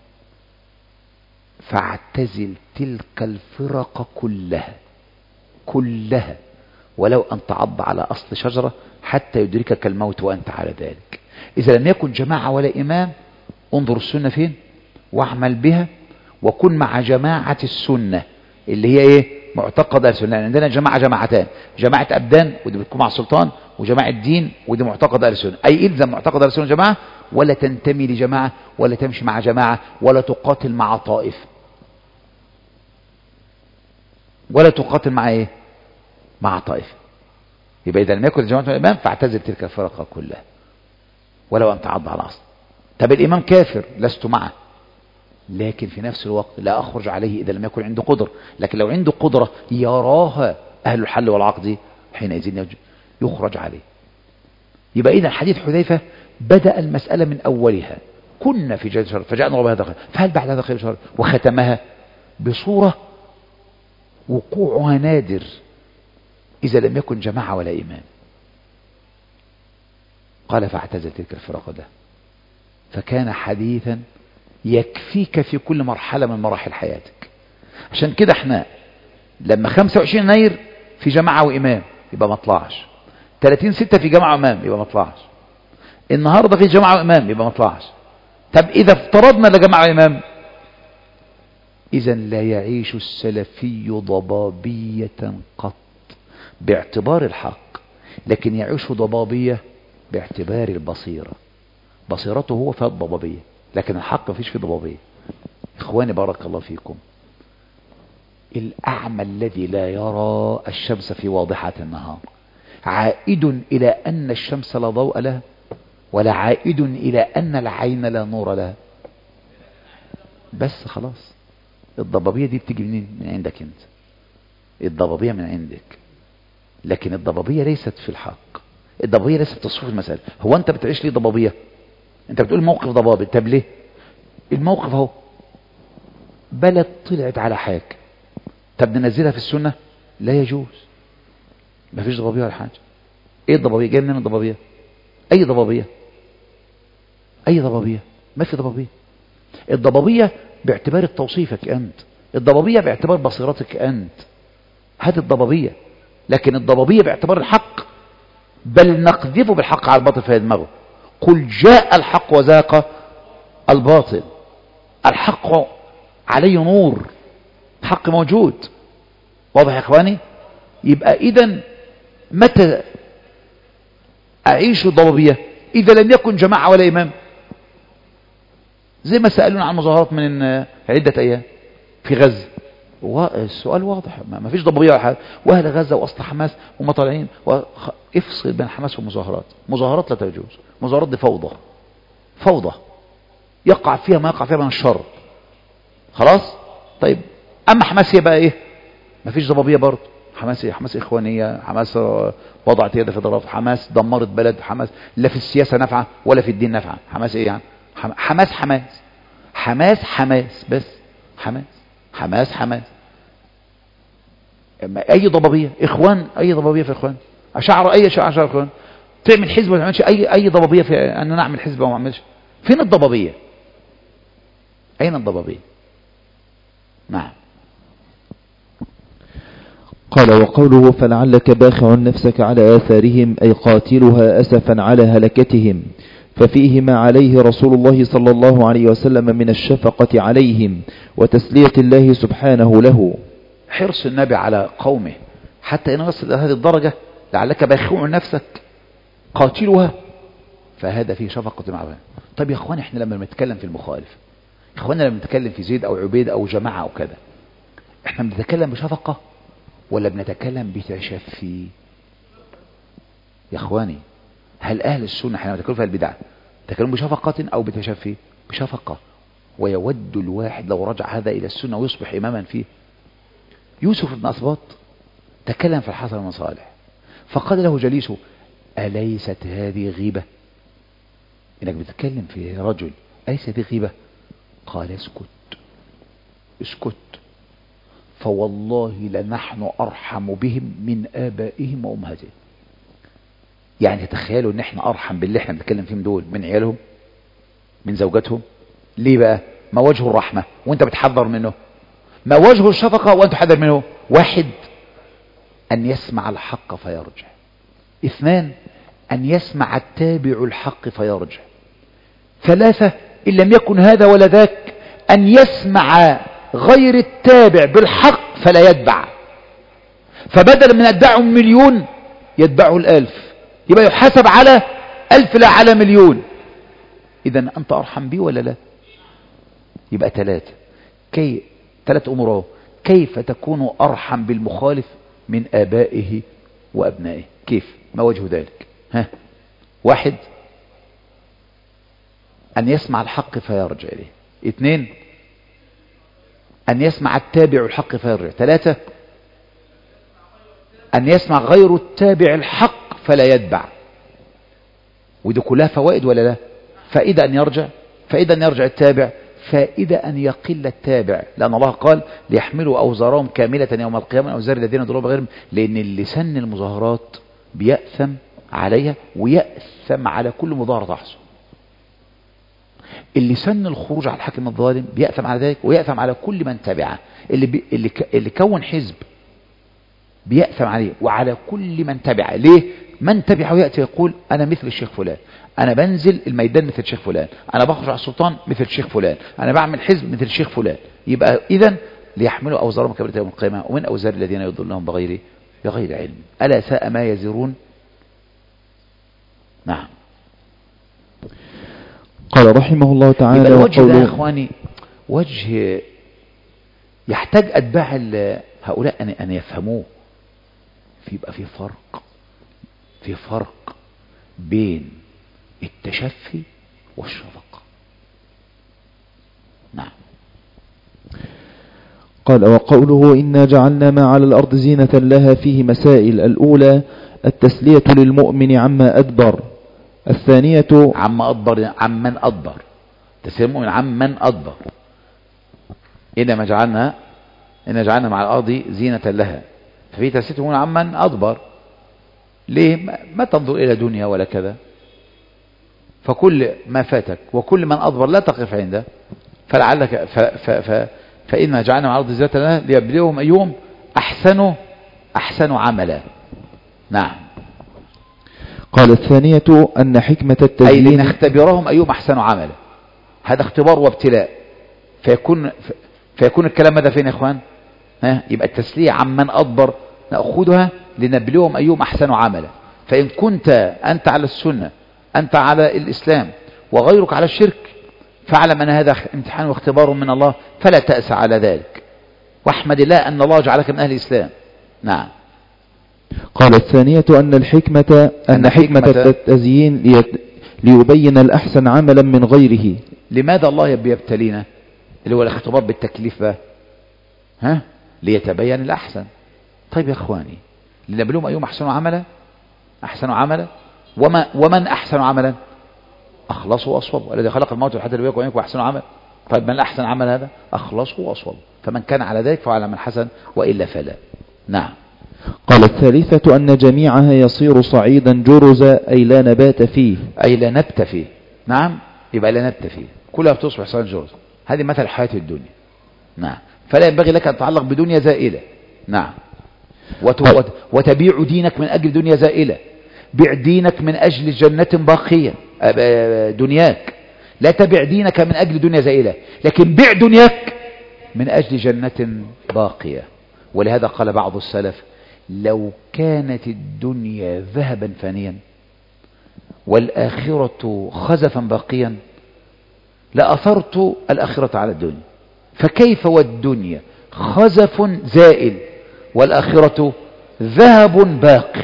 فاعتزل تلك الفرق كلها كلها ولو أن تعض على أصل شجرة حتى يدركك الموت وأنت على ذلك. إذا لم يكن جماعة ولا إمام انظر السنة فين واعمل بها، وكن مع جماعة السنة اللي هي إيه؟ معتقد السنة. عندنا جماعة جماعتان، جماعة أبدان ودي بتكون مع السلطان، وجماعة دين ودي معتقد السنة. أي إلزم معتقد السنة جماعة، ولا تنتمي لجماعة ولا تمشي مع جماعة ولا تقاتل مع طائف، ولا تقاتل مع إيه؟ مع طائف. يبقى إذا لم يكن جماعة الإمام فاعتزل تلك الفرقة كلها ولو أن تعض على الأصل. طب الإمام كافر لست معه، لكن في نفس الوقت لا أخرج عليه إذا لم يكن عنده قدرة. لكن لو عنده قدرة يراها أهل الحل والعقد حينئذ يخرج عليه. يبقى إذا حديث حذيفة بدأ المسألة من أولها، كنا في جلد شر فجاءنا رب هذا خير، فهل بعد هذا خير شر؟ وختمها بصورة وقوعها نادر إذا لم يكن جماعة ولا إمام. قال فاعتزل تلك الفرق ده، فكان حديثا يكفيك في كل مرحلة من مراحل حياتك. عشان كده احنا لما خمسة وعشرين يناير في جماعة وإمام يبقى ما طلعش، ثلاثين ستة في جماعة وإمام يبقى ما طلعش، النهاردة في جماعة وإمام يبقى ما طلعش. طب إذا افترضنا لجماعة وإمام، إذا لا يعيش السلفي ضبابية قط باعتبار الحق، لكن يعيش ضبابية باعتبار البصيرة. بصيرته هو فيها الضبابية، لكن الحق مفيش فيه ضبابية. إخواني بارك الله فيكم، الأعمى الذي لا يرى الشمس في واضحة النهار عائد إلى أن الشمس لا ضوء لها، ولا عائد إلى أن العين لا نور لها؟ بس خلاص الضبابية دي بتيجي منين؟ من عندك انت. الضبابية من عندك، لكن الضبابية ليست في الحق، الضبابية ليست تصفيف المسألة. هو انت بتعيش ليه ضبابية؟ انت بتقول موقف ضبابي، طب ليه؟ الموقف اهو بلد طلعت على حاجة، طب ننزلها في السنة؟ لا يجوز، مفيش ضبابية ولا حاجة. ايه الضبابية؟ جاي منين الضبابية؟ اي ضبابية؟ اي ضبابية؟ ما في ضبابية. الضبابية باعتبار توصيفك انت، الضبابية باعتبار بصيرتك انت، هذه الضبابية. لكن الضبابية باعتبار الحق، بل نقذف بالحق على الباطل فيدمغه. قل جاء الحق وزاق الباطل. الحق عليه نور، الحق موجود. واضح يا اخواني؟ يبقى اذا متى اعيش الضبابية؟ اذا لم يكن جماعة ولا امام، زي ما سألونا عن مظاهرات من عدة ايام في غزة، والسؤال واضح، ما فيش ضبابية ولا حاجة، واهل غزة واصل حماس هم طالعين. افصل بين حماس والمظاهرات. مظاهرات لا تجوز، مظاهرات دي فوضى، فوضى يقع فيها ما يقع فيها من الشر. خلاص؟ طيب اما حماس هي بقى ايه؟ ما فيش ضبابية برضه. حماس ايه؟ حماس اخوانية، حماس وضعت يد في ضرب، حماس دمرت بلد، حماس لا في السياسة نافعة ولا في الدين نافعة. حماس ايه يعني؟ حماس حماس حماس حماس بس، حماس حماس حماس. اي ضبابية اخوان، اي ضبابية في اخوان، اشعر اي اشعر اخوان. تعمل حزب ولا ما تعملش؟ اي اي ضبابية في ان انا اعمل حزب وما اعملش؟ فين الضبابية؟ اين الضبابية؟ نعم. قال وقوله فلعلك باخع نفسك على آثارهم أي قاتلها أسفا على هلكتهم، ففيه ما عليه رسول الله صلى الله عليه وسلم من الشفقة عليهم وتسلية الله سبحانه له. حرص النبي على قومه حتى إنه يصل إلى هذه الدرجة، لعلك باخع نفسك قاتلها، فهذا فيه شفقة معه. طيب يا اخوان، احنا لما بنتكلم في المخالف، اخواننا لما بنتكلم في زيد او عبيد او جماعة او كذا، احنا بنتكلم بشفقة ولا بنتكلم بتشفي؟ يا اخواني، هل اهل السنة حين يتكلموا في البدع يتكلمون بشفقة او بتشفي؟ بشفقة. ويود الواحد لو رجع هذا الى السنة ويصبح اماما فيه. يوسف بن أسباط تكلم في الحسن بن صالح، فقال له جليسه أليست هذه غيبة؟ انك بتتكلم في رجل، أليست هذه غيبة؟ قال اسكت اسكت، فوالله لنحن أرحم بهم من آبائهم وأمهاتهم. يعني تخيلوا ان احنا أرحم باللي احنا بنتكلم فيهم دول من عيالهم، من زوجاتهم. ليه بقى؟ ما وجه الرحمة وانت بتحذر منه؟ ما وجه الشفقة وانت تحذر منه؟ واحد، أن يسمع الحق فيرجع. اثنان، أن يسمع التابع الحق فيرجع. ثلاثة، إن لم يكن هذا ولا ذاك، أن يسمع غير التابع بالحق فلا يتبع، فبدل من أتباعه مليون يتبعه الألف، يبقى يحاسب على ألف لا على مليون. إذن أنت أرحم بي ولا لا؟ يبقى ثلاثة، كي ثلاث أمور. كيف تكون أرحم بالمخالف من آبائه وأبنائه؟ كيف؟ ما وجه ذلك؟ ها؟ واحد، أن يسمع الحق فيرجع إليه. اثنين، أن يسمع التابع الحق فيرجع. ثلاثة، أن يسمع غير التابع الحق فلا يتبع. ودي كلها فوائد ولا لا؟ فإذا أن يرجع، فإذا أن يرجع التابع، فإذا أن يقل التابع، لأن الله قال ليحملوا أوزارهم كاملة يوم القيامة أوزار الذين ضربوا بغيرهم، لأن اللي سن المظاهرات بيأثم عليها ويأثم على كل مظاهرة تحصل. اللي سن الخروج على الحاكم الظالم بيأثم على ذلك ويأثم على كل من تبعه. اللي, بي اللي, ك اللي كون حزب بيأثم عليه وعلى كل من تبعه. ليه؟ من تبعه يأتي يقول أنا مثل الشيخ فلان، أنا بنزل الميدان مثل الشيخ فلان، أنا بخرج على السلطان مثل الشيخ فلان، أنا بعمل حزب مثل الشيخ فلان. يبقى إذن ليحملوا أوزارهم كاملة يوم القيامة ومن أوزار الذين يضلونهم بغير بغير علم ألا ساء ما يزرون. نعم. قال رحمه الله تعالى يبقى الوجه ده يا إخواني وجه يحتاج أتباع هؤلاء أن أن يفهموه. يبقى في فرق، في فرق بين التشفي والشفقة. نعم. قال وقوله إنا جعلنا ما على الأرض زينة لها فيه مسائل. الأولى التسلية للمؤمن عما أدبر. الثانية عما أدبر عمن أدبر، تسلية المؤمن عمن أدبر. إنما جعلنا إنا جعلنا مع الأرض زينة لها، ففي تسلية المؤمن عمن أدبر. ليه؟ ما تنظر إلى دنيا ولا كذا، فكل ما فاتك وكل من أدبر لا تقف عنده، فلعلك ف ف ف فإنا جعلنا مع الأرض زينة لها ليبلوهم أيهم أحسنوا أحسنوا عملا. نعم. قال الثانية أن حكمة التزيين أي لنختبرهم أيهم أحسنوا عملا، هذا اختبار وابتلاء، فيكون فيكون الكلام هذا فين يا إخوان؟ ها، يبقى التسلية عمن أدبر نأخذها لنبلوهم أيهم أحسنوا عملا. فإن كنت أنت على السنة، أنت على الإسلام، وغيرك على الشرك، فاعلم أن هذا امتحان واختبار من الله، فلا تأس على ذلك، واحمد الله أن الله جعلك من أهل الإسلام. نعم. قال الثانية أن الحكمة أن حكمة التزيين ليبين الأحسن عملا من غيره. لماذا الله يبتلينا؟ اللي هو الاختبار بالتكليف بقى، ها، ليتبين الأحسن. طيب يا إخواني، لنبلوهم أيهم أحسنوا عملا، أحسنوا عملا، وما ومن أحسن عملا؟ أخلصوا وأصوبوا، الذي خلق الموت والحياة ليبلوكم أيكم أحسن عملا. طيب من أحسن عمل هذا؟ أخلصوا وأصوبوا، فمن كان على ذلك فهو على من حسن، وإلا فلا. نعم. قال الثالثة أن جميعها يصير صعيدا جرزا، أي لا نبات فيه، أي لا نبت فيه. نعم، يبقى لا نبت فيه، كلها بتصبح صعيدا جرزا. هذه مثل حياة الدنيا. نعم. فلا ينبغي لك أن تتعلق بدنيا زائلة. نعم. وت... وتبيع دينك من أجل دنيا زائلة. بيع دينك من أجل جنة باقية، دنياك. لا تبيع دينك من أجل دنيا زائلة، لكن بيع دنياك من أجل جنة باقية. ولهذا قال بعض السلف: لو كانت الدنيا ذهبا فانيا والآخرة خزفا باقيا لأثرت الآخرة على الدنيا. فكيف والدنيا خزف زائل والآخرة ذهب باقي؟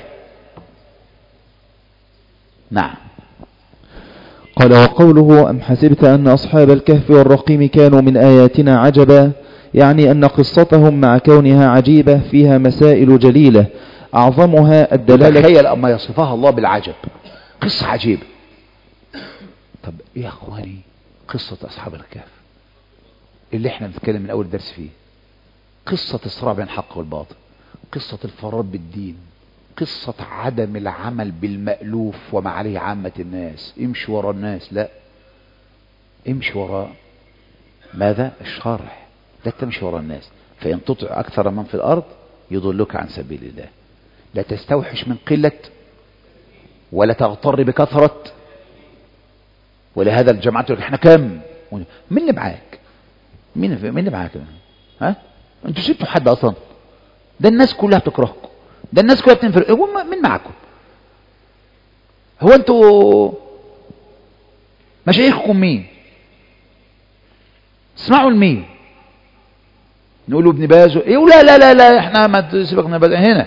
نعم. قال وقوله أم حسبت أن أصحاب الكهف والرقيم كانوا من آياتنا عجبا، يعني أن قصتهم مع كونها عجيبة فيها مسائل جليلة، أعظمها الدلالة. تخيل أما يصفها الله بالعجب، قصة عجيبة. طب يا أخواني، قصة أصحاب الكهف اللي احنا بنتكلم من أول درس فيه، قصة الصراع بين الحق والباطل، قصة الفرار بالدين، قصة عدم العمل بالمألوف وما عليه عامة الناس. امشي وراء الناس، لا، امشي وراء ماذا؟ الشرع. لا تمشي وراء الناس، فإن تطع أكثر من في الأرض يضلك عن سبيل الله. لا تستوحش من قلة ولا تغتر بكثرة. ولهذا الجماعة تقول احنا كم؟ مين اللي معاك؟ مين مين اللي معاك؟ ها؟ انتوا سبتوا حد اصلا؟ ده الناس كلها بتكرهكم، ده الناس كلها بتنفر. هو مين معاكم؟ هو انتوا مشايخكم مين؟ اسمعوا لمين؟ نقولوا ابن باز. يقول لا لا لا لا احنا ما تسيبك من باز هنا.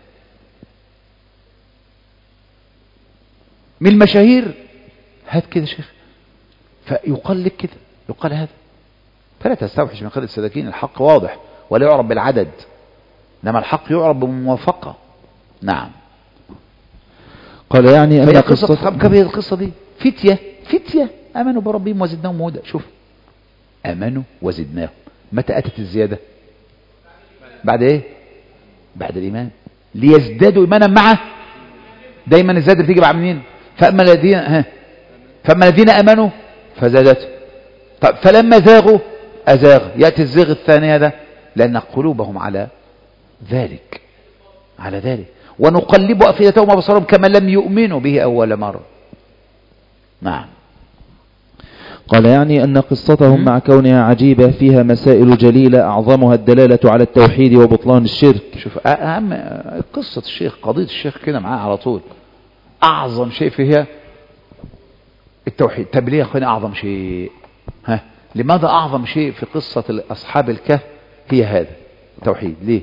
من المشاهير هات كده شيخ، فيقال لك كده، يقال هذا. فلا تستوحش من قلة السلاكين. الحق واضح ولا يعرف بالعدد، انما الحق يعرف بالموافقة. نعم. قال يعني أن قصة أصحاب كهف، القصة دي فتية فتية آمنوا بربهم وزدناهم هدى. شوف، آمنوا وزدناهم. متى أتت الزيادة؟ بعد ايه؟ بعد الإيمان. ليزدادوا إيمانا معه. دايما الزيادة بتيجي بعد منين؟ فأما الذين ها فأما الذين آمنوا فزادتهم. طب فلما زاغوا أزاغ. يأتي الزيغ الثاني هذا لأن قلوبهم على ذلك على ذلك ونقلب أفئدتهم وأبصارهم كما لم يؤمنوا به أول مرة. نعم. قال يعني أن قصتهم مع كونها عجيبة فيها مسائل جليلة، أعظمها الدلالة على التوحيد وبطلان الشرك. شوف أهم قصة الشيخ، قضية الشيخ كده معاه على طول. أعظم شيء فيها التوحيد. طب ليه يا أخواني أعظم شيء؟ ها، لماذا أعظم شيء في قصة أصحاب الكهف هي هذا التوحيد؟ ليه؟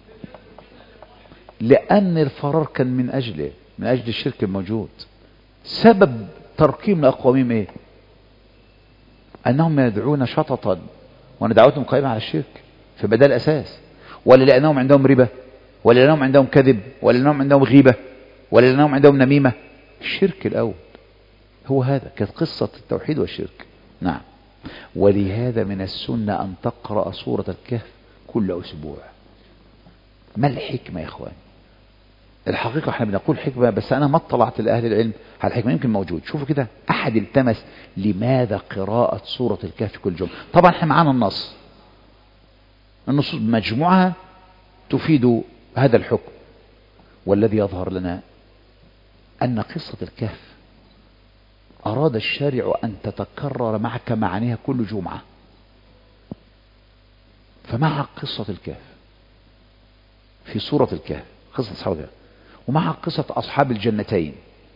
لأن الفرار كان من أجله، من أجل الشرك الموجود. سبب تركيم لأقوامهم إيه؟ أنهم يدعون شططا وندعوتهم قائمة على الشرك. فبدأ الأساس، ولا لأنهم عندهم ربا، ولا لأنهم عندهم كذب، ولا لأنهم عندهم غيبة، ولا لأنهم عندهم نميمة؟ الشرك الأول هو هذا. كانت قصة التوحيد والشرك. نعم. ولهذا من السنة أن تقرأ سورة الكهف كل أسبوع. ما الحكمة يا إخوان؟ الحقيقة احنا بنقول حكمة، بس أنا ما اطلعت لأهل العلم على الحكمة. يمكن موجود. شوفوا كده، أحد التمس لماذا قراءة سورة الكهف كل جمعة. طبعا احنا معانا النص، النصوص بمجموعها تفيد هذا الحكم. والذي يظهر لنا أن قصة الكهف أراد الشارع أن تتكرر معك معانيها كل جمعة. فمع قصة الكهف في سورة الكهف قصة أصحاب الكهف، ومع قصة أصحاب الجنتين،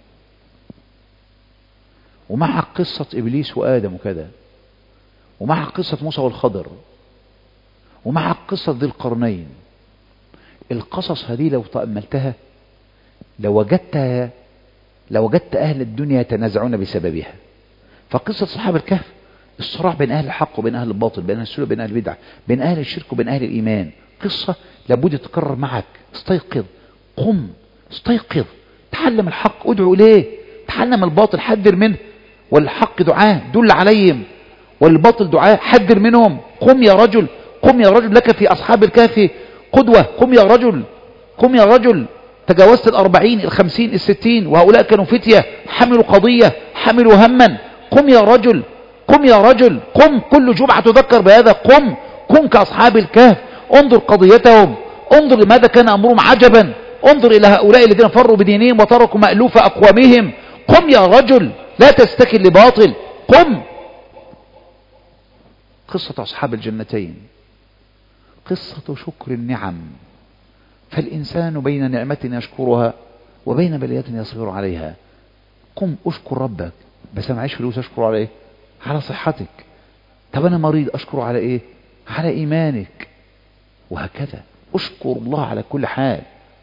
ومع قصة إبليس وآدم وكذا، ومع قصة موسى والخضر، ومع قصة ذي القرنين. القصص هذه لو تأملتها لوجدتها لوجدت أهل الدنيا يتنازعون بسببها. فقصة أصحاب الكهف الصراع بين أهل الحق وبين أهل الباطل، بين أهل السنة وبين أهل البدع، بين أهل الشرك وبين أهل الإيمان. قصة لابد تتكرر معك. استيقظ، قم، استيقظ، تعلم الحق، ادعو إليه، تعلم الباطل، حذر منه. والحق دعاء دل عليهم، والباطل دعاء حذر منهم. قم يا رجل، قم يا رجل، لك في أصحاب الكهف قدوة. قم يا رجل، قم يا رجل. تجاوزت الأربعين، الخمسين، الستين، وهؤلاء كانوا فتية حملوا قضية، حملوا هما. قم يا رجل، قم يا رجل، قم. كل جمعة تذكر بهذا. قم، كن كأصحاب الكهف. انظر قضيتهم، انظر لماذا كان أمرهم عجبا، انظر إلى هؤلاء الذين فروا بدينهم وتركوا مألوف أقوامهم. قم يا رجل، لا تستكن لباطل، قم. قصة أصحاب الجنتين قصة شكر النعم. فالإنسان بين نعمة يشكرها وبين بليات يصبر عليها. قم اشكر ربك. بس أنا معيش فلوس أشكر على إيه؟ على صحتك. طب أنا مريض أشكر على إيه؟ على إيمانك. وهكذا اشكر الله على كل حال.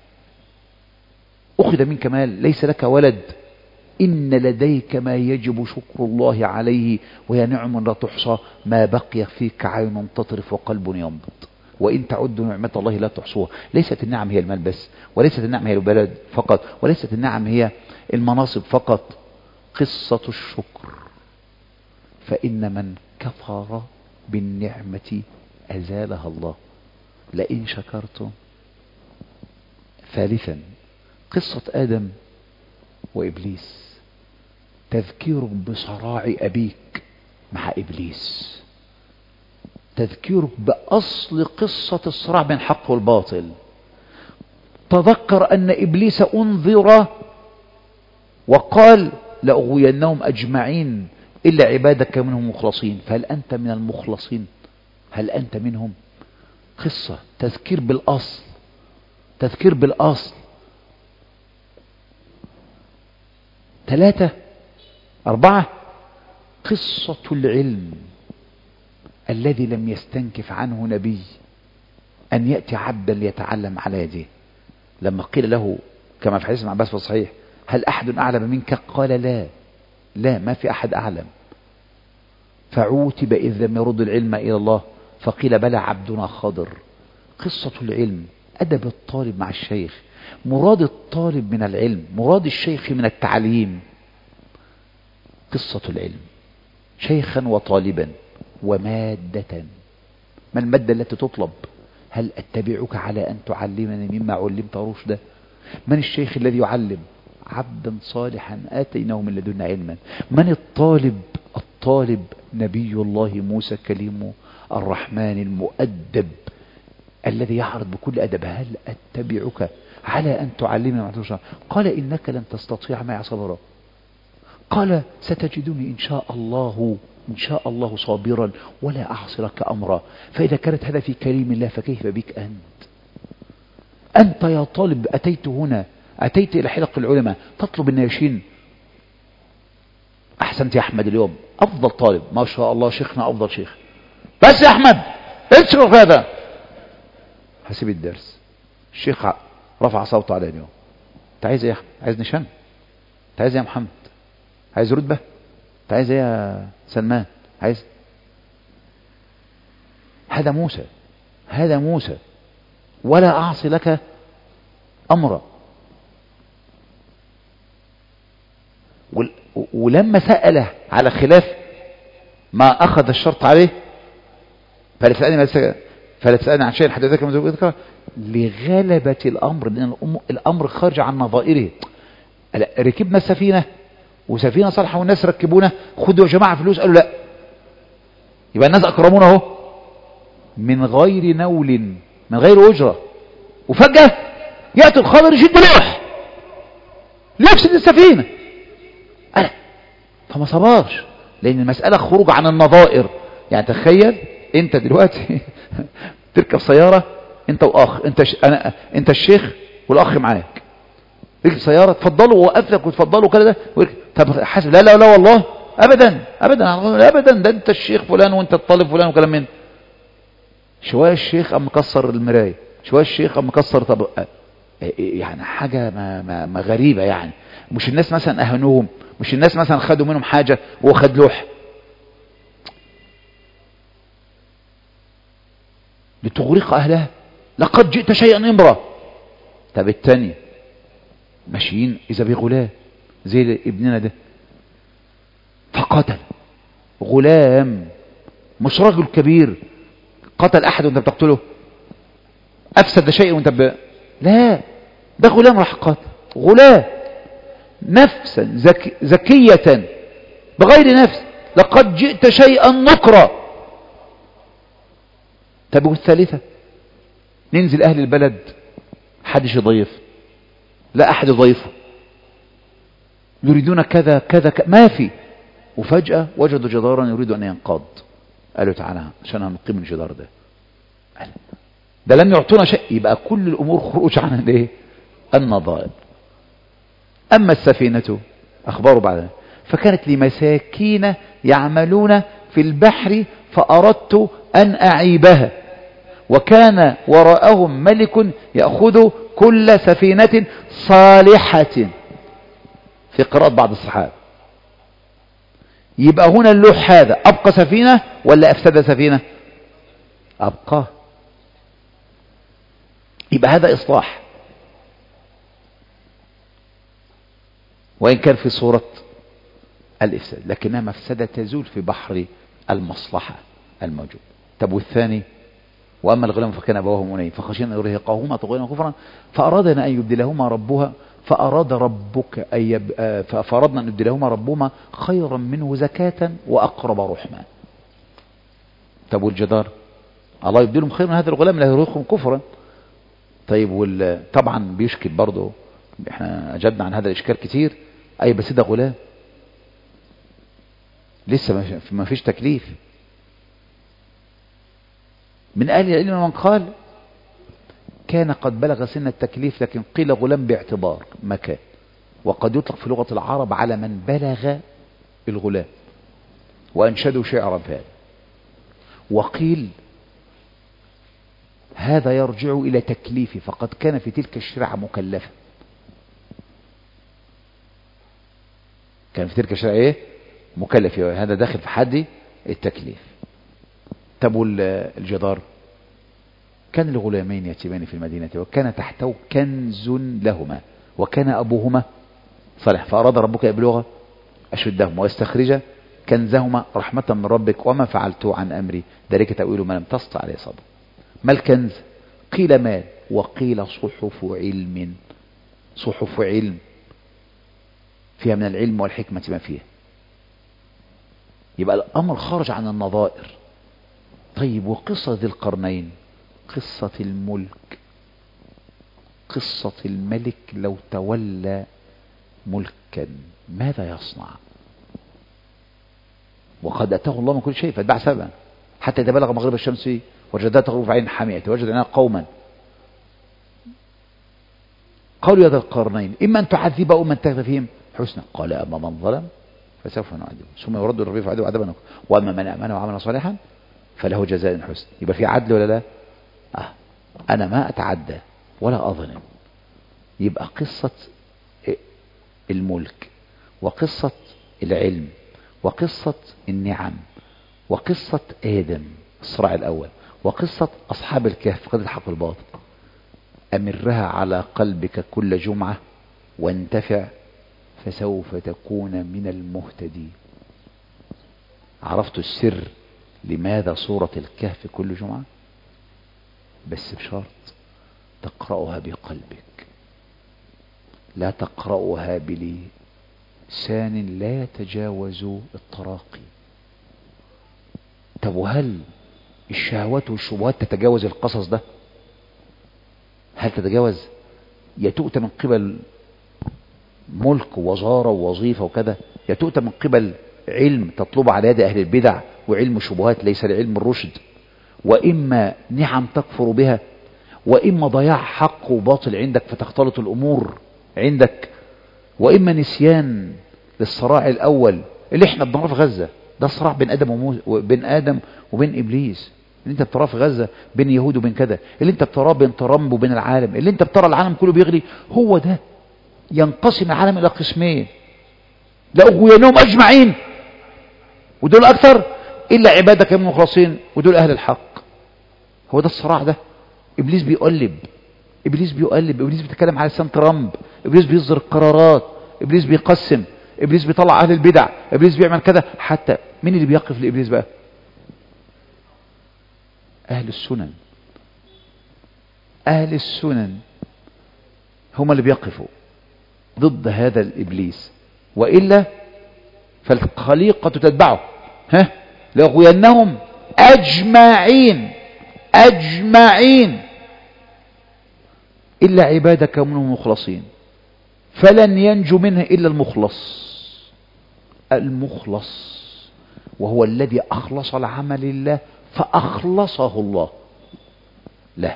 أخذ منك مال، ليس لك ولد، إن لديك ما يجب شكر الله عليه، وهي نعم لا تحصى، ما بقي فيك عين تطرف وقلب ينبض، وإن تعدوا نعمة الله لا تحصوها. ليست النعم هي المال بس، وليست النعم هي البلد فقط، وليست النعم هي المناصب فقط. قصة الشكر. فإن من كفر بالنعمة أزالها الله لئن شكرتم. ثالثا قصة آدم وإبليس، تذكير بصراع أبيك مع إبليس، تذكير بأصل قصة الصراع بين الحق والباطل. تذكر أن إبليس أنذر وقال لأغوينهم أجمعين إلا عبادك منهم مخلصين. فهل أنت من المخلصين؟ هل أنت منهم؟ قصة تذكير بالأصل، تذكير بالأصل. ثلاثة أربعة قصة العلم الذي لم يستنكف عنه نبي أن يأتي عبدا ليتعلم على يديه. لما قيل له كما في حديث ابن عباس في الصحيح هل أحد أعلم منك؟ قال لا، لا، ما في أحد أعلم. فعوتب إذ لم يرد العلم إلى الله، فقيل بلى عبدنا خضر. قصة العلم، أدب الطالب مع الشيخ، مراد الطالب من العلم، مراد الشيخ من التعليم. قصة العلم شيخا وطالبا ومادة. ما المادة التي تطلب؟ هل أتبعك على أن تعلمني مما علمت رشدا؟ من الشيخ الذي يعلم؟ عبدا صالحا آتيناه من لدنا علما. من الطالب؟ الطالب نبي الله موسى كليم الرحمن المؤدب الذي يعرض بكل أدب. هل أتبعك على أن تعلمني ما علمت رشدا؟ قال إنك لن تستطيع معي صبرا. قال ستجدني إن شاء الله إن شاء الله صابرا ولا أعصي لك أمرا. فإذا كانت هذا في كريم الله فكيف بك أنت؟ أنت يا طالب أتيت هنا، أتيت إلى حلق العلماء تطلب الناشين. أحسنت يا أحمد، اليوم أفضل طالب ما شاء الله، شيخنا أفضل شيخ. بس يا أحمد اتشرف هذا، هسيب الدرس. الشيخ رفع صوته على اليوم. أنت عايز إيه يا أحمد؟ عايز نشان؟ أنت عايز إيه يا محمد؟ عايز رتبة؟ أنت عايز إيه يا سلمان؟ عايز؟ هذا موسى، هذا موسى ولا أعصي لك أمرا. ولما سأله على خلاف ما أخذ الشرط عليه، فلا تسألني فلا تسألني عن شيء حتى ذاك من ذكر، لغلبة الأمر، لأن الأمر خارج عن نظائره. ركبنا السفينة وسفينة صالحة والناس ركبونا، خدوا يا جماعة فلوس، قالوا لا، يبقى الناس أكرمونا اهو من غير نول، من غير أجرة. وفجأة يأتي الخضر يشد لوح ليفسد السفينة، ألا فما صبرش، لأن المسألة خروج عن النظائر. يعني تخيل أنت دلوقتي تركب سيارة أنت وأخ، أنت ش... أنا أنت الشيخ والأخ معاك، ركب سيارة، تفضلوا ووقف لك وتفضلوا كده ده، طب حاسب، لا لا لا والله أبدا أبدا أبدا، ده أنت الشيخ فلان وأنت الطالب فلان وكلام من. شوية الشيخ أم مكسر المراية، شوية الشيخ أم مكسر، طب يعني حاجة ما, ما, ما غريبة. يعني مش الناس مثلا أهنوهم، مش الناس مثلا خدوا منهم حاجة وهو خد لوح، لتغرق أهلها، لقد جئت شيئا امرا. طب التاني ماشيين إذا بغلام زي ابننا ده، فقتل غلام، مش رجل كبير قتل أحد وانت بتقتله، أفسد شيء وانت ب... لا، ده غلام راح قتل غلام، نفسا زك... زكية بغير نفس، لقد جئت شيئا نكرا. طب والثالثة ننزل أهل البلد، حدش يضيف، لا أحد يضيفه، يريدون كذا كذا ك... ما في. وفجأة وجدوا جدارا يريد أن ينقض، قالوا تعالى عشان هنقيم الجدار ده، ده لم يعطونا شيء. يبقى كل الأمور خروج عن الايه؟ النظائر. أما السفينة أخباره بعد، فكانت لمساكين يعملون في البحر فأردت أن أعيبها، وكان وراءهم ملك يأخذ كل سفينة صالحة، في قراءة بعض الصحابة. يبقى هنا اللوح هذا أبقى سفينة ولا أفسد سفينة؟ أبقى. يبقى هذا إصلاح، وإن كان في صورة الإفساد، لكنها مفسدة تزول في بحر المصلحة الموجود. طب والثاني، وأما الغلام فكان أبواه مؤمنين فخشينا أن يرهقهما طغيانا كفرا فأرادنا أن يبدلهما ربها فأراد ربك أن يب... فأردنا أن يبدلهما ربهما خيرا منه زكاة وأقرب رحما. طب والجدار، الله يبدلهم خيرا من هذا الغلام لا يرهقهم كفرا. طيب وال... طبعا بيشكل برضه، احنا أجبنا عن هذا الإشكال كتير. أي بس ده غلام لسه ما فيش تكليف. من أهل العلم من قال كان قد بلغ سن التكليف، لكن قيل غلام باعتبار مكان، وقد يطلق في لغة العرب على من بلغ الغلام، وأنشدوا شعرا في هذا. وقيل هذا يرجع إلى تكليفه، فقد كان في تلك الشريعة مكلفا، كان في تلك الشريعة ايه؟ مكلف، هذا داخل في حد التكليف. طب والجدار، كان لغلامين يتيمان في المدينة وكان تحته كنز لهما وكان أبوهما صالح، فأراد ربك يبلغ أشدهما ويستخرج كنزهما رحمة من ربك وما فعلته عن أمري ذلك تأويل ما لم تستطع عليه صبر. ما الكنز؟ قيل مال وقيل صحف علم، صحف علم فيها من العلم والحكمة ما فيها. يبقى الأمر خارج عن النظائر. طيب وقصة ذي القرنين، قصة الملك، قصة الملك لو تولى ملكا ماذا يصنع؟ وقد أتاه الله من كل شيء فاتبع سببا حتى إذا بلغ مغرب الشمس وجدها تغرب في عين حمية وجد عنها قوما قالوا يا ذا القرنين إما أن تعذب أو من تغفر فيهم حسنا، قال أما من ظلم فسوف نعذبه ثم يرد الربيع فعذبه عذابا نكرا وأما من آمن وعمل صالحا فله جزاء حسن. يبقى في عدل ولا لا؟ آه. أنا ما أتعدى ولا أظلم. يبقى قصة الملك وقصة العلم وقصة النعم وقصة آدم الصراع الأول وقصة أصحاب الكهف قد الحق الباطل أمرها على قلبك كل جمعة وانتفع فسوف تكون من المهتدين. عرفت السر لماذا سورة الكهف كل جمعة؟ بس بشرط تقرأها بقلبك، لا تقرأها بلسان لا يتجاوز التراقي. طب وهل الشهوات والشبهات تتجاوز القصص ده؟ هل تتجاوز؟ يا تؤتى من قبل ملك ووزارة ووظيفة وكذا، يا تؤتى من قبل علم تطلب على يد أهل البدع وعلم شبهات ليس لعلم الرشد، وإما نعم تكفر بها، وإما ضياع حق وباطل عندك فتختلط الأمور عندك، وإما نسيان للصراع الأول اللي احنا بنراه في غزة. ده صراع بين آدم وموسى وبين آدم وبين إبليس، اللي انت بتراه في غزة بين يهود وبين كذا، اللي انت بتراه بين ترامب وبين العالم، اللي انت بترى العالم كله بيغلي، هو ده. ينقسم العالم إلى قسمين، لأغوينهم أجمعين ودول أكثر إلا عبادك المخلصين ودول أهل الحق. هو ده الصراع ده. إبليس بيقلب، إبليس بيقلب، إبليس بيتكلم على لسان ترامب، إبليس بيصدر قرارات، إبليس بيقسم، إبليس بيطلع أهل البدع، إبليس بيعمل كذا. حتى مين اللي بيقف لإبليس بقى؟ أهل السنن. أهل السنن هم اللي بيقفوا ضد هذا الإبليس، وإلا فالخليقة تتبعه. ها لأغوينهم أجمعين أجمعين إلا عبادك منهم المخلصين، فلن ينجو منها إلا المخلص. المخلص وهو الذي أخلص العمل لله فأخلصه الله له.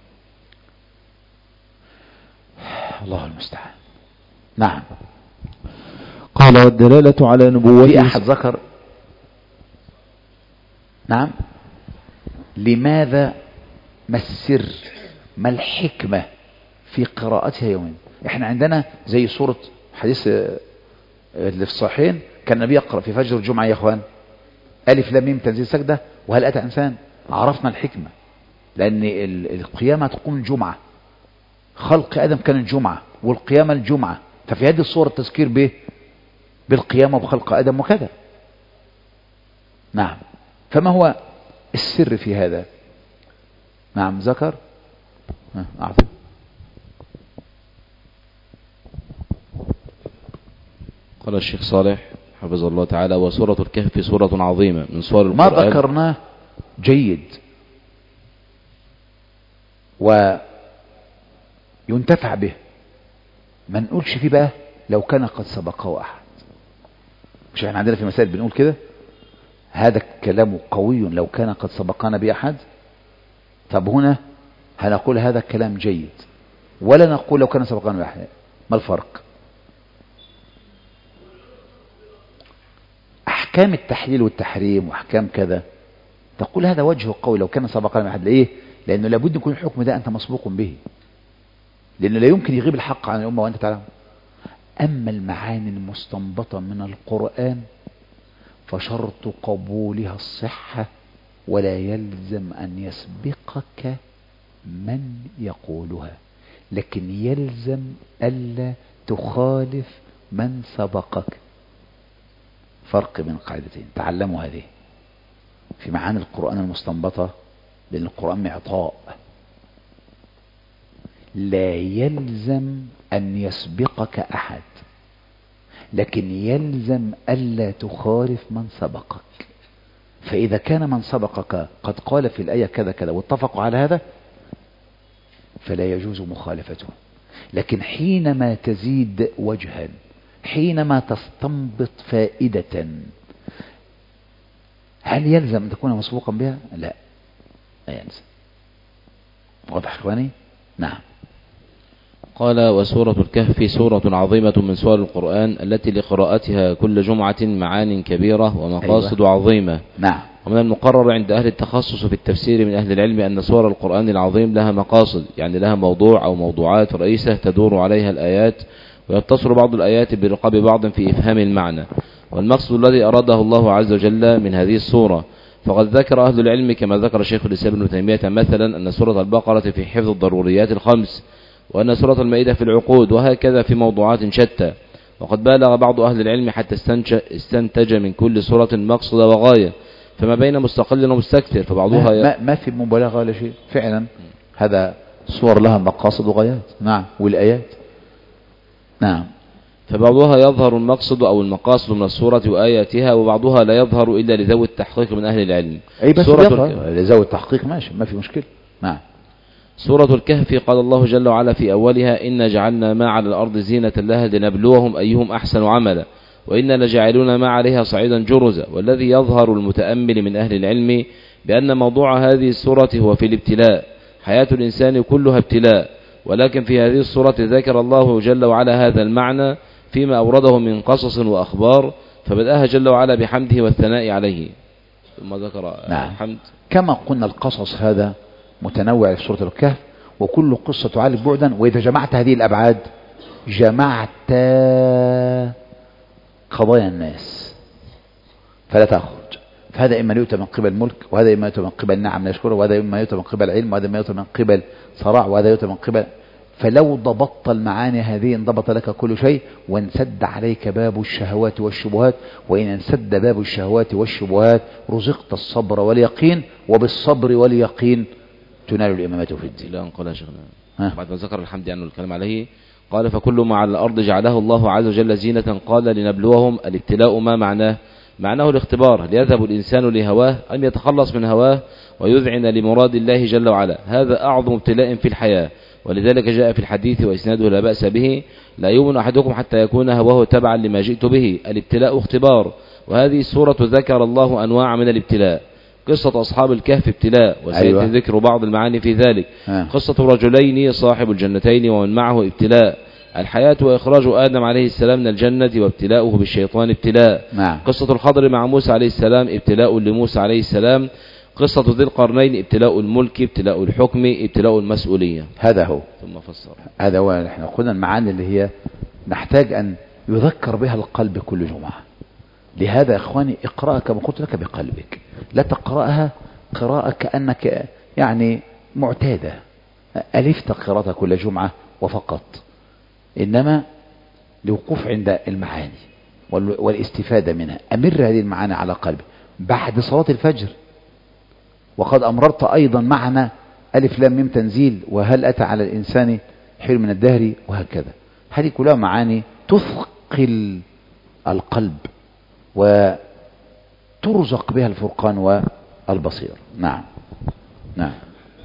الله المستعان. نعم. قال والدلالة على نبوته. في أحد ذكر نعم لماذا، ما السر، ما الحكمة في قراءتها يومين؟ احنا عندنا زي سورة حديث اللي في الصحيحين كان النبي يقرأ في فجر الجمعة يا اخوان ألف لام ميم تنزيل سجدة وهل أتى إنسان. عرفنا الحكمة، لأن القيامة تقوم الجمعة، خلق آدم كان الجمعة والقيامة الجمعة، ففي هذه الصورة التذكير به بالقيامة وبخلق آدم وكذا. نعم. فما هو السر في هذا؟ نعم ذكر. أعطي. قال الشيخ صالح حفظه الله تعالى وسورة الكهف سورة عظيمة من سور ما القرآن. ذكرناه جيد وينتفع به، ما نقولش فيه بقى لو كان قد سبقه أحد. مش احنا عندنا في مسائل بنقول كده هذا الكلام قوي لو كان قد سبقنا بأحد. طب هنا هنقول هذا الكلام جيد ولا نقول لو كان سبقنا بأحد؟ ما الفرق؟ أحكام التحليل والتحريم وأحكام كذا تقول هذا وجه قوي لو كان سبقنا بأحد. ليه؟ لأنه لابد يكون الحكم ده أنت مسبوق به، لأنه لا يمكن يغيب الحق عن الأمة وأنت تعلم. أما المعاني المستنبطة من القرآن فشرط قبولها الصحة، ولا يلزم أن يسبقك من يقولها، لكن يلزم ألا تخالف من سبقك. فرق بين قاعدتين تعلموا هذه في معاني القرآن المستنبطة، لأن القرآن معطاء لا يلزم أن يسبقك أحد، لكن يلزم ألا تخالف من سبقك. فإذا كان من سبقك قد قال في الآية كذا كذا واتفقوا على هذا فلا يجوز مخالفته. لكن حينما تزيد وجها، حينما تستنبط فائدة، هل يلزم أن تكون مسبوقا بها؟ لا، لا يلزم. واضح إخواني؟ نعم. قال وسورة الكهف سورة عظيمة من سور القرآن التي لقراءتها كل جمعة معان كبيرة ومقاصد أيوة. عظيمة. نعم. ومن المقرر عند أهل التخصص في التفسير من أهل العلم أن سور القرآن العظيم لها مقاصد، يعني لها موضوع أو موضوعات رئيسة تدور عليها الآيات، ويتصل بعض الآيات برقاب بعض في إفهام المعنى. والمقصد الذي أراده الله عز وجل من هذه السورة فقد ذكر أهل العلم كما ذكر شيخ الإسلام ابن تيمية مثلا أن سورة البقرة في حفظ الضروريات الخمس، وأن سورة المائدة في العقود، وهكذا في موضوعات شتى. وقد بالغ بعض أهل العلم حتى استنتج من كل سورة مقصد وغاية، فما بين مستقل ومستكثر، فبعضها ما, ما, ما في مبالغة ولا شيء فعلا. هذا صور لها مقاصد وغايات. نعم. والآيات. نعم. فبعضها يظهر المقصد أو المقاصد من السورة وآياتها، وبعضها لا يظهر إلا لذوي التحقيق من أهل العلم. أي بس سورة يظهر لذوي التحقيق ماشي، ما في مشكلة. نعم. سورة الكهف قال الله جل وعلا في أولها: إنا جعلنا ما على الأرض زينة لها لنبلوهم أيهم أحسن عملا وإنا لجاعلون ما عليها صعيدا جرزا. والذي يظهر المتأمل من أهل العلم بأن موضوع هذه السورة هو في الابتلاء. حياة الإنسان كلها ابتلاء، ولكن في هذه السورة ذكر الله جل وعلا هذا المعنى فيما أورده من قصص وأخبار، فبدأها جل وعلا بحمده والثناء عليه، ثم ذكر نعم. الحمد. كما قلنا القصص هذا متنوع في سورة الكهف، وكل قصة تعالج بعدا، وإذا جمعت هذه الأبعاد جمعت قضايا الناس فلا تخرج. فهذا إما يؤتى من قبل ملك، وهذا إما يؤتى من قبل نعم نشكره، وهذا إما يؤتى من قبل علم، وهذا إما يؤتى من قبل صراع، وهذا يؤتى من قبل. فلو ضبطت المعاني هذه انضبط لك كل شيء، وانسد عليك باب الشهوات والشبهات. وإن انسد باب الشهوات والشبهات رزقت الصبر واليقين، وبالصبر واليقين تنال الإمامة في الدين. لا نقول يا شيخنا بعد ما ذكر الحمد عنه الكلام عليه قال: فكل ما على الأرض جعله الله عز وجل زينة. قال: لنبلوهم. الابتلاء ما معناه؟ معناه الاختبار، ليذهب الإنسان لهواه أن يتخلص من هواه ويذعن لمراد الله جل وعلا. هذا أعظم ابتلاء في الحياة، ولذلك جاء في الحديث وإسناده لا بأس به: لا يؤمن أحدكم حتى يكون هواه تبعا لما جئت به. الابتلاء اختبار، وهذه السورة ذكر الله أنواع من الابتلاء. قصة أصحاب الكهف ابتلاء، وسيأتي أيوة. ذكر بعض المعاني في ذلك. آه. قصة رجلين صاحب الجنتين ومن معه ابتلاء. الحياة وإخراج آدم عليه السلام من الجنة وابتلاؤه بالشيطان ابتلاء. نعم. قصة الخضر مع موسى عليه السلام ابتلاء لموسى عليه السلام. قصة ذي القرنين ابتلاء الملك، ابتلاء الحكم، ابتلاء المسؤولية. هذا هو. ثم فسر. هذا هو. احنا قلنا المعاني اللي هي نحتاج أن يذكر بها القلب كل جمعة. لهذا يا إخواني اقرأها كما قلت لك بقلبك، لا تقرأها قراءة كأنك يعني معتادة ألفت قراءتها كل جمعة وفقط، إنما لوقوف عند المعاني والاستفادة منها. أمر هذه المعاني على قلبي بعد صلاة الفجر. وقد أمررت أيضا معنا ألف لام ميم تنزيل، وهل أتى على الإنسان حين من الدهر، وهكذا. هذه كلها معاني تثقل القلب وترزق بها الفرقان والبصير. نعم. نعم.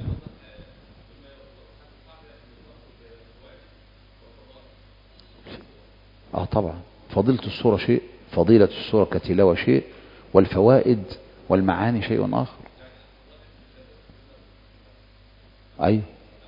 اه طبعا فضيلة السورة شيء، فضيلة السورة كتلاوة شيء، والفوائد والمعاني شيء آخر. أيوة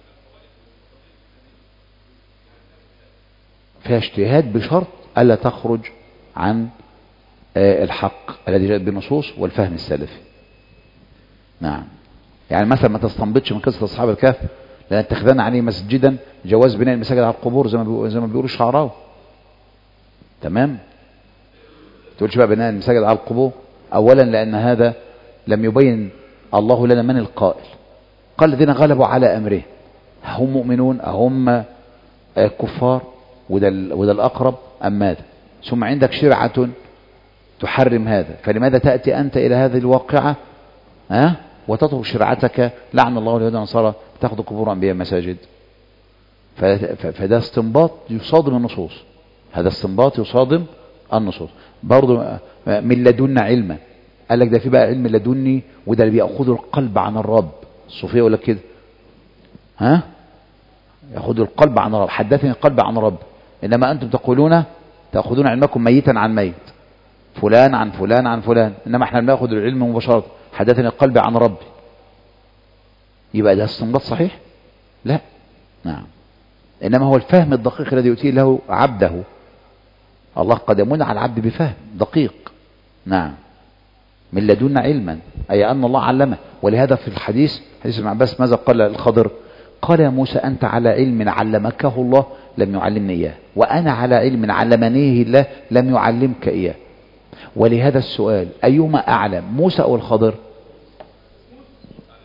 فيها اجتهاد بشرط ألا تخرج عن الحق الذي جاءت بالنصوص والفهم السلفي. نعم. يعني مثلا ما تستنبطش من قصة أصحاب الكهف لأن اتخذنا عليه مسجدا جواز بناء المساجد على القبور زي ما زي ما بيقولوا الشعراوي. تمام. تقولش بقى بناء المساجد على القبور. أولا لأن هذا لم يبين الله لنا من القائل. قال الذين غلبوا على أمره هم مؤمنون هم كفار، وده, وده الأقرب أم ماذا؟ ثم عندك شرعة تحرم هذا، فلماذا تأتي أنت إلى هذه الواقعة ها وتترك شرعتك؟ لعن الله اليهود والنصارى تأخذ قبور أنبياء مساجد. فده استنباط يصادم النصوص، هذا استنباط يصادم النصوص. برضو من لدنا علما، قال لك ده في بقى علم لدني، وده اللي بيأخذ القلب عن الرب. الصوفية يقول لك كده ها يأخذ القلب عن الرب، حدثني القلب عن رب. إنما أنتم تقولون تأخذون علمكم ميتا عن ميت، فلان عن فلان عن فلان، إنما احنا بناخذ العلم مباشرة، حدثني القلب عن ربي. يبقى ده استنباط صحيح؟ لا. نعم. إنما هو الفهم الدقيق الذي يؤتيه له عبده. الله قد يمن على العبد بفهم دقيق. نعم. من لدنا علما، أي أن الله علمه. ولهذا في الحديث حديث ابن عباس ماذا قال الخضر؟ قال يا موسى أنت على علم علمكه الله لم يعلمني إياه، وأنا على علم علمنيه الله لم يعلمك إياه. ولهذا السؤال أيما أعلم موسى أو الخضر؟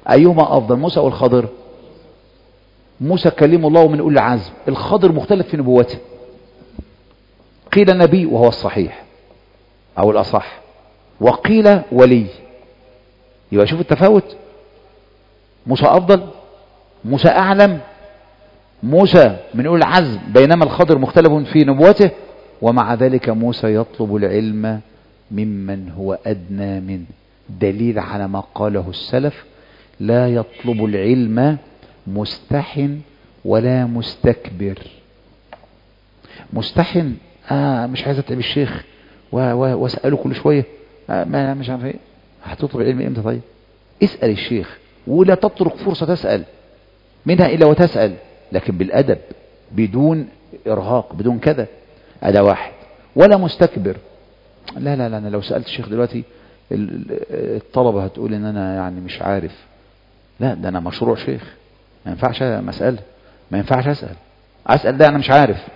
أيهما أفضل، موسى أو الخضر؟ موسى كلم الله من أولي العزم، الخضر مختلف في نبوته، قيل نبي وهو الصحيح أو الأصح، وقيل ولي. يبقى شوف التفاوت، موسى أفضل، موسى أعلم، موسى من أولي العزم، بينما الخضر مختلف في نبوته، ومع ذلك موسى يطلب العلم ممن هو أدنى منه. دليل على ما قاله السلف: لا يطلب العلم مستحن ولا مستكبر. مستحن آه مش عايز اتعب الشيخ واسأله كل شوية، آه ما مش عارف ايه. هتطلب العلم امتى؟ طيب اسأل الشيخ، ولا تترك فرصة تسأل منها إلا وتسأل، لكن بالأدب، بدون إرهاق، بدون كذا. هذا واحد. ولا مستكبر، لا لا لا أنا لو سألت الشيخ دلوقتي الطلبة هتقول إن أنا يعني مش عارف. لا، ده أنا مشروع شيخ، ما ينفعش مسألة، ما ينفعش أسأل أسأل ده أنا مش عارف.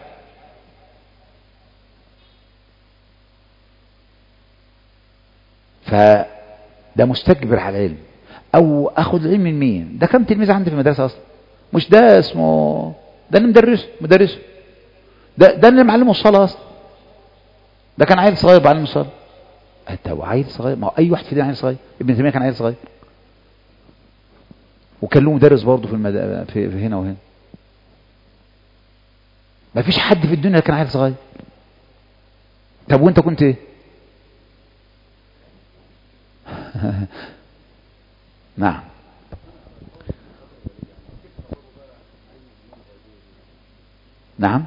فده مستكبر على العلم. أو أخذ العلم من مين؟ ده كم تلميذ عندي في المدرسة أصلا؟ مش ده اسمه، ده اللي مدرسه مدرسه ده ده اللي معلمه الصلاة أصلا. ده كان عيل صغير بعلم الصلاة. أنت عيل صغير، ما هو أي واحد فينا عيل صغير. ابن تيمية كان عيل صغير، وكان له مدرس برضه في, المد... في في هنا وهنا. ما فيش حد في الدنيا كان عيل صغير. طب وانت كنت ايه؟ نعم. نعم،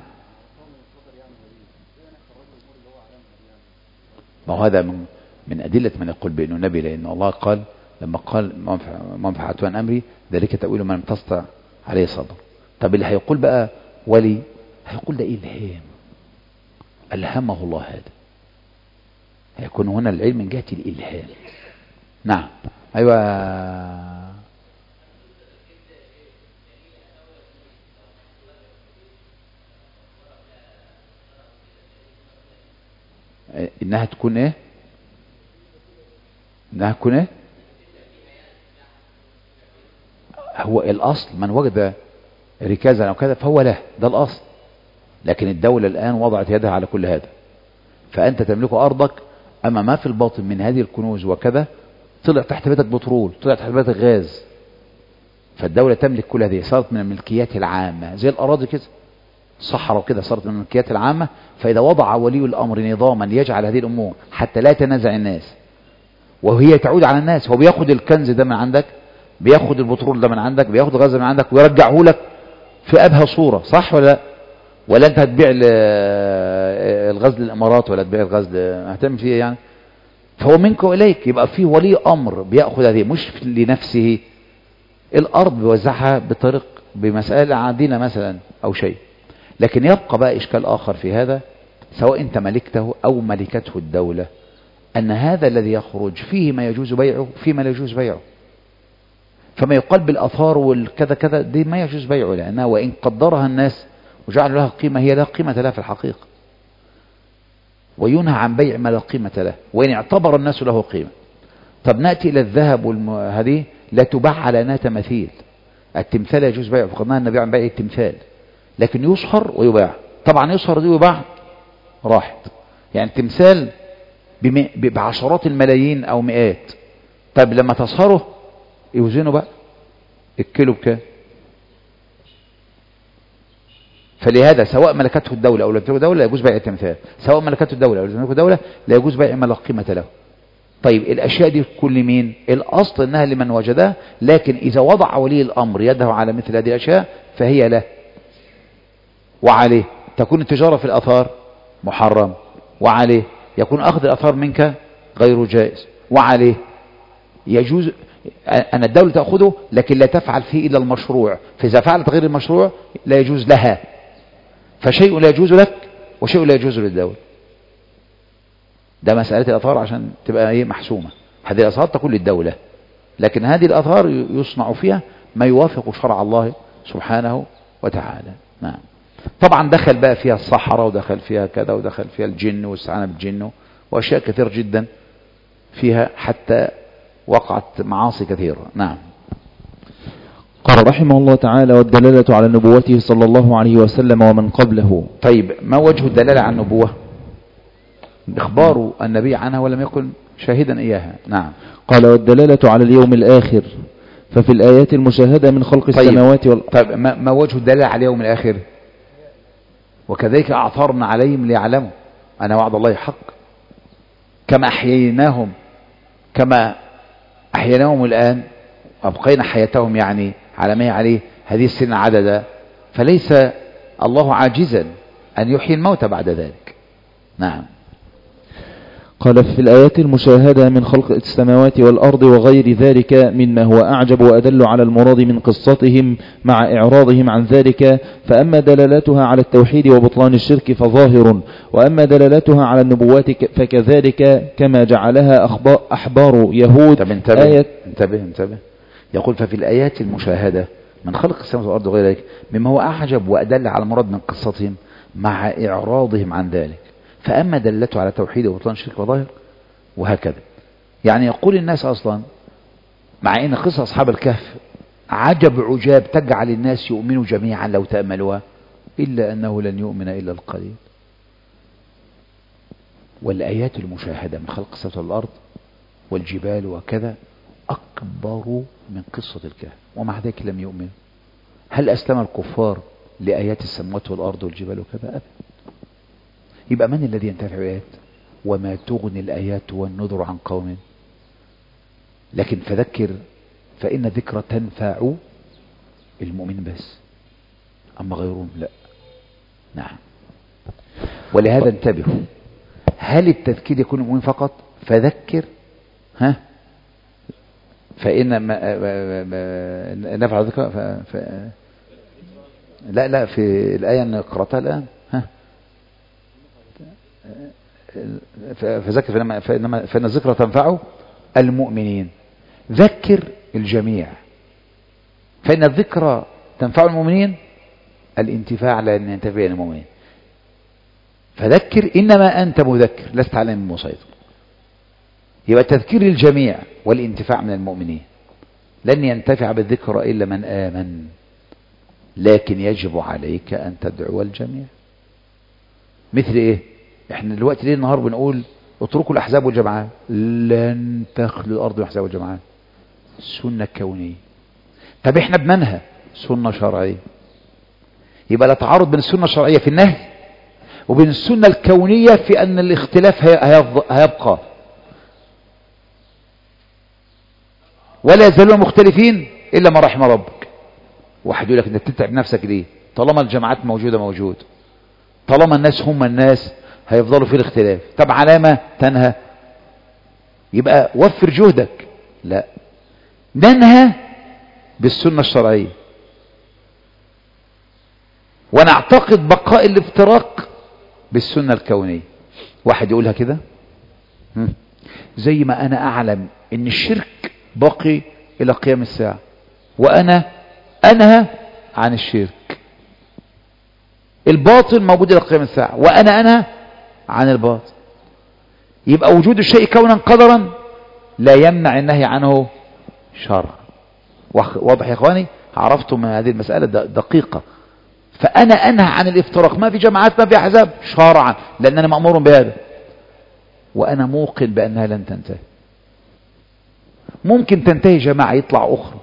ما هو هذا من من أدلة من يقول بأنه نبي، لأن الله قال لما قال من فعلت عن أمري ذلك تأويل ما لم تستطع عليه صبر. طب اللي هيقول بقى ولي هيقول ده إلهام، ألهمه الله. هذا هيكون هنا العلم من جهة الإلهام. نعم. أيوة. إنها تكون إيه؟ إنها تكون إيه؟ هو الأصل من وجد ركازا أو كذا فهو له، ده الأصل. لكن الدولة الآن وضعت يدها على كل هذا، فأنت تملك أرضك، أما ما في الباطن من هذه الكنوز وكذا طلع تحت بيتك بترول، طلع تحت بيتك غاز، فالدولة تملك كل هذه، صارت من الملكيات العامة زي الأراضي كده، صحراء كده، صارت من الملكيات العامة. فإذا وضع ولي الأمر نظاما يجعل هذه الأمور حتى لا يتنازع الناس وهي تعود على الناس، هو بياخد الكنز ده من عندك، بياخد البترول ده من عندك، بياخد الغاز من عندك ويرجعه لك في أبهى صورة، صح ولا لا؟ ولا أنت هتبيع الغاز للإمارات ولا تبيع الغاز هتعمل فيه يعني؟ فهو منك وإليك. يبقى فيه ولي أمر بيأخذ هذه مش لنفسه، الأرض بيوزعها بطريق بمسألة عادلة مثلا أو شيء. لكن يبقى بقى إشكال آخر في هذا، سواء أنت ملكته أو ملكته الدولة، أن هذا الذي يخرج فيه ما يجوز بيعه فيه ما لا يجوز بيعه. فما يقال بالأثار والكذا كذا دي ما يجوز بيعه، لأنها وإن قدرها الناس وجعلوا لها قيمة هي لا قيمة لها في الحقيقة، وينهى عن بيع ما لا قيمة له وإن اعتبر الناس له قيمة. طب نأتي إلى الذهب والم... هذه لا تباع على أنها تماثيل. التمثال يجوز بيعه، فقد نهى النبي عن بيع التمثال، لكن يصهر ويباع. طبعا يصهر دي ويباع راحت، يعني التمثال بم... بعشرات الملايين أو مئات. طب لما تصهره يوزنه بقى الكيلو بكام؟ فلهذا سواء ملكته الدولة أو لم تملكه الدولة لا يجوز بيع التمثال، سواء ملكته الدولة أو لم تملكه الدولة لا يجوز بيع ما لا قيمة له. طيب الأشياء دي كل مين؟ الأصل أنها لمن وجدها، لكن إذا وضع ولي الأمر يده على مثل هذه الأشياء فهي له وعليه. تكون التجارة في الأثار محرم، وعليه يكون أخذ الأثار منك غير جائز، وعليه يجوز أن الدولة تأخذه لكن لا تفعل فيه إلا المشروع، فإذا فعلت غير المشروع لا يجوز لها. فشيء لا يجوز لك وشيء لا يجوز للدولة. ده مسألة الأثار عشان تبقى ايه محسومة. هذه الأثار تكون للدولة، لكن هذه الأثار يصنع فيها ما يوافق شرع الله سبحانه وتعالى. نعم. طبعا دخل بقى فيها الصحراء ودخل فيها كذا ودخل فيها الجن واستعانة بالجن وأشياء كثير جدا فيها، حتى وقعت معاصي كثيرة. نعم. قال رحمه الله تعالى: والدلالة على نبوته صلى الله عليه وسلم ومن قبله. طيب ما وجه الدلالة على النبوة؟ إخبار النبي عنها ولم يكن شاهدا إياها. نعم. قال: والدلالة على اليوم الآخر، ففي الآيات المشاهدة من خلق طيب. السماوات والأرض. طيب ما, ما وجه الدلالة على اليوم الآخر؟ وكذلك أعثرنا عليهم ليعلموا أن وعد الله حق، كما أحييناهم كما أحييناهم الآن أبقينا حياتهم يعني على ما هي عليه هذه السنة عددا، فليس الله عاجزا أن يحيي الموتى بعد ذلك. نعم. قال: في الآيات المشاهدة من خلق السماوات والأرض وغير ذلك مما هو أعجب وأدل على المراد من قصتهم مع إعراضهم عن ذلك، فأما دلالتها على التوحيد وبطلان الشرك فظاهر، وأما دلالتها على النبوات فكذلك كما جعلها أحبار يهود. طب انتبه آية انتبه انتبه يقول: ففي الآيات المشاهدة من خلق السماوات والأرض وغير ذلك مما هو أعجب وأدل على المراد من قصتهم مع إعراضهم عن ذلك، فأما دلته على توحيد وبطلان الشرك وظاهر، وهكذا. يعني يقول الناس أصلا مع أن قصة أصحاب الكهف عجب عجاب تجعل الناس يؤمنوا جميعا لو تأملوها، إلا أنه لن يؤمن إلا القليل. والآيات المشاهدة من خلق السماوات والأرض والجبال وكذا أكبر من قصة الكهف، ومع ذلك لم يؤمنوا. هل أسلم الكفار لآيات السماوات والأرض والجبال وكذا؟ أبدا. يبقى من الذي ينتفع بآيات؟ وما تغني الآيات والنذر عن قوم. لكن فذكر فإن ذكرى تنفع المؤمن بس، أما غيرهم لا. نعم. ولهذا انتبهوا، هل التذكير يكون المؤمن فقط؟ فذكر ها فإن ما نفع ذكرى ف... ف... لا لا في الآية أن قرأتها الآن ها فذكر فإنما فإنما فإن الذكرى تنفع المؤمنين. ذكر الجميع، فإن الذكرى تنفع المؤمنين، الانتفاع لأن ينتفع المؤمنين. فذكر إنما أنت مذكر لست عليهم مسيطر. يبقى تذكير الجميع والانتفاع من المؤمنين. لن ينتفع بالذكرى إلا من آمن، لكن يجب عليك أن تدعو الجميع. مثل إيه؟ إحنا دلوقتي ليه النهار بنقول اتركوا الأحزاب والجماعات؟ لن تخلو الأرض والأحزاب والجماعات، سنة كونية. طب إحنا بننهى سنة شرعية. يبقى لا تعارض بين السنة الشرعية في النهي وبين السنة الكونية في أن الاختلاف هيبقى، ولا يزالون مختلفين إلا ما رحم ربك. واحد يقول لك أنت بتتعب نفسك ليه؟ طالما الجماعات موجودة موجود، طالما الناس هم الناس هيفضلوا في الاختلاف. طب علامة تنهى؟ يبقى وفر جهدك. لا، ننهى بالسنة الشرعية ونعتقد بقاء الافتراق بالسنة الكونية. واحد يقولها كده، زي ما أنا أعلم إن الشرك باقي إلى قيام الساعة، وأنا أنهى عن الشرك. الباطل موجود إلى قيام الساعة، وأنا أنهى عن الباطل. يبقى وجود الشيء كونا قدرا لا يمنع النهي عنه شرعا. واضح يا إخواني؟ عرفتم هذه المسألة دقيقة. فأنا أنهى عن الافتراق، ما في جماعات ما في أحزاب شرعا لأنني مأمور بهذا، وأنا موقن بأنها لن تنتهي. ممكن تنتهي جماعة يطلع أخرى،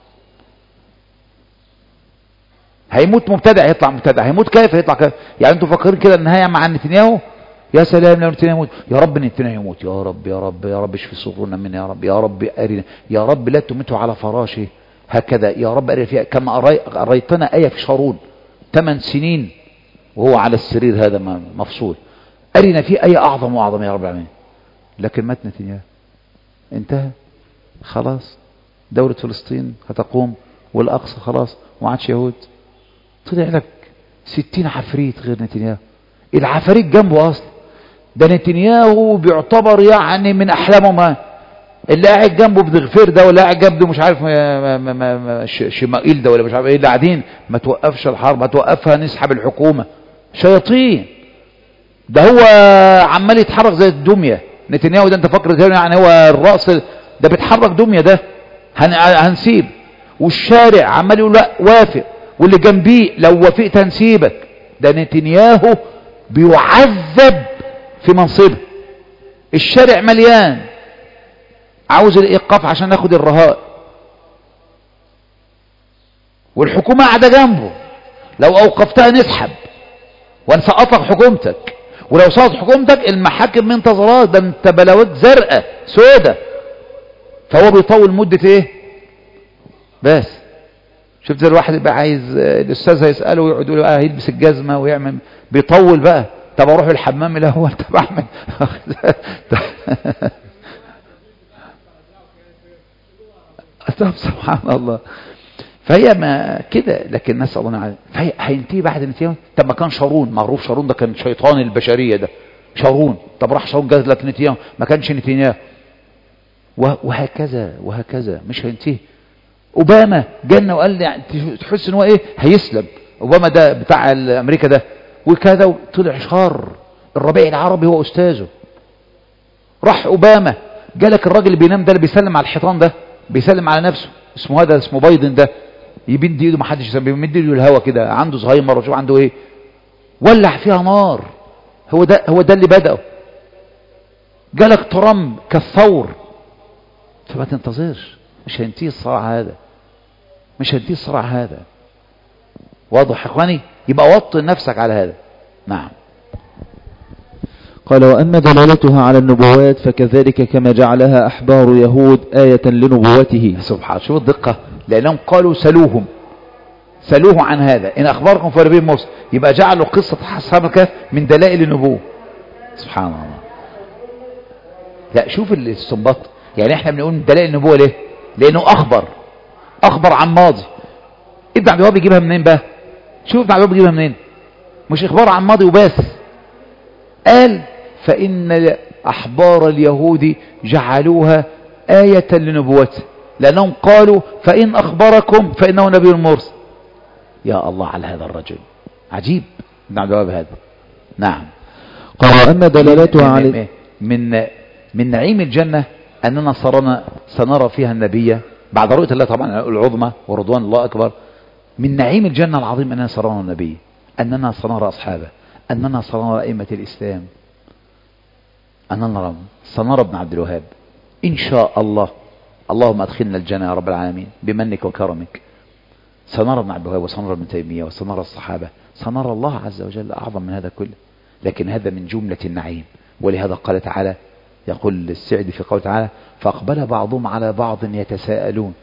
هيموت مبتدع يطلع مبتدع، هيموت كافر يطلع كافر. يعني انتوا فاكرين كده النهاية مع نتنياهو؟ يا سلام لو نتنياهو يموت، يا رب نتنياهو يموت، يا رب يا رب يا رب اشفي صدورنا منه، يا رب يا رب أرنا، يا رب لا تمته على فراشه هكذا، يا رب أرنا فيها كما أريتنا آية في شارون ثمان سنين وهو على السرير هذا مفصول، أرنا فيه آية أعظم وأعظم يا رب العالمين. لكن مات نتنياهو، انتهى خلاص. دولة فلسطين هتقوم والأقصى خلاص وما عادش يهود. طلع لك ستين عفريت غير نتنياهو، العفاريت جنبه أصلا. ده نتنياهو بيعتبر يعني من أحلامه، ما اللي قاعد جنبه بضغفير ده ولا قاعد جنبه مش عارف شمائيل ده ولا مش عارف ايه اللي قاعدين، ما توقفش الحرب، ما توقفها نسحب الحكومة. شياطين. ده هو عمال يتحرك زي الدمية نتنياهو ده. انت فاكر يعني هو الرأس ده بيتحرك دمية؟ ده هنسيب. والشارع عمال يقول لا وافق، واللي جنبيه لو وافقت هنسيبك. ده نتنياهو بيعذب في منصبه، الشارع مليان عاوز الايقاف عشان ناخد الرهائن، والحكومة قاعدة جنبه لو اوقفتها نسحب ونسقط لك حكومتك، ولو سقط حكومتك المحاكم منتظراك، ده انت بلاوات زرقاء سودة. فهو بيطول مدة ايه بس. شفت زي الواحد يبقى عايز الاستاذ هيساله ويقعد يقول اه هيلبس الجزمه ويعمل، بيطول بقى. طب اروح الحمام الاول، طب اعمل طب سبحان الله. فهي ما كده، لكن نسال الله عليه. فهي هينتهي بعد نتيجه. طب ما كان شارون معروف، شارون ده كان شيطان البشريه ده شارون. طب راح شارون جاز لك نتيجه، ما كانش نتيجه. وهكذا وهكذا مش هينتهي. اوباما جنة وقال لي تحس ان هو ايه هيسلم. اوباما ده بتاع امريكا ده وكذا، وطلع شار. الربيع العربي هو استاذه. راح اوباما جالك الراجل اللي بينام ده اللي بيسلم على الحيطان ده، بيسلم على نفسه، اسمه هذا اسمه بايدن ده، يبند ايده ما حدش يسلم، بيمد ايده الهوا كده، عنده زهايمر وشوف عنده ايه، ولع فيها نار. هو ده هو ده اللي بدأه. جالك ترامب كالثور. فما تنتظرش، مش هينتهي الصراع هذا، مش هينتهي الصراع هذا. واضح يا اخواني؟ يبقى وطن نفسك على هذا. نعم. قال وأما دلالتها على النبوات فكذلك كما جعلها أحبار يهود آية لنبوته. سبحان، شوف الدقة. لأنهم قالوا سلوهم سلوه عن هذا، إن أخباركم في نبي موسى، يبقى جعلوا قصة أصحاب الكهف من دلائل النبوة. سبحان الله. لا شوف الاستنباط. يعني احنا بنقول دلائل النبوة ليه؟ لأنه أخبر أخبر عن ماضي. ابن عبد الوهاب يجيبها منين بقى؟ شوف ابن عبد الوهاب يجيبها منين؟ مش إخبار عن ماضي وبس. قال فإن أحبار اليهود جعلوها آية لنبوته، لأنهم قالوا فإن أخبركم فإنه نبي مرسل. يا الله على هذا الرجل، عجيب ابن عبد الوهاب هذا. نعم. قال أما دلالتها على من من نعيم الجنة أننا صرنا سنرى فيها النبي بعد رؤية الله طبعا العظمى ورضوان الله أكبر. من نعيم الجنة العظيم أننا سنرى النبي، أننا سنرى أصحابه، أننا سنرى أئمة الإسلام، أننا سنرى ابن عبد الوهاب إن شاء الله. اللهم أدخلنا الجنة يا رب العالمين بمنك وكرمك. سنرى ابن عبد الوهاب وسنرى ابن تيمية وسنرى الصحابة، سنرى الله عز وجل أعظم من هذا كله. لكن هذا من جملة النعيم. ولهذا قال تعالى، يقول السعدي في قوله تعالى فأقبل بعضهم على بعض يتساءلون.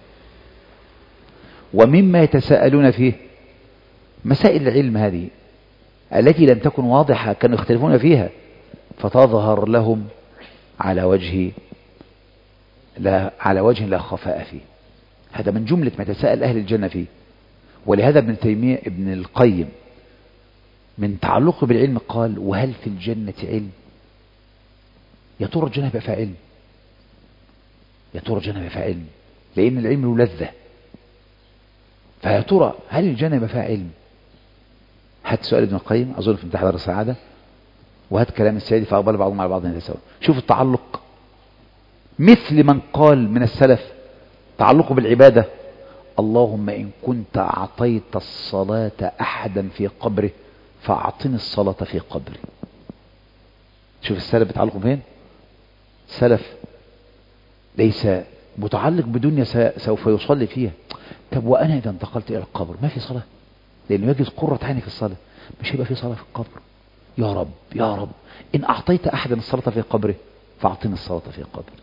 ومما يتساءلون فيه مسائل العلم هذه التي لم تكن واضحة، كانوا يختلفون فيها، فتظهر لهم على وجه لا على وجه لا خفاء فيه. هذا من جملة ما يتساءل أهل الجنة فيه. ولهذا ابن تيمية ابن القيم من تعلقه بالعلم قال وهل في الجنة علم؟ يا ترى الجنة يبقى فيها علم؟ يا ترى الجنة يبقى فيها علم؟ لأن العلم له لذة. فيا ترى هل الجنة يبقى فيها علم؟ هات سؤال ابن القيم أظن في امتحان السعادة، وهات كلام السعيدي فأقبل بعضهم على بعض يتساءلون. شوف التعلق، مثل من قال من السلف تعلقه بالعبادة اللهم إن كنت أعطيت الصلاة أحدا في قبره فأعطني الصلاة في قبري. شوف السلف بتعلقه فين؟ السلف ليس متعلق بدنيا سوف يصلي فيها. طب وأنا إذا انتقلت إلى القبر ما في صلاة؟ لأنه يجد قرة عيني في الصلاة، مش هيبقى في صلاة في القبر. يا رب يا رب إن أعطيت أحدا الصلاة في قبره فأعطني الصلاة في قبري.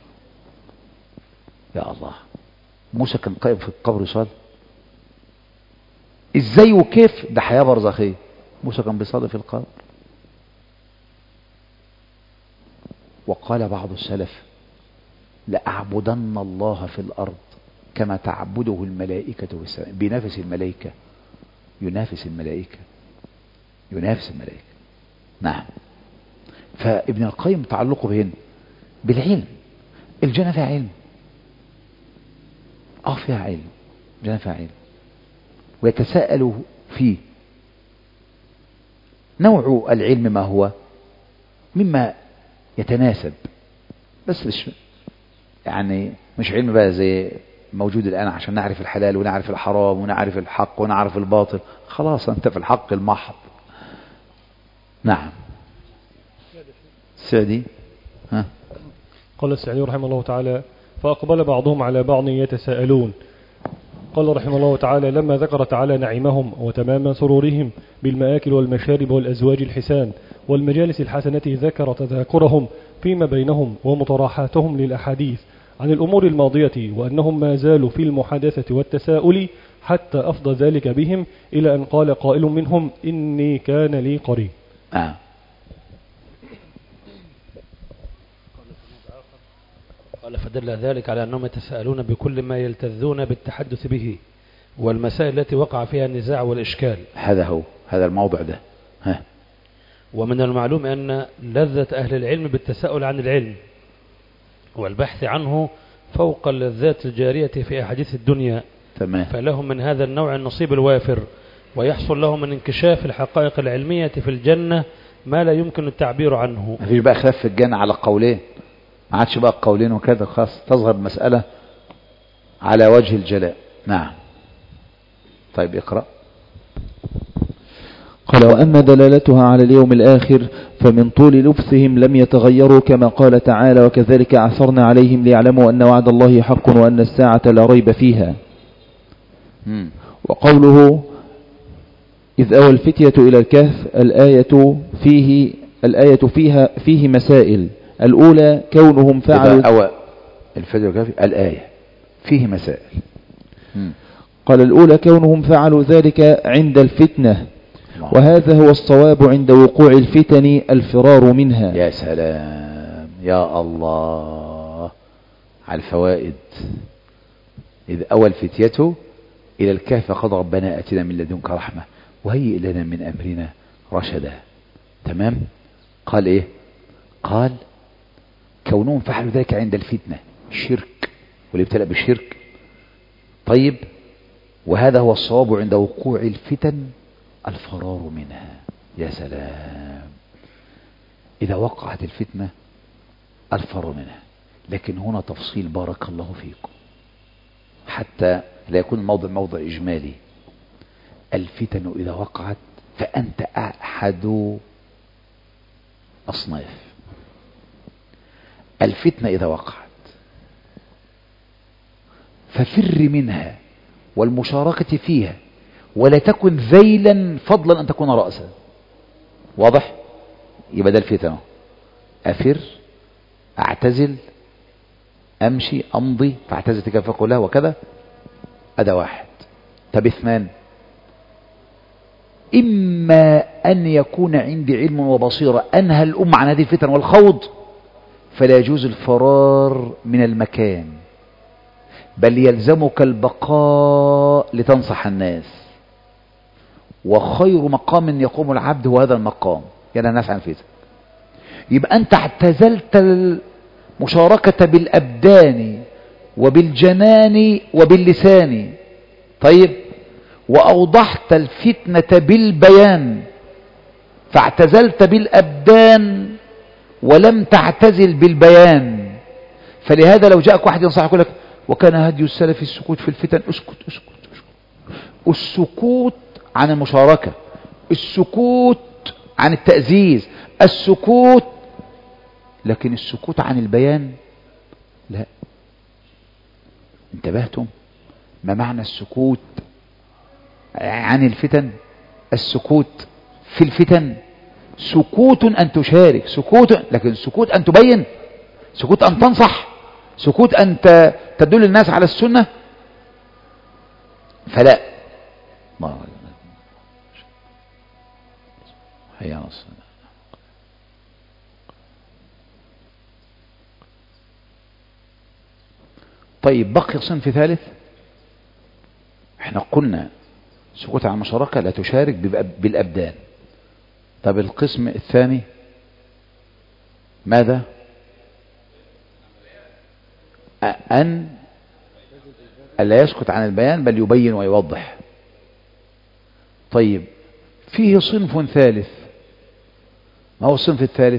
يا الله، موسى كان قائم في القبر يصلي ازاي وكيف؟ ده حياة برزخية. موسى كان بيصلي في القبر. وقال بعض السلف لأعبدن الله في الأرض كما تعبده الملائكة في السماء. بينافس الملائكة، ينافس الملائكة ينافس الملائكة. نعم. فابن القيم تعلقه بهن بالعلم. الجنة فيها علم، اه فيها علم، الجنة فيها علم، ويتساءل فيه. نوع العلم ما هو؟ مما يتناسب، بس مش يعني مش علم بقى زي موجود الآن عشان نعرف الحلال ونعرف الحرام ونعرف الحق ونعرف الباطل. خلاص أنت في الحق المحض. نعم. السعدي. ها. قال السعدي رحمه الله تعالى: فأقبل بعضهم على بعض يتساءلون. قال رحمه الله تعالى: لما ذكر تعالى نعيمهم وتمام سرورهم بالمآكل والمشارب والأزواج الحسان والمجالس الحسنة، ذكر تذاكرهم فيما بينهم ومطراحاتهم للأحاديث عن الأمور الماضية، وأنهم ما زالوا في المحادثة والتساؤل حتى أفضى ذلك بهم إلى أن قال قائل منهم: إني كان لي قرين. آه. قال: فدل ذلك على أنهم يتساءلون بكل ما يلتذون بالتحدث به والمسائل التي وقع فيها النزاع والإشكال. هذا هو هذا الموضوع ده. ها. ومن المعلوم أن لذة أهل العلم بالتساؤل عن العلم والبحث عنه فوق اللذات الجارية في أحاديث الدنيا. تمام. فلهم من هذا النوع النصيب الوافر، ويحصل لهم من انكشاف الحقائق العلمية في الجنة ما لا يمكن التعبير عنه. مفيش بقى خلاف في الجنة على قولين، ما عادش بقى قولين وكذا، خلاص تظهر مسألة على وجه الجلاء. نعم. طيب اقرأ. قال: وأما دلالتها على اليوم الآخر فمن طول لبثهم لم يتغيروا، كما قال تعالى: وكذلك عثرنا عليهم ليعلموا أن وعد الله حق وأن الساعة لا ريب فيها. مم. وقوله: إذ أوى الفتية إلى الكهف، الآية فيه الآية فيها فيه مسائل. الأولى كونهم فعلوا إذا أوى الفتية إلى الكهف، الآية فيه مسائل. مم. قال: الأولى كونهم فعلوا ذلك عند الفتنة، وهذا هو الصواب عند وقوع الفتن الفرار منها. يا سلام يا الله على الفوائد. إذ أوى الفتية إلى الكهف قال: ربنا أتنا من لدنك رحمة وهيئ لنا من أمرنا رشدا. تمام. قال إيه؟ قال كونهم فعلوا ذلك عند الفتنة، الشرك والابتلاء بالشرك. طيب، وهذا هو الصواب عند وقوع الفتن الفرار منها. يا سلام، إذا وقعت الفتنة الفرار منها. لكن هنا تفصيل بارك الله فيكم حتى لا يكون الموضوع موضع إجمالي. الفتن إذا وقعت فأنت أحد أصناف. الفتنة إذا وقعت ففر منها والمشاركة فيها، ولا تكن ذيلا فضلا أن تكون رأسا. واضح؟ يبقى ده الفتنة. أفر، أعتزل، أمشي، أمضي، فاعتزل تكفى كلها وكذا. هذا واحد. طب اثنان: إما أن يكون عندي علم وبصيرة أنهى الأمة عن هذه الفتن والخوض، فلا يجوز الفرار من المكان، بل يلزمك البقاء لتنصح الناس. وخير مقام يقوم العبد هو هذا المقام، يعني الناس عن الفتن. يبقى أنت اعتزلت المشاركة بالأبدان وبالجنان وباللسان. طيب، وأوضحت الفتنة بالبيان، فاعتزلت بالأبدان ولم تعتزل بالبيان. فلهذا لو جاءك واحد ينصحك يقول لك: وكان هدي السلف السكوت في الفتن. اسكت اسكت اسكت. السكوت عن المشاركة، السكوت عن التأزيز، السكوت، لكن السكوت عن البيان لا. انتبهتم؟ ما معنى السكوت عن الفتن؟ السكوت في الفتن سكوت أن تشارك، سكوت، لكن سكوت أن تبين، سكوت أن تنصح، سكوت أن تدل الناس على السنة، فلا. هيا نص. طيب، بقي صنف ثالث. احنا قلنا سكوت عن المشاركة، لا تشارك بالأبدان. طب القسم الثاني ماذا؟ أن لا يسكت عن البيان بل يبين ويوضح. طيب، فيه صنف ثالث. ما هو الصنف الثالث؟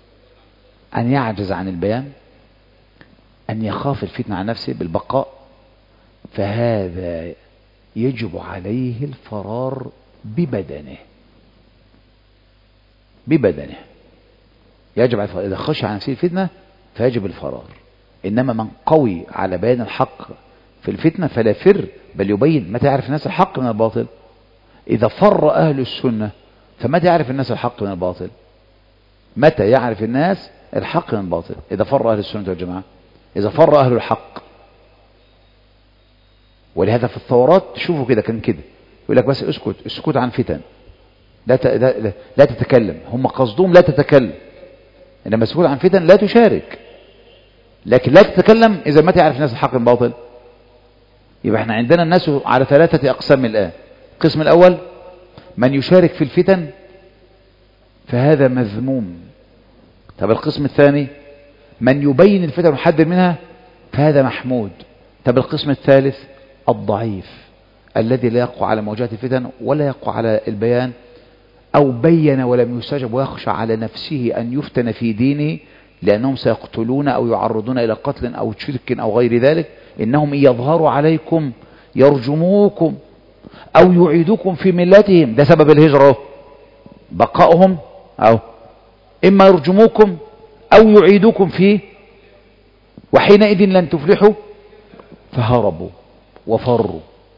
أن يعجز عن البيان، أن يخاف الفتنة عن نفسه بالبقاء، فهذا يجب عليه الفرار ببدنه ببدنه يجب على الفرار. إذا خشي على نفسه الفتنة فيجب الفرار. إنما من قوي على بيان الحق في الفتنة فلا فر، بل يبين. متى يعرف الناس الحق من الباطل؟ إذا فر أهل السنة فمتى يعرف الناس الحق من الباطل؟ متى يعرف الناس الحق من الباطل؟ إذا فر أهل السنة والجماعة، إذا فر أهل الحق. ولهذا في الثورات تشوفوا كده، كان كده يقول لك بس اسكت، السكوت عن فتن، لا ت... لا... لا تتكلم. هم قصدهم لا تتكلم، إنما السكوت عن فتن لا تشارك. لكن لا تتكلم إذا متى يعرف الناس الحق من الباطل؟ يبقى احنا عندنا الناس على ثلاثة أقسام الآن. القسم الأول من يشارك في الفتن فهذا مذموم. طب القسم الثاني من يبين الفتن ويحذر منها فهذا محمود. طب القسم الثالث الضعيف الذي لا يقوى على مواجهة الفتن ولا يقوى على البيان، أو بين ولم يستجب ويخشى على نفسه أن يفتن في دينه لأنهم سيقتلون أو يعرضون إلى قتل أو شرك أو غير ذلك. إنهم إن يظهروا عليكم يرجموكم أو يعيدوكم في ملتهم. ده سبب الهجرة بقائهم، أو إما يرجموكم أو يعيدوكم فيه، وحينئذ لن تفلحوا فهربوا وفروا.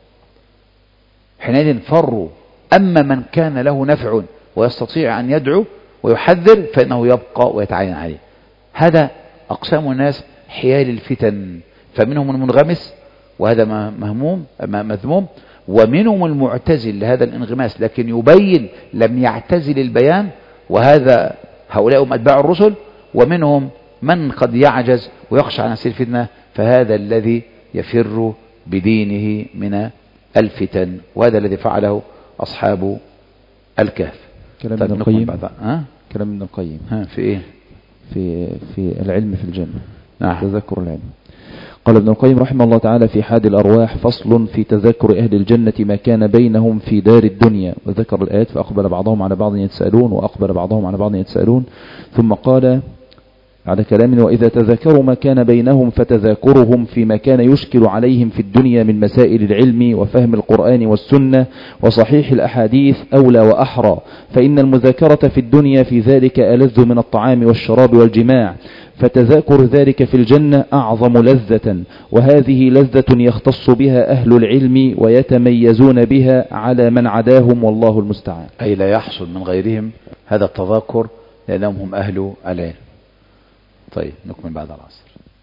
حينئذ فروا. أما من كان له نفع ويستطيع أن يدعو ويحذر فإنه يبقى ويتعين عليه. هذا أقسام الناس حيال الفتن. فمنهم المنغمس وهذا مهموم مذموم، ومنهم المعتزل لهذا الانغماس لكن يبين لم يعتزل البيان، وهذا هؤلاء هم أتباع الرسل. ومنهم من قد يعجز ويخشى عن نفسه الفتنة، فهذا الذي يفر بدينه من الفتن، وهذا الذي فعله أصحاب الكهف. كلام ابن القيم. ها؟ كلام ابن القيم. ها في إيه؟ في في العلم في الجنة. نعم. تذكر العلم. قال ابن القيم رحمه الله تعالى في حاد الأرواح: فصل في تذكر أهل الجنة ما كان بينهم في دار الدنيا. وذكر الآيات: فأقبل بعضهم على بعض يتسألون، وأقبل بعضهم على بعض يتسألون. ثم قال على كلام: وإذا تذكروا ما كان بينهم فتذاكرهم فيما كان يشكل عليهم في الدنيا من مسائل العلم وفهم القرآن والسنة وصحيح الأحاديث أولى وأحرى، فإن المذاكرة في الدنيا في ذلك ألذ من الطعام والشراب والجماع، فتذاكر ذلك في الجنة أعظم لذة، وهذه لذة يختص بها أهل العلم ويتميزون بها على من عداهم، والله المستعان. أي لا يحصل من غيرهم هذا التذاكر لأنهم هم أهل العلم. طيب نكمل بعد العصر.